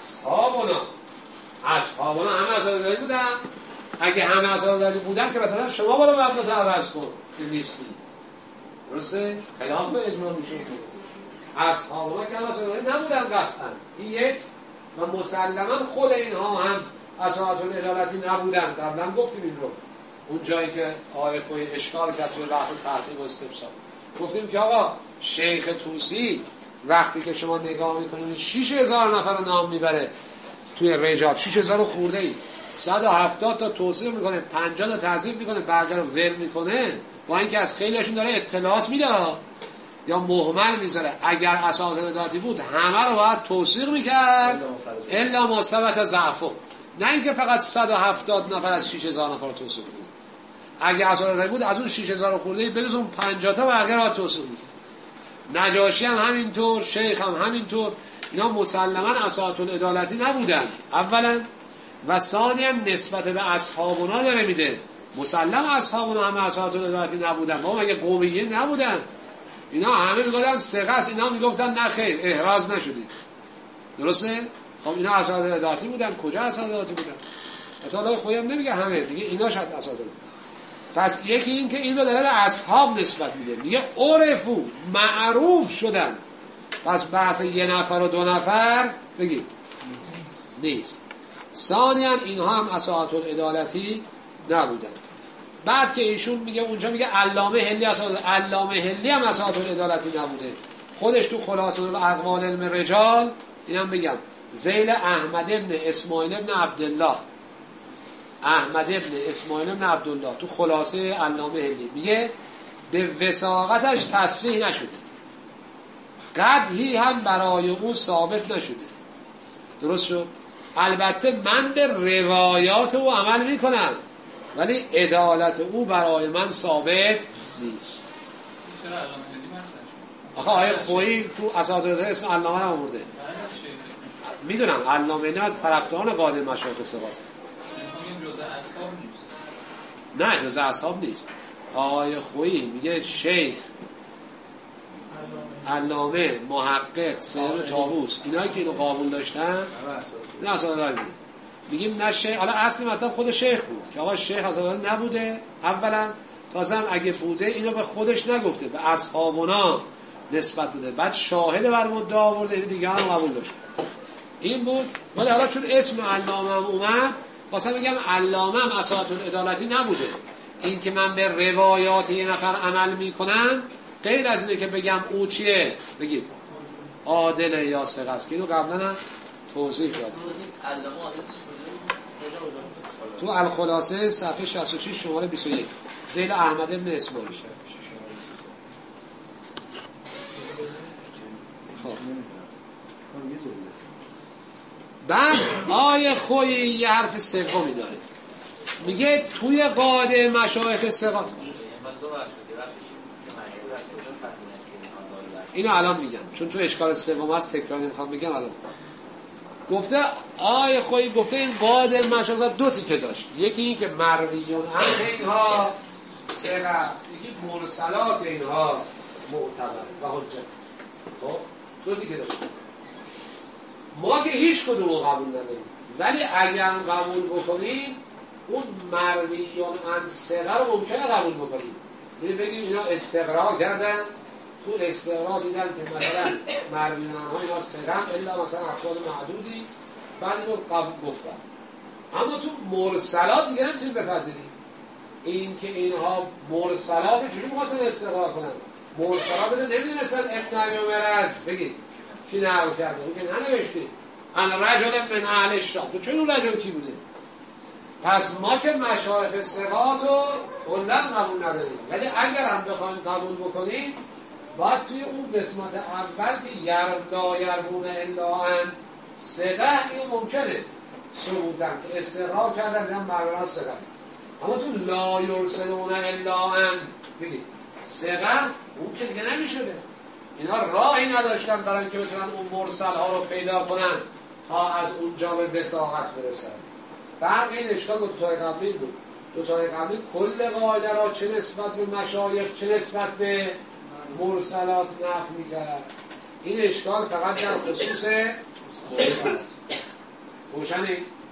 اصحابنا همه اصالت العدالتی بودن. اگه همه اصالت العدالتی بودن که مثلا شما بالا مبنات عوض کن که نیستی، درسته؟ خلاف اجماع میشه. اصحابنا که همه اصالت العدالتی نبودن قطعا، این یک. و مسلما خود اینها هم اصالت العدالتی نبودن. قبلا گفتیم این رو، اون جایی که آقای خویی اشکال کرد توی بحث تحصیل و استفسار، گفتیم که آقا شیخ طوسی وقتی که شما نگاه میکنید 6000 نفر نام میبره توی رجال، 6000 خورده ای، 170 تا توصیف میکنه، 50 تا تحذیف میکنه، بقیه رو ول میکنه، با اینکه از خیلیشون داره اطلاعات میده. یا مهمل میذاره. اگر اساطیر ادالتی بود همه رو باید توثیق میکرد الا ما ثبت ضعفه، نه اینکه فقط 170 نفر از 6000 نفر رو توثیق کنه. اگر اساطیر ادالتی بود از اون 6000 خورده بدون اون 50 تا بقیه رو توثیق میکرد. نجاشی هم همینطور، شیخ هم همینطور. اینا مسلما اساطیر ادالتی نبودن اولا، و ثانیا نسبت به اصحابونا داره میده. مسلم اصحابونا همه اساطیر ادالتی نبودن، ما مگه قومیه نبودن؟ اینا همه میگفتن ثقه است، اینا میگفتن نه خیر احراز نشدید. درسته؟ خب اینا اساطیر ادالتی بودن. کجا اساطیر ادالتی بودن؟ اطلاع خودم نمیگه همه، میگه اینا شاید اساطیر. پس یکی این که این رو داره به اصحاب نسبت میده، میگه عرفو معروف شدن. پس بحث یه نفر و دو نفر بگید نیست. ثانیاً اینها هم اساطیر ادالتی نبودن. بعد که ایشون میگه اونجا میگه علامه هلی علامه هلی هم اساطیر ادالتی نبوده. خودش تو خلاصه الاقوال علم رجال اینم بگم ذیل احمد ابن اسماعیل ابن عبدالله، احمد ابن اسماعیل ابن عبدالله تو خلاصه علامه هلی میگه به وثاقتش تصریح نشده، قدحی هم برای او ثابت نشده. درست شد؟ البته من به روایات او عمل میکنم ولی عدالت او برای من ثابت نیست. آخه آیه خویی تو اساطیر اسم علامه رو آورده. میدونم علامه نه از طرفداران قاضی مشایخ ثقات.
جزء اصحاب نیست.
نه جزء اصحاب نیست. آیه خویی میگه شیخ، علامه، محقق، سید طاووس، اینایی که اینو قابل داشتن نه اساطیر بوده. میگیم نه شیخ، حالا اصل مطلب خود شیخ بود که آقا شیخ اساطیر نبوده اولا، تازه هم اگه بوده اینو به خودش نگفته، به اصحابونا نسبت داده، بعد شاهد بر مدعا آورده، این دیگه هم قبول داشته. این بود. ولی حالا چون اسم علامه هم اومد واسه میگم علامه هم اساطیر ادالتی نبوده. این که من به روایات یه نفر عمل میکنم غیر از اینه که بگم او چیه، بگید عادل یا ثقه است، که اینو قبلا هم توضیح دادم. تو الخلاصه صفحه 66 شماره 21 ذیل احمد ابن اسماعیل. خب بعد آیه خوی یه حرف سومی داره، میگه توی قاعده مشایخ ثقات، اینو الان میگم چون تو اشکال سوم هست تکرار نمیخوام بگم. الان گفته آیه خوی گفته این قاعده مشایخ دو تیکه داشت، یکی این که مرویون هم اینها ثقه است، یکی مرسلات اینها معتبر و حجت. خب دو تیکه داشت. ما که هیچ کدوم رو قبول نداریم، ولی اگر قبول بکنیم اون مرویون عن ثقه رو ممکنه قبول بکنیم. یعنی بگیم اینا استقرار کردن، تو استقرار دیدن که مثلا مرویون عنها اینا ثقه الا مثلا افراد معدودی، بعد اینو قبول گفتن. اما تو مرسلات دیگه نمیتونیم بپذیریم. این که اینها مرسلات چجوری می‌خواستن استقرار کنن؟ مرسلات رو نمی‌دونستن ابن ابی مرز بگید کی نقل کرده، اون که ننوشته انا رجل من اهل الشام. تو چون اون رجل کی بوده؟ پس ما که مشایخ ثقات رو کلاً قبول نداریم، ولی اگر هم بخوایم قبول بکنیم باید توی اون قسمت اول که لا یربون الا عن ثقه اینو ممکنه ثبوتن که استقرار کردن میگن مرویان ثقه، اما تو لا یرسلون الا عن بگید ثقه اون که دیگه نمیشده. اینا راهی نداشتن برای اینکه بتونن اون مرسل ها رو پیدا کنن تا از اونجا به وثاقت برسن. فرق این اشکال با دوتای قبلی بود. دوتای قبلی کل قاعده را چه نسبت به مشایخ چه نسبت به مرسلات نفی میکرد. این اشکال فقط در خصوص مرسلات. روشنی؟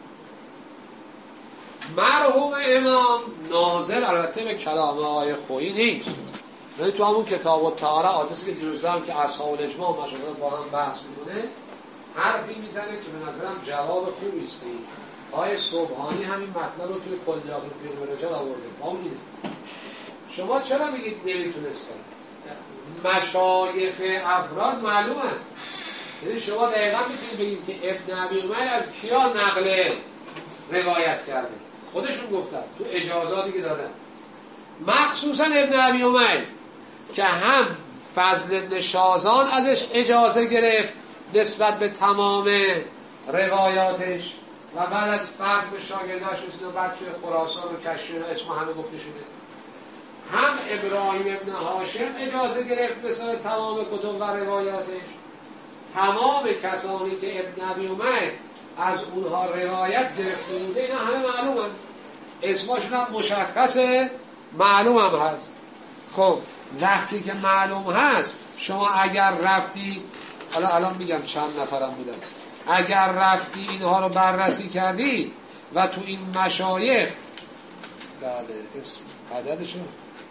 مرحوم امام ناظر البته به کلام آقای خویی نیست، ولی تو همون کتاب الطهاره حادثی که دیروزه هم که اصحاب الاجماع و مشایخ با هم بحث میکنه حرفی میزنه که به نظرم جواب خوبی است. آقای صبحانی همین مطلب رو توی کلیات فقه رجال آورده. ما میگیم شما چرا میگید نمیتونستن؟ مشایخ افراد معلومه، یعنی شما دقیقا میتونید بگید که ابن ابی عمر از کیا نقل روایت کرده، خودشون گفتن تو اجازاتی که دادن، مخصوصا ابن ابی عمر که هم فضل بن شازان ازش اجازه گرفت نسبت به تمام روایاتش و بعد از فضل به شاگرداش رسید و بعد توی خراسان و کشمیر اسم همه گفته شده. هم ابراهیم ابن هاشم اجازه گرفت نسبت تمام کتب و روایاتش. تمام کسانی که ابن ابی عمر از اونها روایت گرفته بوده اینا همه معلومن، اسمشون هم مشخصه، معلوم هم هست. خب وقتی که معلوم هست شما اگر رفتی، الان میگم چند نفرم بودن، اگر رفتی اینها رو بررسی کردی و تو این مشایخ بله اسم عددشون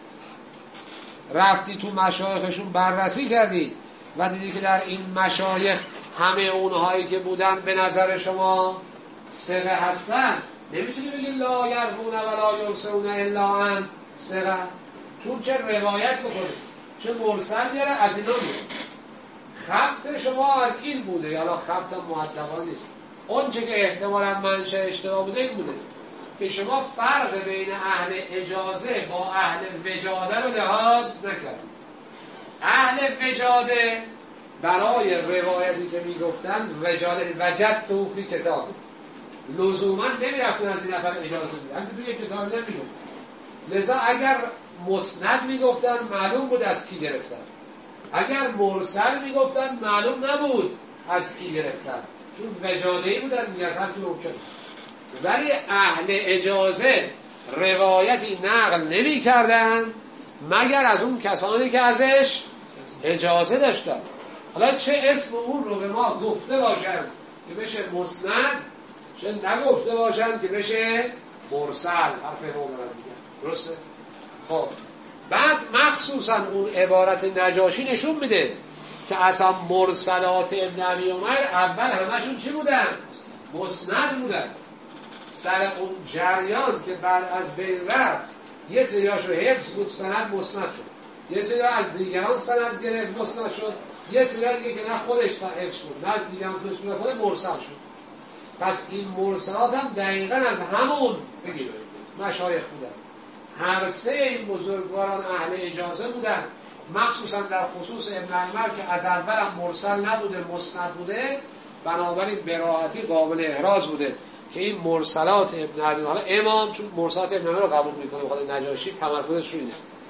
رفتی تو مشایخشون بررسی کردی و دیدی که در این مشایخ همه اونهایی که بودن به نظر شما ثقه هستن، نمیتونی بگی لا یرفون ولا یرسلون الا عن ثقه، چون چه روایت بکنی چه مرسل بیاره از اینا میره. خط شما از این بوده، یا خط مؤدبانه نیست، اون چه که احتمالا منشأ اشتباه بوده این بوده که شما فرق بین اهل اجازه با اهل وجاده رو لحاظ نکردید. اهل وجاده برای روایتی که میگفتن وجدت فی کتاب، لزوما نمیرفتن از این نفر اجازه میدن که توی کتاب نمیگفت، لذا اگر مسند میگفتن معلوم بود از کی گرفتن، اگر مرسل میگفتن معلوم نبود از کی گرفتن، چون وجاده‌ای بودن دیگه از هم تو ممکن. ولی اهل اجازه روایتی نقل نمی کردن مگر از اون کسانی که ازش اجازه داشتن. حالا چه اسم اون رو به ما گفته باشن که بشه مسند، چه نگفته باشن که بشه مرسل، حرف رو دارن میگن، درسته؟ خب بعد مخصوصا اون عبارت نجاشی نشون میده که اصلا مرسلات ابن ابی عمر اول همشون چی بودن؟ مسند بودن. سر اون جریان که بعد از بین رفت یه سریاشو حفظ بود سند مسند شد، یه سریا از دیگران سند گرفت مسند شد، یه سریا دیگه که نه خودش حفظ بود نه از دیگران درست بود خود مرسل شد. پس این مرسلات هم دقیقاً از همون بگید مشایخ بودن. هر سه این بزرگواران اهل اجازه بودن، مخصوصا در خصوص ابن عمر که از اول هم مرسل نبوده مسند بوده، بنابراین به راحتی قابل احراز بوده که این مرسلات ابن عمر، حالا امام چون مرسلات ابن عمر رو قبول میکنه بخاطر نجاشی تمرکزش رو اینه،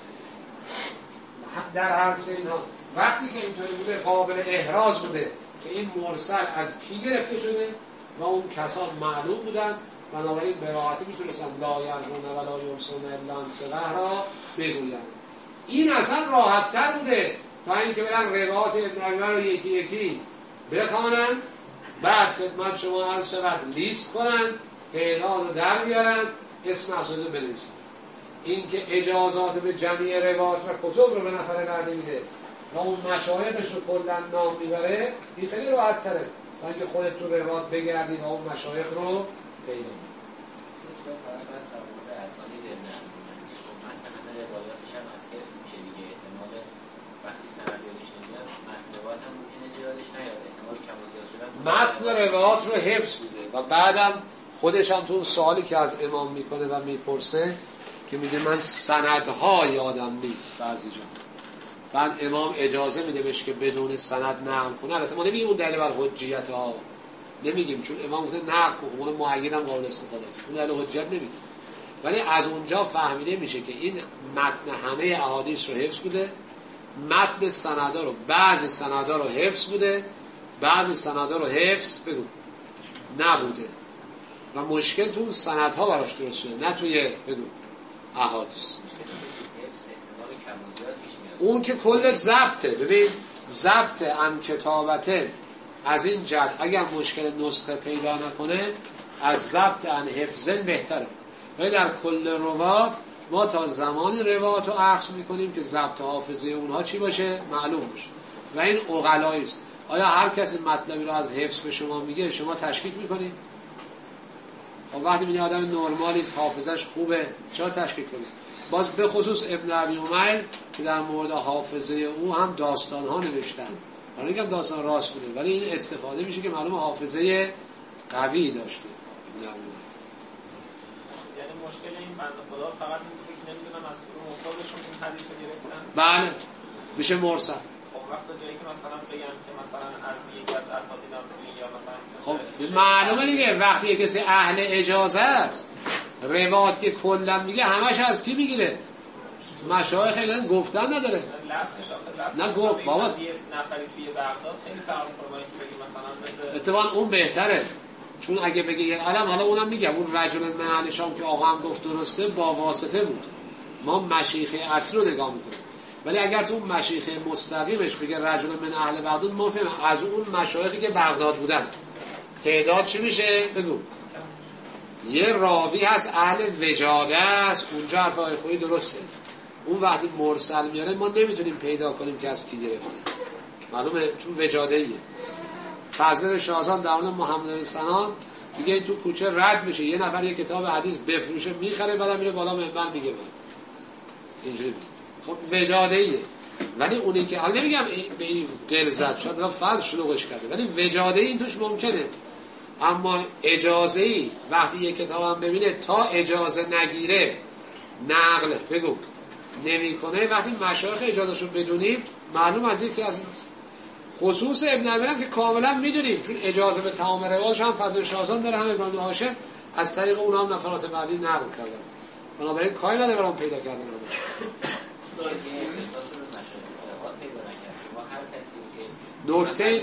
در هر سه اینها وقتی که اینطوری بوده قابل احراز بوده که این مرسل از کی گرفته شده و اون کسان معلوم بودن، بنابراین به راحتی میتونستن لا یرجون ولا یرسلون الا عن ثقه را بگویند. این اصلا راحت تر بوده تا اینکه برن روایات ابن عمر رو یکی یکی بخوانن، بعد خدمت شما عرض شود لیست کنن، تعداد رو در بیارن، اسم اساتید رو بنویسن. این که اجازات به جمعی روایات و کتب رو به نفر بعد میده و اون مشایخش رو کلا نام میبره، این خیلی راحت تره تا اینکه خودت تو روایات بگردی و اون مشایخ رو پیدا کنی. متن روایات رو حفظ بوده و بعدم خودش هم تو اون سوالی که از امام میکنه و میپرسه که میگه من سندها یادم نیست بعضی جا، بعد امام اجازه میده بهش که بدون سند نقل کنه. البته ما نمیگیم اون دلیل بر حجیت ها نمیگیم، چون امام گفته نقل کنه معین هم قابل استفاده است، اون دلیل حجیت نمیگیم، ولی از اونجا فهمیده میشه که این متن همه احادیث رو حفظ بوده، متن سندا رو بعضی سندا رو حفظ بوده، بعضی سندا رو حفظ نبوده و مشکل تو اون سندها براش درست شده نه توی احادیث. اون که کل ضبطه. ببین ضبط عن کتابته از این جهت اگر مشکل نسخه پیدا نکنه از ضبط عن حفظن بهتره، ولی در کل روات ما تا زمانی روات رو اخذ میکنیم که ضبط حافظه اونها چی باشه معلوم باشه و این عقلایی است. آیا هر کسی مطلبی رو از حفظ به شما میگه شما تشکیک میکنید؟ خب وقتی میگه آدم نرمالی است حافظش خوبه چرا تشکیک کنید؟ باز به خصوص ابن ابی عمر که در مورد حافظه او هم داستان ها نوشتن، حالا میگم داستان راست بوده ولی این استفاده میشه که معلوم حافظه قوی داشته ابن ابی عمر.
یعنی مشکل این بنده خدا فقط این که نمیدونم از کدوم استادشون این حدیث رو گرفتن.
بله میشه مرسل.
خب وقت به جایی که مثلا بگم که مثلا از یکی از اساتیدان یا مثلا
خب معلومه دیگه وقتی کسی اهل اجازه است روایت که کلا میگه همش از کی میگیره؟ مشایخ خیلی گفتن نداره. نه گفت بابا
نفری توی بغداد خیلی فرق می‌کنه که بگی مثلا مثل
اتفاقا اون بهتره، چون اگه بگی الان حالا اونم میگم اون رجل من اهل شام که آقا هم گفت درسته با واسطه بود، ما مشایخ اصل رو نگاه میکنیم، ولی اگر تو اون مشایخ مستقیمش بگه رجل من اهل بغداد ما فهم از اون مشایخی که بغداد بودن تعداد چی میشه؟ بگو. یه راوی هست اهل وجاده است، اونجا حرفای خویی درسته. اون وقتی مرسل میاره ما نمیتونیم پیدا کنیم که از کی گرفته، معلومه؟ چون وجاده ایه. فضل شاهزان در مورد محمد بن سنان دیگه تو کوچه رد میشه، یه نفر یه کتاب حدیث بفروشه میخره بعدم میره بالا منبر میگه من اینجوری. خب وجاده ایه. ولی اونی که حالا نمیگم به این غلظت شد را فضل شلوغش کرده، ولی وجاده این توش ممکنه، اما اجازه ای وقتی یه کتاب هم ببینه تا اجازه نگیره نقل بگو نمی کنه، وقتی مشایخ اجازهشو بدونیم معلوم از یکی از ایناست. خصوص ابن عبیرم که کاملا میدونیم چون اجازه به تمام روایش هم فضل شاهزان داره، هم ابراهیم هاشم از طریق اون هم نفرات بعدی نقل کردن، بنابراین کاری نداره برام پیدا کردن همش. نکته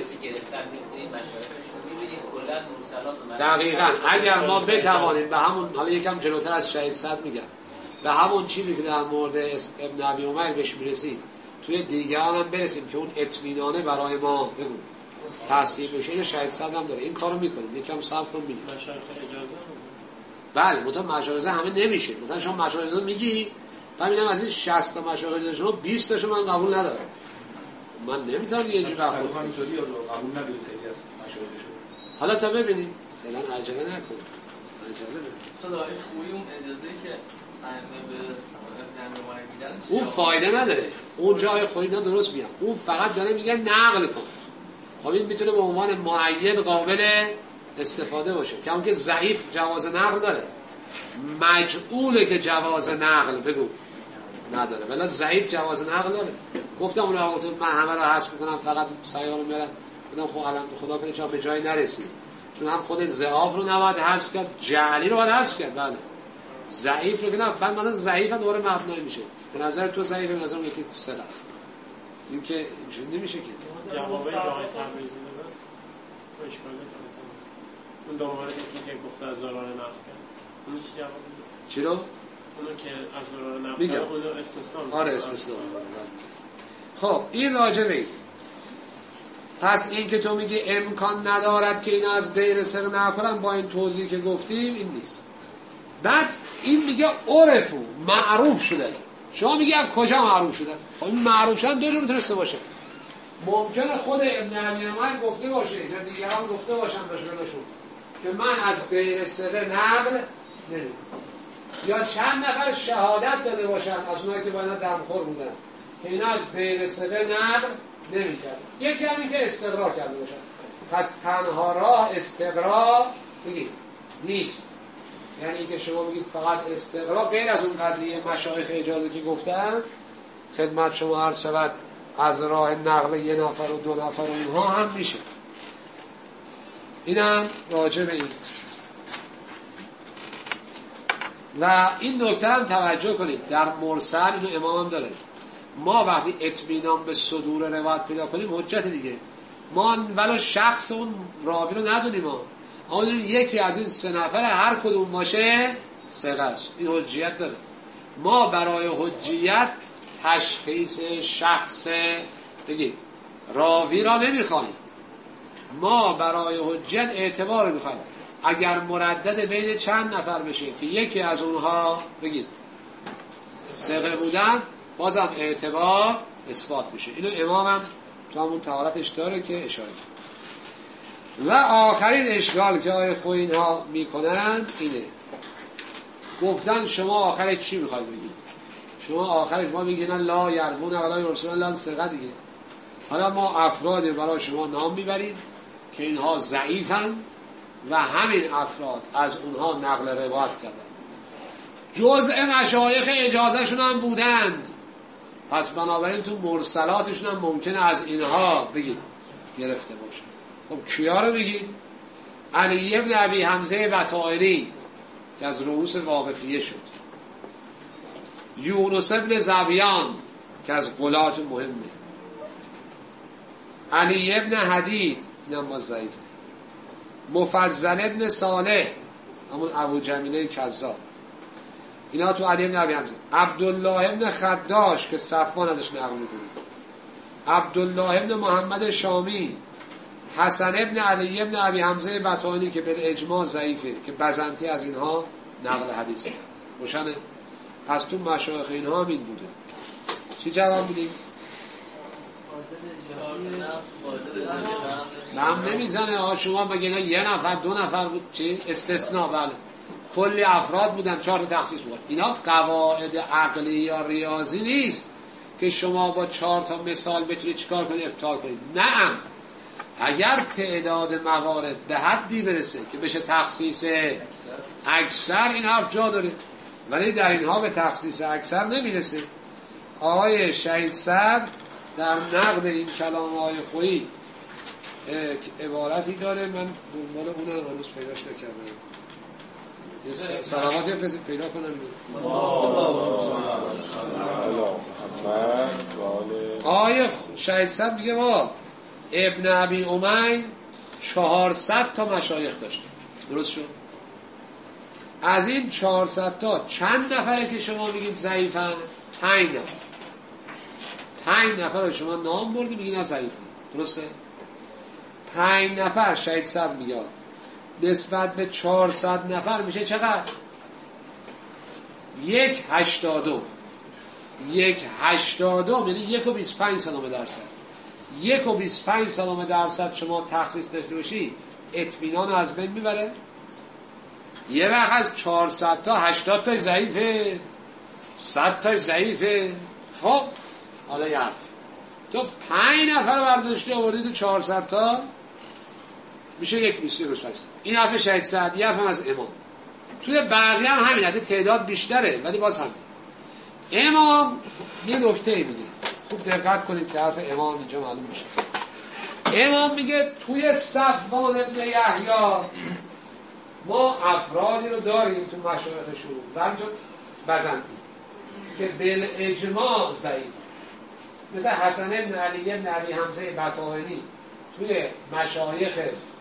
دقیقاً اگر ما بتوانیم به همون، حالا یکم جلوتر از شهید صد میگم، به همون چیزی که در مورد ابن ابی عمر بهش میرسیم توی دیگران هم برسیم که اون اطمینانه برای ما بگو تصدیق بشه، این شهید صد هم داره، این کارو میکنیم. یکم صبر کن میگیم بله مطمئن مشاهده همه نمیشه. مثلا شما مشاهده میگی ببینم از این 60 تا مشاهده شما 20 تاشو من قبول ندارم، من نمیتونم یه جوری برخورد کنم
اینطوری رو قبول ندارید خیلی از مشاهده شما.
حالا تا ببینیم، فعلا عجله نکنید، عجله نکنید.
صدای خوبی اون اجازه که ائمه به ابن عمر میدن
اون فایده نداره، اون جای خودی درست میاد، اون فقط داره میگه نقل کن. خب این میتونه به عنوان مؤید قابل استفاده باشه، که اون که ضعیف جواز نقل داره، مجعوله که جواز نقل بگو نداره، ولی ضعیف جواز نقل داره. گفتم اون آقا من همه رو حذف میکنم فقط سیار رو میارم، گفتم خب الان خدا کنه چرا به جای نرسید، چون هم خود ضعاف رو نباید حذف کرد، جعلی رو باید حذف کرد. بله ضعیف رو که نه، بعد مثلا ضعیف هم دوباره مبنای میشه. به نظر تو ضعیف، به نظر اون یکی سر است، این که اینجوری نمیشه که
جوابه راه تبریزی داره و اشکال نداره. اون دوباره یکی که گفته از زرار نقل کرد اون چی جواب میده؟
چی رو؟
اونو که از زرار نقل کرد اونو استثناء میکنه.
آره استثناء. خب این راجبه این. پس این که تو میگی امکان ندارد که این از غیر ثقه نکنن، با این توضیحی که گفتیم این نیست. بعد این میگه عرفو معروف شده، شما میگی از کجا معروف شده؟ خب این معروف شدن دو جور میتونسته باشه، ممکنه خود ابن ابی عمر گفته باشه یا دیگران گفته باشن بهشون که من از غیر ثقه نقل نمیکنم، یا چند نفر شهادت داده باشن از اونایی که باید دمخور بودن که اینا از غیر ثقه نقل نمیکردن. یکی همین که استقرا کرده باشن. پس تنها راه استقرا بگید نیست، یعنی که شما بگید فقط استقرا، غیر از اون قضیه مشایخ اجازه که گفتن خدمت شما عرض شود از راه نقل یه نفر و دو نفر و اینها هم میشه. اینم راجع به این. و این نکته هم توجه کنید در مرسل اینو امام هم داره، ما وقتی اطمینان به صدور روایت پیدا کنیم حجت دیگه، ما ولو شخص اون راوی رو ندونیم، اما دونیم یکی از این سه نفر هر کدوم باشه ثقه است، این حجیت داره. ما برای حجیت تشخیص شخص بگید راوی را نمیخوایم، ما برای حجیت اعتبار رو میخوایم. اگر مردد بین چند نفر بشه که یکی از اونها بگید ثقه بودن، بازم اعتبار اثبات میشه. اینو امام هم تو همون طهارتش داره که اشاره کرد. و آخرین اشکال که آقای خویی ها میکنن اینه، گفتن شما آخرش چی میخوای بگید؟ شما آخرش ما میگین لا یرمون ولا یرسلون لا ثقه دیگه. حالا ما افراد برای شما نام میبریم که اینها ضعیفند و همین افراد از اونها نقل روایت کردن، جزء مشایخ اجازه شون هم بودند، پس بنابراین تو مرسلاتشون هم ممکنه از اینها بگید گرفته باشه. خب کیا رو بگید؟ علی ابن ابی حمزه بطائری که از رؤوس واقفیه شد، یونس ابن زبیان که از قلات مهمه، علی ابن حدید اینم باز ضعیفه، مفضل ابن صالح همون ابو جمیله کذاب، اینا تو علی ابن ابی حمزه. عبدالله ابن خداش که صفوان ازش نقل می‌کنه، عبدالله ابن محمد شامی، حسن ابن علی ابن ابی حمزه بطانی که به اجماع ضعیفه که بزنتی از اینها نقل حدیث کرد. روشنه؟ پس تو مشایخ اینها هم این بوده. چی جواب میدیم؟ نم نمیزنه. شما مگه اینا یه نفر دو نفر بود؟ چی؟ استثناء. بله کلی افراد بودن، 4 تا تخصیص بود. اینا قواعد عقلی یا ریاضی نیست که شما با 4 تا مثال بتونید چیکار کنید؟ ابطال کنید. نه، اگر تعداد موارد به حدی برسه که بشه تخصیص اکثر، این حرف جا داره، ولی در اینها به تخصیص اکثر نمیرسه. آقای شهید صدر در نقد این کلام آقای خویی عبارتی داره، من دنبال اونم هنوز پیداش نکردم. یه سلاماتی پیدا کنم. آقای شهید صدر میگه ما ابن ابی امیل 400 تا مشایخ داشته. درست شد؟ از این 400 تا چند نفره که شما میگید ضعیفن؟ 5 نفر. 5 نفر رو شما نام بردی میگید نه ضعیفن. درسته؟ 5 نفر شهید صدر میگه نسبت به 400 نفر میشه چقدر؟ 1/80. 1/80 یعنی 1.25%. 1.25% شما تخصیص داشته باشی اطمینان رو از بین میبره. یه وقت از 400 تا 80 تا ضعیفه، 100 تا ضعیفه. خب حالا یه حرف تو 5 نفر برداشتی آوردی تو 400 تا میشه 1.25%. این حرف شهید صدر، یه حرف هم از امام. توی بقیه هم همین حتی تعداد بیشتره ولی باز هم امام یه نکته میگه، خوب دقت کنید که حرف امام اینجا معلوم میشه. امام میگه توی صفوان ابن یحیی ما افرادی رو داریم تو مشایخشون و همینطور بزنتی که بالاجماع ضعیف، مثل حسن ابن علی ابن ابی حمزه بطائری توی مشایخ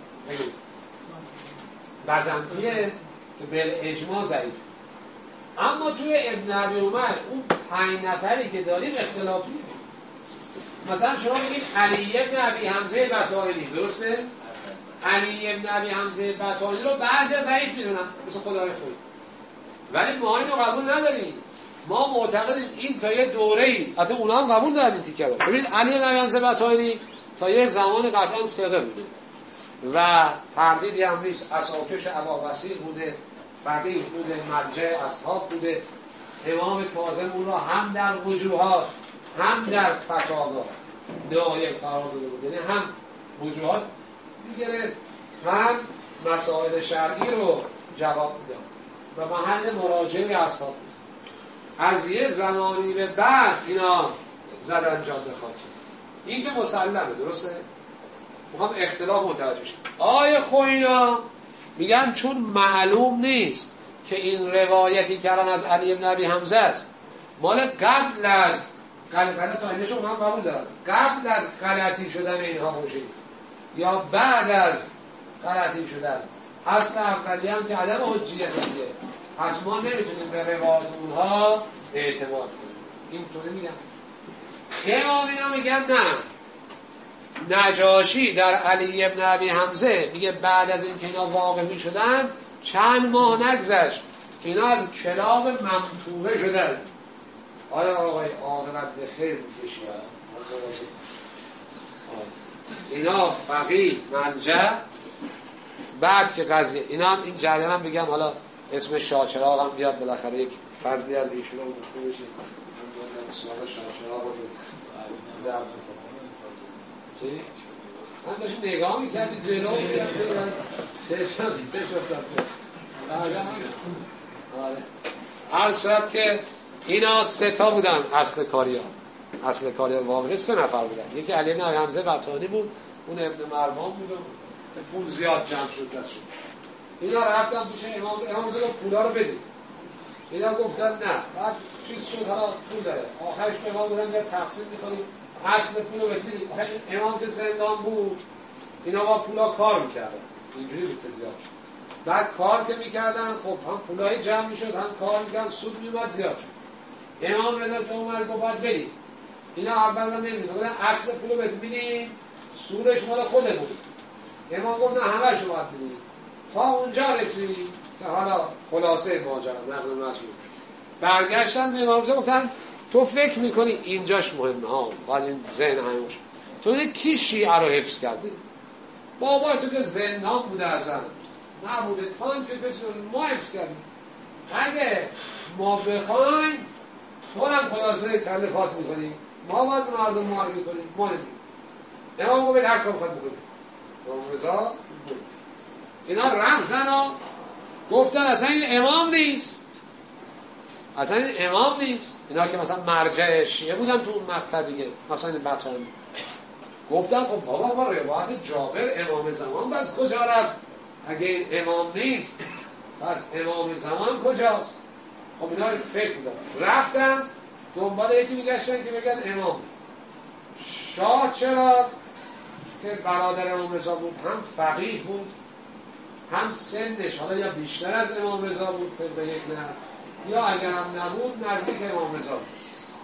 بزنتیه که بالاجماع ضعیف. اما توی ابن ابی عمر اون 5 نفری که داریم اختلافی. مثلا شما بگید علی ابن ابی حمزه بطائری، درسته؟ علی ابن ابی حمزه بطائری رو بعضی ضعیف میدونن مثل خدای خوی، ولی ما اینو قبول نداریم. ما معتقدیم این تا یه دوره‌ای، البته اونا هم قبول دارن این تیکه رو. ببینید علی ابن ابی حمزه بطائری تا یه زمان قطعا ثقه بوده و تردیدی هم نیست، اساکش ابا وسیع بوده، فقیه بوده، مرجع اصحاب بوده، امام کاظم اون را هم در وجوهات هم در فتاوا داعی قرار داده بود، یعنی هم وجوهات میگرفت هم مسائل شرعی رو جواب میداد و محل مراجعه اصحاب بود. از یه زمانی به بعد اینا زدن جاده خاکی. این که مسلمه، درسته؟ میخوام اختلاف متوجه شیم. آیه خوینا میگن چون معلوم نیست که این روایتی که الان از علی ابن ابی حمزه است مال قبل از غلط آینشون هم قبول دارن، قبل از غلطی شدن اینها باشه یا بعد از غلطی شدن، اصل اولی هم که عدم حجیت دیگه، پس ما نمیتونیم به روایت اونها اعتماد کنیم. اینطوری میگن. امام اینا میگن نه، نجاشی در علی ابن ابی حمزه میگه بعد از این که اینا واقعی شدن چند ماه نگذشت که اینا از کلاب ممتوره شدن. آیا آقای عاقبت به خیر بکشید؟ اینا فقیه مرجع بعد که قضیه اینا هم این جریان هم بگم، حالا اسم شاهچراغ هم بیاد بالاخره یک فضلی از ایشون رو گفته بشه. شاهچراغ رو چی؟ من داشت نگاه میکردی جلو میگم چه برن چشم هر صورت که اینا 3 تا بودن اصل کاری ها. اصل کاری واقعی 3 نفر بودن. یکی علی بن حمزه قطانی بود، اون ابن مروان بود و پول زیاد جمع شد دستشون. اینا رفتن پیش امام رضا پولا رو بدید. اینا گفتن نه. بعد چیز شد حالا پول داره. آخرش به ما گفتن بیا تقسیم می‌کنیم. اصل پول رو بدید. امام که زندان بود اینا با پولا کار می‌کردن. اینجوری بود که زیاد شد. بعد کار که می‌کردن خب هم پولای جمع می‌شد هم کار می‌کردن سود میومد زیاد شد. امام رضا که اومد گفت باید بدید. اینا اولا نمی‌دونن. گفتن اصل پول رو بدید. سودش مال خودمون. امام گفت نه همه‌شو باید بدید. تا اونجا رسید که حالا خلاصه ماجرا نقل مضمون برگشتن به امام رضا گفتن تو فکر میکنی اینجاش مهمه ها باید این ذهن همش تو این کی شیعه رو حفظ کرده؟ بابا تو که زندان بوده اصلا نبوده تو هم که ما حفظ کردیم اگه ما بخوایم تو هم خلاصه کلفات میکنیم ما باید مردم معرفی کنیم ما نمیم امام گفت هر کار بخواد بکنیم امام رضا اینا رفتن و گفتن اصلا این امام نیست اصلا این امام نیست اینا که مثلا مرجع شیعه بودن تو اون مقطع دیگه مثلا این بطانی گفتن خب بابا ما روایت جابر امام زمان بس کجا رفت اگه این امام نیست پس امام زمان کجاست خب اینا رو فکر بودن رفتن دنبال یکی میگشتن که بگن امام شاه چرا که برادر امام رضا بود هم فقیه بود هم سنش حالا یا بیشتر از امام رضا بود طبق یک نه یا اگر هم نبود نزدیک امام رضا بود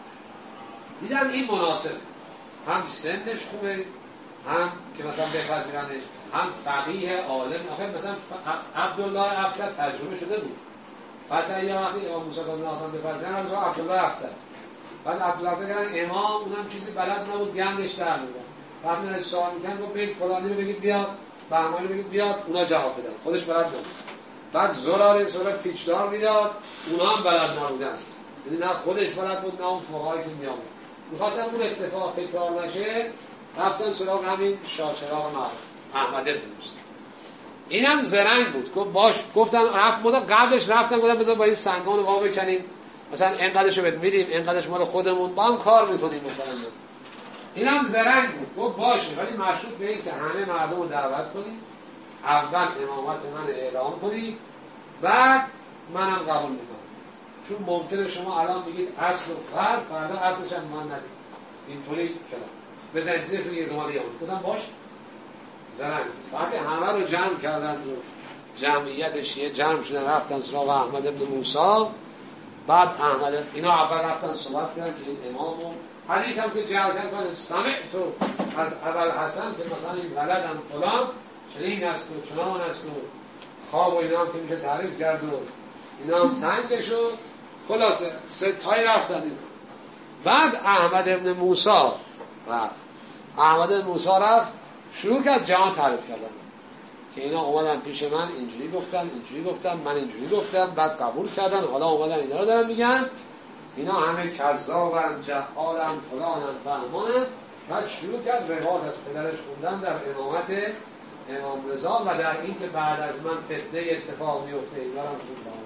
دیدم این مناسب هم سنش خوبه هم که مثلا بپذیرنش هم فقیه عالم آخه مثلا عبدالله افضل تجربه شده بود فتح یا وقتی امام موسی کاظم حسن بپذیرن هم عبدالله افضل بعد عبدالله افضل کردن امام اونم چیزی بلد نبود گندش در میدن بعد من سوال میکنم گفت بگید فلانی رو بگید بیاد بهمانی بگید بیاد اونا جواب بدن خودش بلد نبود بعد زراره پیچدار میداد اونا هم بلد نبودن یعنی نه خودش بلد بود نه اون فقهایی که میامد میخواستم اون اتفاق تکرار نشه رفتن سراغ همین شاچراغ معروف احمد بن موسی اینم زرنگ بود گفت باش گفتن رفت مدام قبلش رفتن گفتن بذار با این سنگان وا بکنیم مثلا اینقدرشو بهت میدیم اینقدرش مال خودمون با هم کار میکنیم مثلا اینم زرنگ بود گفت باشه ولی مشروط به این که همه مردم رو دعوت کنیم اول امامت من اعلام کنیم بعد منم قبول میکنم چون ممکنه شما الان بگید اصل و فردا اصلش هم من ندید اینطوری شده بزنید زیر توی یه دمالی همون گفتم باش زرنگ وقتی همه رو جمع کردن و جمعیت شیعه جمع شدن رفتن سراغ احمد بن موسی بعد احمد اینا اول رفتن صحبت کردن که این امامو حدیث هم که جمع کردن سمعت تو از اول حسن که مثلا این بلدم فلان چنین است و چنان است و خواب و اینا هم که میشه تعریف کرد و اینا هم تنگش و خلاصه ستایی رفتن اینا. بعد احمد بن موسی رفت احمد بن موسی رفت شروع کرد جهان تعریف کردن که اینا اومدن پیش من اینجوری گفتن من اینجوری گفتم بعد قبول کردن حالا اومدن اینا رو دارن میگن اینا همه کذابن جهالن فلانن فهمانن بعد شروع کرد روایت از پدرش خوندن در امامت امام رضا و در این که بعد از من فتنه اتفاق میفته اینا رو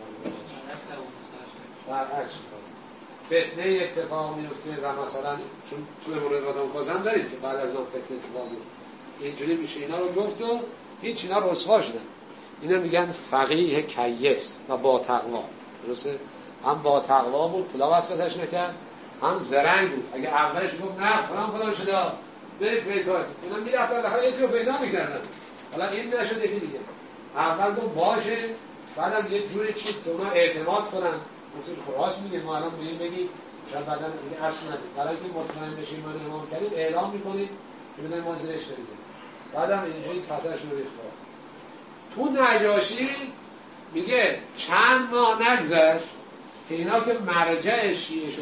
برعکس فتنه اتفاق میفته و مثلا چون توی مورد قدام کازم داریم که بعد از من فتنه اتفاق میفته اینجوری میشه اینا رو گفت و هیچ اینا رسوا شدن اینا میگن فقیه کیس و با تقوا درسته هم با تقوا بود پلا وسطش نکرد هم زرنگ بود اگه اولش گفت نه فلان شده برید پیکارت اونم میرفتن داخل یکی رو پیدا میکردن حالا این نشده که دیگه اول گفت باشه بعدم یه جوری چیز که اونا اعتماد کنن گفتید خلاص میگه ما الان بگیم شاید بعدا میگه اصل ندید برای که مطمئن بشیم من امام کردیم اعلام میکنید که بدونیم ما زیرش بریزیم بعدم اینجوری پترش رو ریخت تو نجاشی میگه چند ماه نگذشت که اینا که مرجع شیعه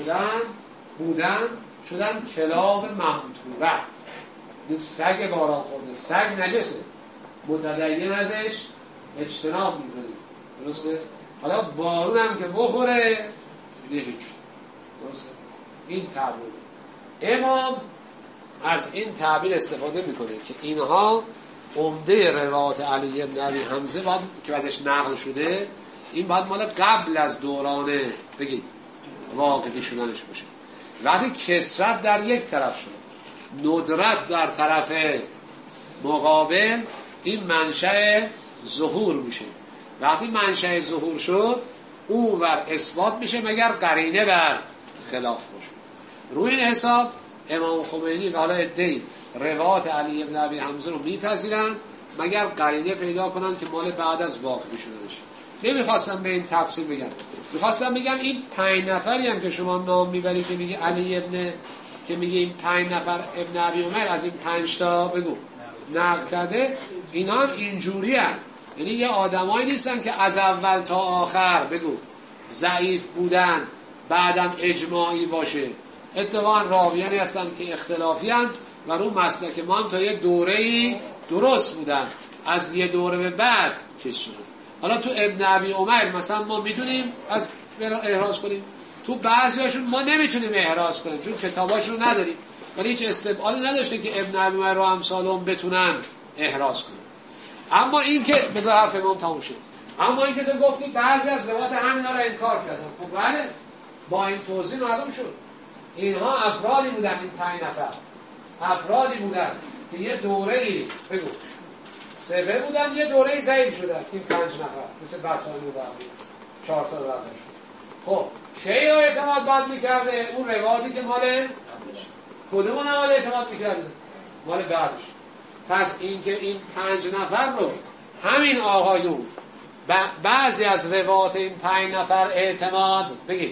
شدن کلاب ممتوره این سگ باران خورده سگ نجسه متدین ازش اجتناب میکنه درسته؟ حالا بارون هم که بخوره دیگه هیچ درسته؟ این تعبیر امام از این تعبیر استفاده میکنه که اینها عمده روایات علی بن ابی حمزه باید که ازش نقل شده این باید مال قبل از دوران بگید واقعی شدنش باشه وقتی کثرت در یک طرف شد، ندرت در طرف مقابل، این منشأ ظهور میشه. وقتی منشأ ظهور شد، اون ور اثبات میشه مگر قرینه بر خلاف باشه. روی این حساب امام خمینی و حالا عده‌ای روایات علی بن ابی حمزه رو میپذیرن مگر قرینه پیدا کنن که مال بعد از واقعی شدنش. نمیخواستم به این تفصیل بگم، میخواستم بگم این 5 نفری هم که شما نام میبرید که میگه علی ابن، که میگه این 5 نفر ابن ابی عمر از این 5 تا بگو نقل کرده، اینا هم اینجوری هست. یعنی یه آدمایی نیستن که از اول تا آخر بگو ضعیف بودن بعدم اجماعی باشه. اتفاقا راویانی هستن که اختلافی هستن و رو مسلک ما هم تا یه دوره‌ای درست بودن، از یه دوره به بعد چیز شدن. حالا تو ابن ابی عمر مثلا ما میدونیم از احراز کنیم، تو بعضیاشون ما نمیتونیم احراز کنیم چون کتاباشون رو نداریم، ولی هیچ استبعادی نداشته که ابن ابی عمر رو امثالهم بتونن احراز کنن. اما این که بذار حرف امام تموم شه، اما این که تو گفتی بعضی از روایات همینا رو انکار کردن، خب بله با این توضیح معلوم شد اینها افرادی بودن، این 5 نفر افرادی بودن که یه دوره‌ای بگو سبه بودن، یه دوره‌ای ضعیف شدن. این 5 نفر مثل بطانی و بقیه 4 تا بعد شد. خب کی اعتماد باید میکرده؟ اون روایتی که مال کدومون نمال اعتماد میکرده؟ مال بعدش. پس این که این 5 نفر رو همین آقایون بعضی از روایات این 5 نفر اعتماد بگید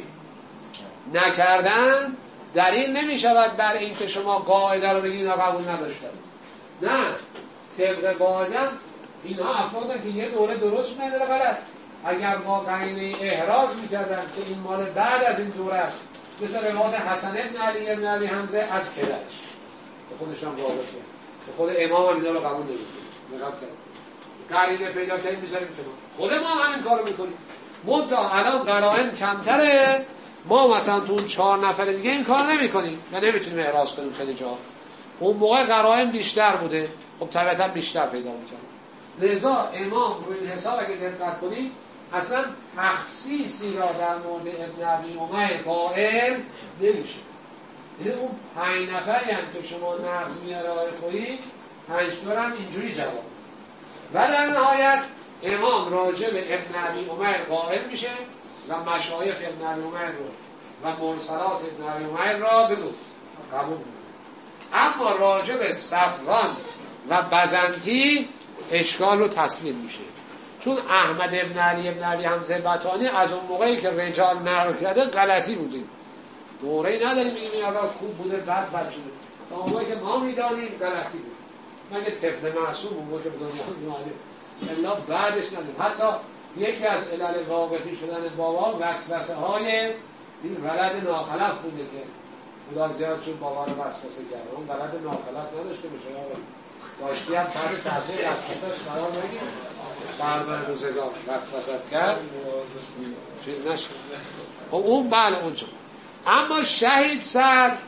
نکردن، دلیل نمیشود بر این که شما قاعده رو بگید اینا قبول نداشتن. نه، طبق قاعده اینها افرادن که یه دوره درست نداره غلط. اگر ما قرینه احراز میکردن که این مال بعد از این دوره است، مثل روایت حسن ابن علی ابن ابی حمزه از پدرش که خودش هم واضح کرد که خود امام هم اینا رو قبول نمی‌کنه، قرینه پیدا کردیم میذاریم کنار، خود ما هم همین کارو میکنیم. منتها الان قرائن کمتره، ما مثلا تو اون 4 نفر دیگه این کار نمی‌کنیم و نمیتونیم احراز کنیم خیلی جا. اون موقع قرائن بیشتر بوده، خب طبعا بیشتر پیدا می‌کنه. لذا امام روی این حساب اگه دقت کنید اصلا تخصیصی را در مورد ابن ابی عمر قائل نمیشه. یعنی اون 5 نفری هم که شما نقض میاره آقای خویی 5 تا هم اینجوری جواب. و در نهایت امام راجع به ابن ابی عمر قائل میشه و مشایخ ابن ابی عمر رو و مرسلات ابن ابی عمر را بگو قبول میکنه. اما راجع به صفوان و بزنتی اشکال رو تسلیم میشه، چون احمد ابن علی ابن ابی حمزه بطانی از اون موقعی که رجال نقل کرده غلطی بودیم، دوره‌ای نداریم میگیم این اول خوب بوده بعد بد شده، تا اون موقعی که ما میدانیم غلطی بود. مگه طفل معصوم اون موقع که بدون میدانیم الا بعدش نداریم. حتی یکی از علل واقفی شدن بابا وسوسه های این ولد ناخلف بوده که خدا زیاد چون بابا رو وسوسه کرده، اون ولد ناخلف نداشته باشه داشتی هم تحت تاثیر وسوسه‌اش قرار نگیر، برنامه روزگار وسوسه‌ات کرد چیز نشد. اون بله اونجا. اما شهید سعد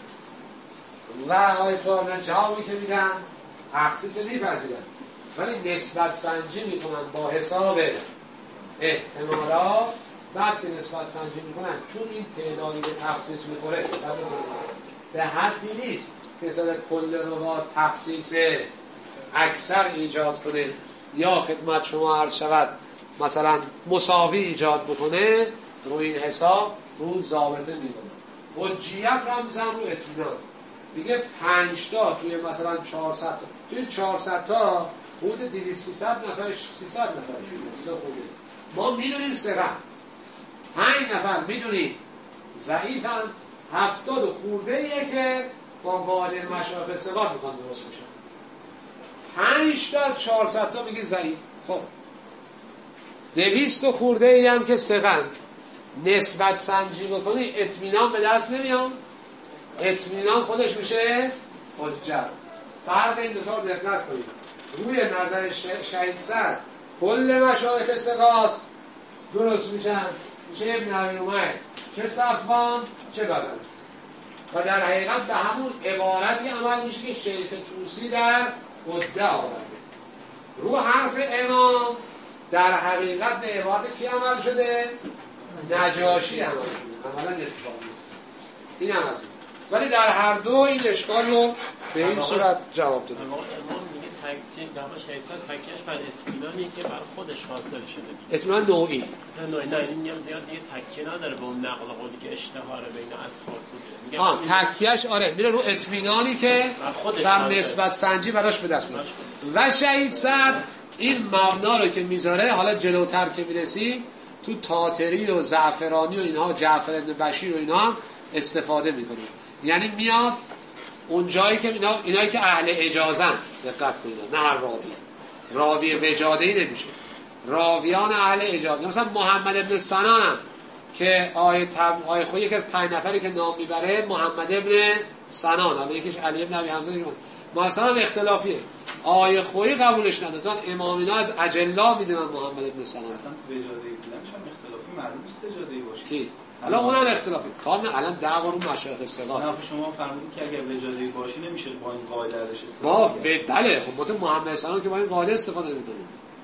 و آیت الله جوابی که میدن تخصیص میپذیرن، ولی نسبت سنجی میکنن با حساب احتمالات. بعد که نسبت سنجی میکنن چون این تعدادی به تخصیص میخوره به حدی نیست که مثلا کل روات تخصیص اکثر ایجاد کنه یا خدمت شما عرض شود مثلا مساوی ایجاد بکنه، روی این حساب رو ضابطه میکنه. حجیت رو هم میزن رو اطمینان، میگه 5 تا توی مثلا 400 تا، توی 400 تا حدود 200 نفرش 300 نفرش سه خوده ما میدونیم سرم، 5 نفر میدونیم ضعیفن، 70 خورده ایه که با قاعده مشایخ ثقات میخوان درست میشن. 5 تا از 400 تا میگه ضعیف. خب 200 خورده ای هم که ثقن، نسبت سنجی بکنی اطمینان به دست نمیاد، اطمینان خودش میشه حجت. فرق این دو تا رو دقت کنید. روی نظر شهید سعد کل مشایخ ثقات درست میشن، چه ابن ابی عمر، چه صفوان، چه بزنتی. و در حقیقت به همون عبارتی عمل میشه که شیخ طوسی در عده آورده. رو حرف امام در حقیقت به عبارت کی عمل شده؟ نجاشی عمل شده. عملا اتفاقی این هم از این. ولی در هر دو این اشکال رو به این صورت جواب داده.
امام میگه تکیه دما 600 تکیهش بر اطمینانی که بر خودش حاصل شده.
اطمینان نوعی.
نه این میگم زیاد دیگه تکیه نداره به اون نقل قولی که اشتهار بین اصحاب بوده. میگم
تکیهش آره میره رو اطمینانی که در نسبت سنجی براش به دست میاد. و شهید سعد این مبنا رو که میذاره حالا جلوتر که میرسیم تو تاتری و زعفرانی و اینها جعفر ابن بشیر و اینها استفاده میکنه. یعنی میاد اون جایی که اینایی که اهل اجازند، دقت کنید نه هر راوی وجاده‌ای نمیشه، راویان اهل اجازه. مثلا محمد ابن سنان هم که آیه خویی یکی از 5 نفری که نام میبره محمد ابن سنان، حالا یکیش علی ابن ابی حمزه مثلا هم اختلافیه، آیه خویی قبولش نداره چون امامینا از اجلا میدونن محمد ابن سنان.
اصلا وجاده‌ای بودنش هم اختلافی معلوم نیست وجاده‌ای باشه
کی حالا اونم اختلافی کار نه. الان دعوا رو مشایخ ثقات.
نه شما فرمودید که اگر وجاده‌ای باشی نمیشه با این قاعده ازش
استفاده. بله خب تو محمد سلام که با این قاعده استفاده می‌کنیم.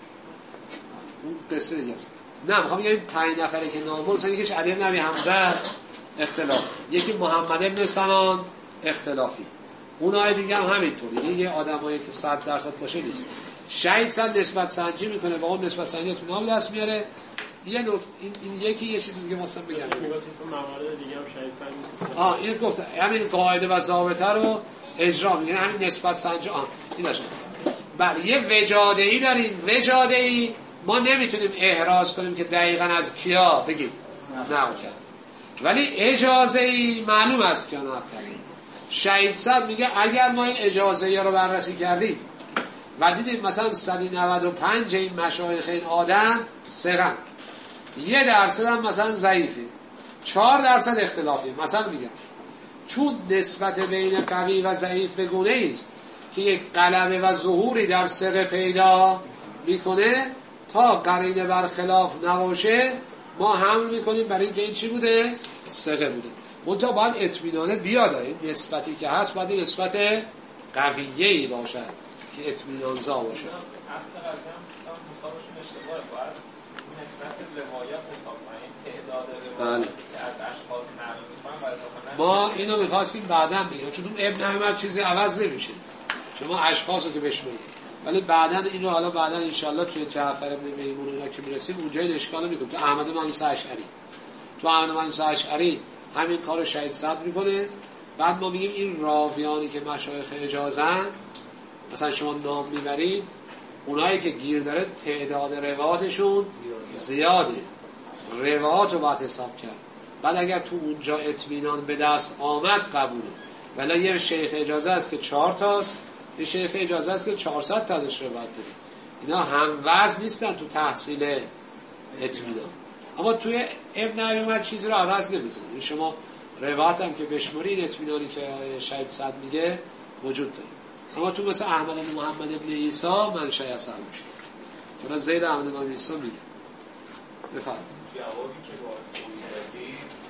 اون قصه دیگه است. نه می‌خوام بگم 5 نفری که نامون مثلا یکیش علی بن ابی حمزه است اختلاف، یکی محمد ابن سنان اختلافی، اونای دیگه هم همینطوری. یه آدمایی که 100% باشه نیست. شهید صد نسبت سنجی میکنه با اون نسبت سنجی تو نام دست میاره. یه نکته این یکی یه چیز دیگه واسه بگم.
تو موارد دیگه هم شهید سنجی
این گفت همین قاعده و ضابطه رو اجرا میکنه، همین نسبت سنجی. این باشه. بله یه وجاده‌ای داریم. وجاده‌ای ما نمیتونیم احراز کنیم که دقیقاً از کیا بگید نقل کرد، ولی اجازه‌ای معلوم است که نقل کردیم. شهید صد میگه اگر ما این اجازه‌ای رو بررسی کردیم و دیدیم مثلا 195 این مشایخ این آدم ثقه، 1% هم مثلا ضعیفه، 4% اختلافی، مثلا میگم چون نسبت بین قوی و ضعیف به گونه است که یک غلبه و ظهوری در ثقه پیدا میکنه تا قرینه برخلاف نباشه ما حمل میکنیم برای اینکه این چی بوده؟ ثقه بوده. منتها باید اطمینانه بیاد. این نسبتی که هست باید نسبت قویه‌ای باشد که اطمینان‌زا باشه.
اصل قضیه هم حسابشون اشتباهه. باید نسبت روایات حساب کنیم، تعداد روایاتی که از اشخاص نقل می‌کنن و اضافه
ما اینو می‌خواستیم بعداً بگیم چون ابن عمر چیزی عوض نمیشه. شما اشخاصو که بشمرید، ولی بعداً اینو حالا بعداً ان شاءالله توی جعفر ابن میمون اینا که میرسیم اونجا این اشکالو میگم. تو احمد بن موسی اشعری همین کارو شهید صد میکنه. بعد ما میگیم این راویانی که مشایخ اجازن مثلا شما نام میبرید، اونایی که گیر داره تعداد روایاتشون زیاده، روایات رو باید حساب کرد. بعد اگر تو اونجا اطمینان به دست آمد قبوله. ولی یه شیخ اجازه است که 4 تاست، یه شیخ اجازه است که 400 تا ازش روایت داره. اینا هم وزن نیستن تو تحصیل اطمینان. اما توی ابن عمر چیزی رو عوض نمی‌کنه. شما روایت هم که بشمرید اطمینانی که شهید صد میگه وجود داره. اما تو مثل احمد بن محمد بن عیسی منشأ اثر میشه. چون زید احمد بن عیسی میگه. بفرمایید.
جوابی که با خوندی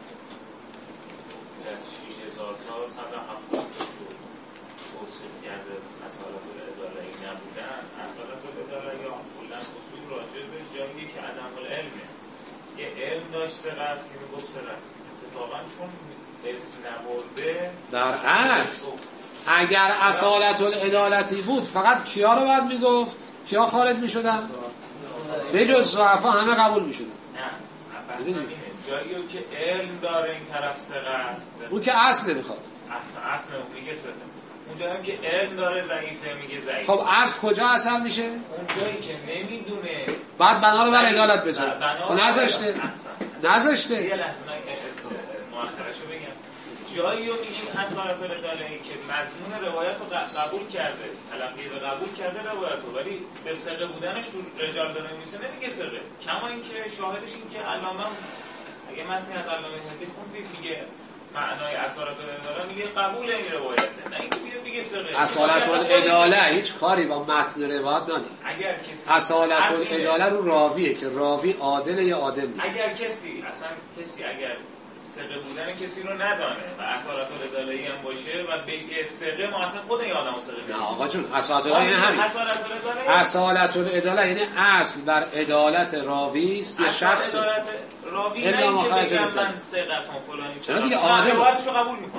از 6000 تا 170 تا توصیف کرده مثل اصالت الاداره نبودن. اصالت الاداره یا کلا اصول راجع به جایی که عدم العلمه. یه علم داشت سر است که میگفت سر است. اتفاقا چون اسم نبرده
در عکس اگر اصالت العدالتی بود فقط کیا رو باید میگفت؟ کیا خارج میشدن؟ به جز ضعفا همه قبول میشدن.
نه بحثم اینه جایی که علم داره این طرف سقه است
اون که اصل میخواد
اصل میگه سقه، اون جایی که علم داره ضعیفه میگه ضعیف.
خب از کجا اثر میشه؟
اون جایی که نمیدونه
بعد بنا رو بر عدالت بذاره. خب نذاشته
یه لحظه مؤخرشو بگم. جایی رو میگیم اصالت العداله‌ای که مضمون روایت رو قبول کرده، تلقی رو قبول کرده روایت رو، ولی به ثقه بودنش تو رجال داره میشه نمیگه ثقه. کما اینکه شاهدش این که علامه اگه متن از علامه هندی خوندید میگه معنای اصالت العداله میگه قبول این روایته، نه اینکه میگه ثقه.
اصالت العداله هیچ کاری با متن روایت نداره.
اگر کسی
اصالت العداله رو راویه که راوی عادل یا عادل نیست.
اگر کسی اگر ثقه بودن کسی رو ندانه و اصالت العداله‌ای هم باشه و بگه ثقه، ما اصلا خود این آدمو ثقه می‌دونیم.
نه آقا جون اصالت العداله همین. اصالت العداله یعنی اصل بر عدالت راوی است یا شخص
راوی نه که بگم من ثقتون فلانی
چرا دیگه عادل
روایتشو قبول می‌کنم.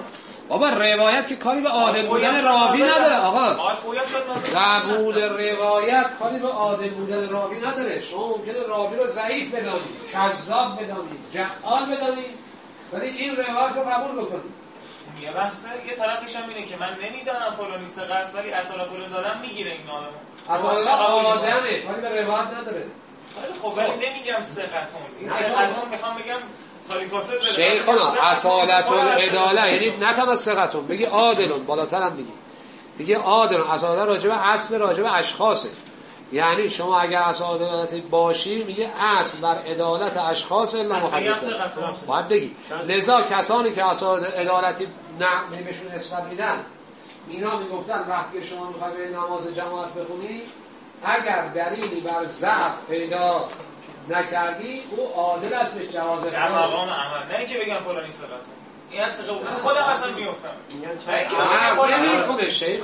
بابا روایت که کاری به عادل بودن راوی نداره آقا. قبول روایت کاری به عادل بودن راوی نداره. شما ممکنه راوی رو ضعیف بدانید، کذاب بدانید، جعال بدانید، ولی این روایت رو قبول بکنید.
یه بحثه یه طرفش هم اینه که من نمیدانم فلانی ثقه است ولی اصالت رو دارم میگیره این آدمو.
اصالت آدمه کاری به روایت نداره.
خب ولی نمیگم ثقتون. این ثقتون میخوام بگم
شیخنا اصالت العداله یعنی نه تنها ثقتون، بگی عادلون، بالاتر هم دیگه عادلون. اصالت راجع به اصل، راجع به اشخاصه. یعنی شما اگر اصالت العدالتی باشی میگه اصل بر عدالت اشخاص الا مخالفه باید بگی. لذا کسانی که اصالت العدالتی نه بهشون نسبت میدن، اینا میگفتن وقتی شما میخوای به نماز جماعت بخونی اگر دلیلی بر ضعف پیدا نکردی او عادل است به جواز
در مقام عمل، نه اینکه بگم فلانی ثقه. این از ثقه بودن خودم اصلا میافتم.
نمی‌کنه شیخ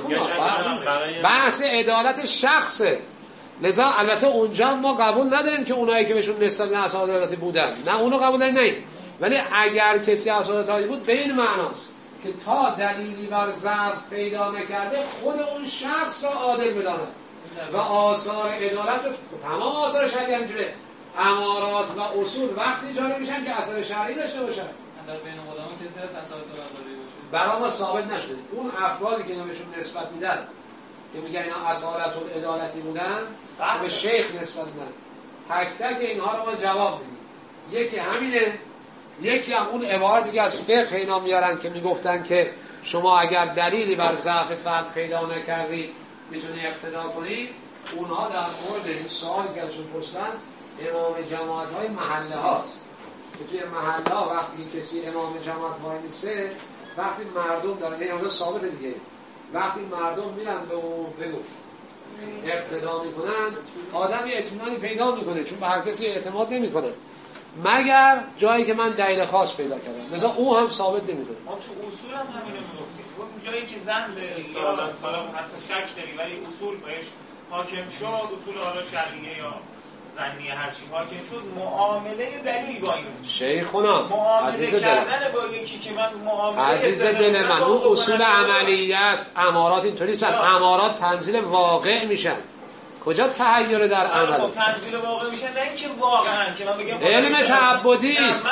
بحث عدالت شخصه. لذا البته اونجا ما قبول نداریم که اونایی که بهشون نسبت به اصالت عدالتی بودن، نه اونو قبول داریم، نه. ولی اگر کسی اصالت عدالتی بود به این معناست که تا دلیلی بر ضعف پیدا نکرده خود اون شخص را عادل بداند و آثار عدالت رو تمام آثار شرعی همینجوره. امارات و اصول وقتی جاری میشن که اثر شرعی داشته باشن.
در بین قدما کسی هست اساس برداری باشه؟
برای ما ثابت نشده. اون افرادی که اینا بهشون نسبت میدن که میگن اینا اصالت العدالتی بودن به شیخ نسبت میدن، تک تک اینها رو ما جواب بدیم. یکی همینه، یکی هم اون عبارتی که از فقه اینا میارن که میگفتن که شما اگر دلیلی بر ضعف فرد پیدا نکردی میتونی اقتدا کنی. اونها در مورد این سوالی که ازشون پرسیدن امام جماعت های محله هاست که توی محله ها وقتی کسی امام جماعت وای میسه، وقتی مردم دارن، یعنی اونجا ثابت دیگه، وقتی مردم میرن به اون بگو اقتدا میکنن آدمی اطمینانی پیدا میکنه، چون به هر کسی اعتماد نمیکنه مگر جایی که من دلیل خاص پیدا کردم. لذا او هم ثابت نمیکنه.
ما تو اصول هم همینو میگفتیم. اون جایی که زن به اصطلاح حتی شک داری ولی اصول بهش حاکم شد، اصول حالا شرعیه یا زنی هر چی حاکم شد، معامله دلیل با این
شیخونا
معامله کردن با یکی که من معامله
عزیز دل من اون اصول عملیه است. امارات اینطوری هستن، امارات تنزیل واقع میشن. کجا تحیر در عمل؟
خب تنزیل واقع میشن، نه اینکه واقعا که من بگم
علم تعبدی است.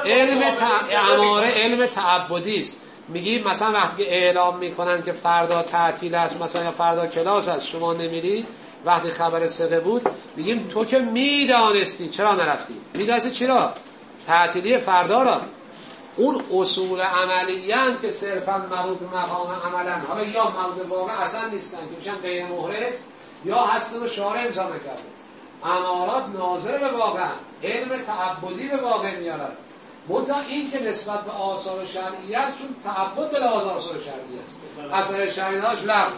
اماره علم تعبدی است. میگی مثلا وقتی که اعلام میکنن که فردا تعطیل است، مثلا فردا کلاس است، شما نمیرید، وقتی خبر ثقه بود میگیم تو که میدانستی چرا نرفتی؟ میدانستی چرا؟ تعطیلی فردا را. اون اصول عملیان که صرفا مربوط به مقام عملن، حالا یا مربوط به واقع اصلا نیستن که میشن غیر محرز، یا هستن و شارع امضا نکرده. امارات ناظر به واقع، علم تعبدی به واقع میارد. منتها این که نسبت به آثار شرعی است، چون تعبد به لحاظ آثار شرعی است، اثر شرعی داشت لغو.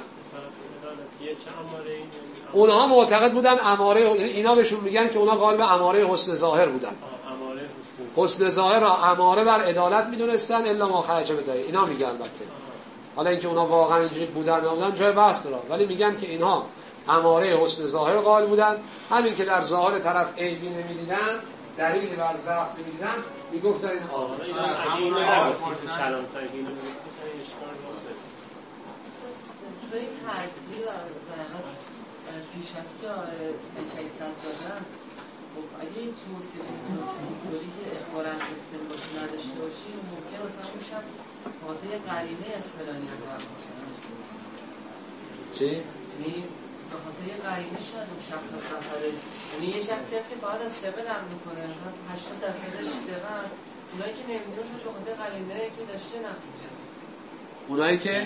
اونها معتقد بودن اماره، اینا بهشون میگن که اونا قائل به اماره حسن ظاهر بودن. حسن ظاهر را اماره بر عدالت میدونستن الا ما خرج بده. اینا میگن البته. حالا اینکه اونا واقعا اینجوری بودن نبودن جای بحث داره، ولی میگن که اینها اماره حسن ظاهر قائل بودن. همین که در ظاهر طرف عیبی نمیدیدن، دلیلی بر ضعف نمیدیدن، میگفتن این آقا
همون رو کلام تاکید
توی تحلیل پیشنهادی که 600 دادن، خب اگه این توصیفی که اخبارن قصه باشه نداشته باشی، ممکن مثلا اون شخص خاطر قرینه از فلانی هم
چی؟
یعنی به خاطر قرینه شاید اون شخص از نفره، یعنی یه شخصی هست که باید از ثقه نقل میکنه، مثلا 80% ثقه، اونایی که نمیدونم شاید به خاطر قرینه که داشته نقل میشه.
اونایی که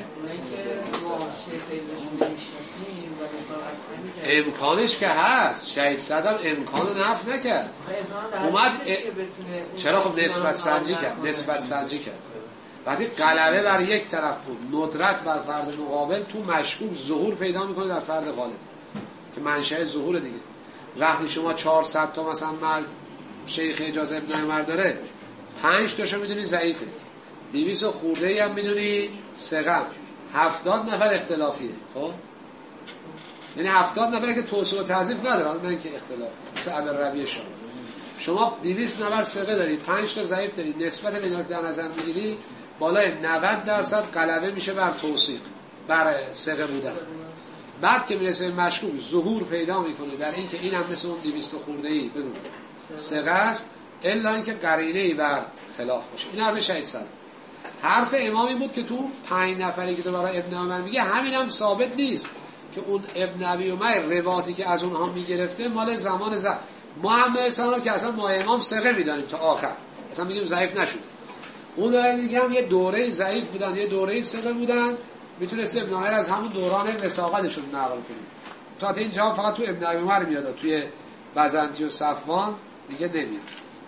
امکانش که هست، شهید صدم امکان نفی نکرد، اومد چرا؟ خب نسبت سنجی کرد. وقتی غلبه بر یک طرف بود، ندرت بر فرد مقابل، تو مشکوک ظهور پیدا میکنه در فرد غالب که منشأ ظهور دیگه. وقتی شما 400 تا مثلا مرد شیخ اجاز ابن عمر داره، 5 تاشو میدونی ضعیفه، 200 خورده‌ای هم میدونی ثقه، 70 نفر اختلافیه. خب یعنی 70 نفر که توسعه و تضعیف نداره، نه اینکه اختلاف، مثل ابر ربیع شاه. شما 290 ثقه دارید، 5 تا ضعیف دارید، نسبت اینا رو در نظر میگیری بالای 90% غلبه میشه بر توثیق، بر ثقه بودن. بعد که میرسه مشکوک ظهور پیدا میکنه در این که این هم مثل اون 200 خورده‌ای بگو ثقه است، الا اینکه قرینه‌ای بر خلاف باشه. این حرف شهید صدر. حرف امامی بود که تو 5 نفری که دوباره ابن عمر میگه همین هم ثابت نیست که اون ابن ابی عمر روایتی که از اونها میگرفته مال زمان ما هم مثلا که اصلا ما امام ثقه میدانیم تا آخر، اصلا میگیم ضعیف نشده. اون دوره دیگه هم یه دوره ضعیف بودن، یه دوره ثقه بودن، میتونست ابن عمر از همون دوران وثاقتشون نقل کنه. تا این جواب فقط تو ابن ابی عمر میاد، توی بزنتی و صفوان دیگه نمیاد.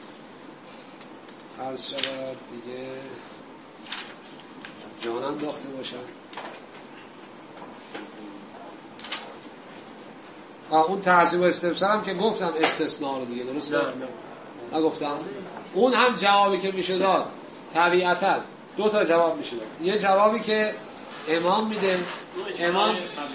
عرض شود دیگه جانم داخته باشن. اون تعذیب و استفسار هم که گفتم استثناء رو دیگه، درسته؟ نگفتم؟ اون هم جوابی که میشه داد طبیعتا 2 تا جواب میشه داد. یه جوابی که امام میده، امام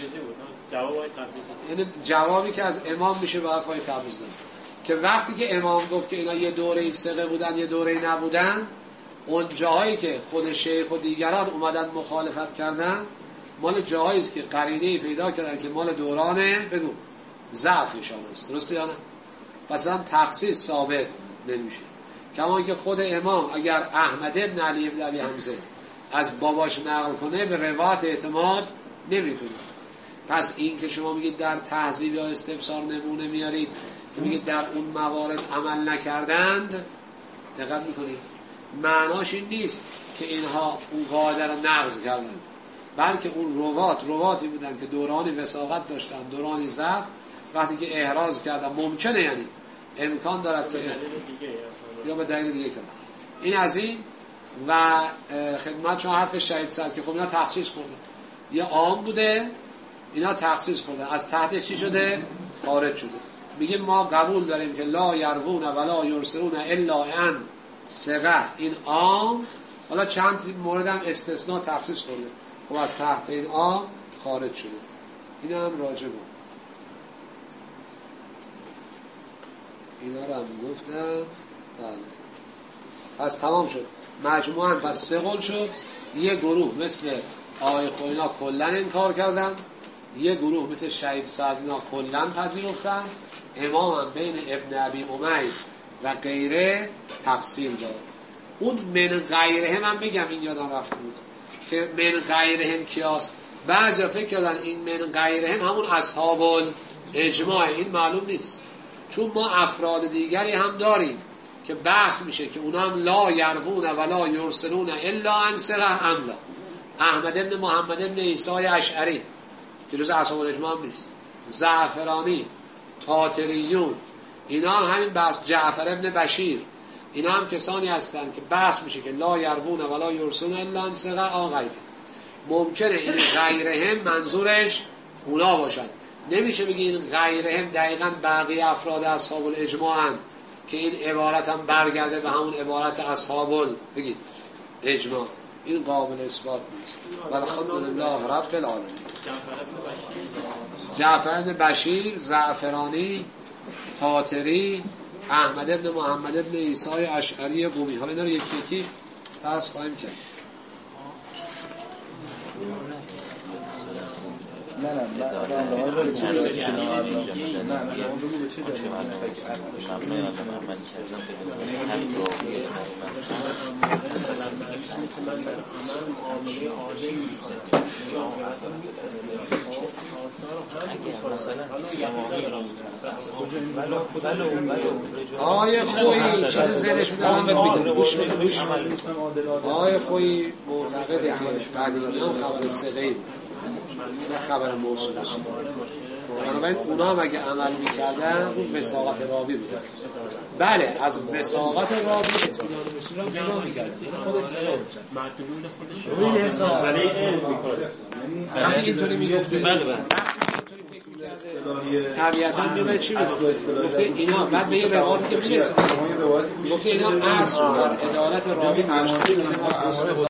یعنی جوابی که از امام میشه به حرفای تبریزی داد که وقتی که امام گفت که اینا یه دوره ثقه بودن یه دوره نبودن، اون جاهایی که خود شیخ و دیگران اومدن مخالفت کردن مال جاهایی است که قرینه‌ای پیدا کردن که مال دورانه بگو ضعفشان است، درسته یا نه؟ پس تخصیص ثابت نمیشه. کما که خود امام اگر احمد ابن علی ابن ابی حمزه از باباش نقل کنه به روایت اعتماد نمیکنه. پس این که شما میگید در تهذیب یا استفسار نمونه میارید که میگید در اون موارد عمل نکردند، دقت میکنید معناش این نیست که اینها اون قاعده را نقض کردن، بلکه اون رواتی بودن که دورانی وثاقت داشتن، دورانی ضعف، وقتی که احراز کردن ممکنه یعنی امکان دارد که یا به دلیل دیگه کردن. این از این و خدمت شما حرف شهید صدر که خب اینا تخصیص خوردن، یه عام بوده اینا تخصیص خوردن، از تحتش چی شده؟ خارج شده. میگه ما قبول داریم که لا یروون ولا یرسلون الا ان ثقه، این عام، حالا چند مورد هم استثناء تخصیص خورده، خب از تحت این عام خارج شده. این هم راجع بود. اینا رو هم گفتم. بله پس تمام شد مجموعاً. پس 3 قول شد. یه گروه مثل آقای خوینا کلن انکار کردن، یه گروه مثل شهید سعدینا کلن پذیرفتن، امام هم بین ابن ابی عمر و غیره تفصیل داد. اون من غیره من بگم این یادم رفته بود که من غیره هم کیاست. بعضی فکر کردن این من غیره هم همون اصحاب الاجماع، این معلوم نیست، چون ما افراد دیگری هم داریم که بحث میشه که اونا هم لا یروون ولا یرسلون الا ان ثقه املا. احمد ابن محمد ابن عیسی اشعری که جز اصحاب الاجماع هم نیست، زعفرانی، طاطریون، اینا هم همین بحث، جعفر ابن بشیر، اینا هم کسانی هستند که بحث میشه که لا یروون ولا یرسلون الا ان ثقه غیره. ممکنه این غیره هم منظورش اونا باشن، نمیشه بگی این غیره هم دقیقاً بقیه افراد اصحاب الاجماع هم که این عبارت هم برگرده به همون عبارت اصحاب بگید اجماع. این قابل اثبات نیست. والحمدلله رب العالمین. جعفر ابن بشیر، زعفرانی، طاطری، احمد ابن محمد ابن عیسی اشعری قمی. حالا اینا رو یکی یکی پس خواهیم کرد. آقای خویی چیز ذهنش میدارم بگم گوش آقای خویی معتقده که قدیمیان خبر ثقه‌ای بود نه خبر موصول است. بنابراین اونا هم اگه عمل میکردن اون وثاقت راوی بود. بله از وثاقت راوی اطمینان مسئول هم پیدا میکردن، خود ثقه مدلول خودش این حساب ولی علم میکنه. وقتی اینطوری میگفته بله طبیعتا میگه چی گفته اینا بعد به یه روایتی که میرسه گفته اینا اصل در عدالت راوی مشهور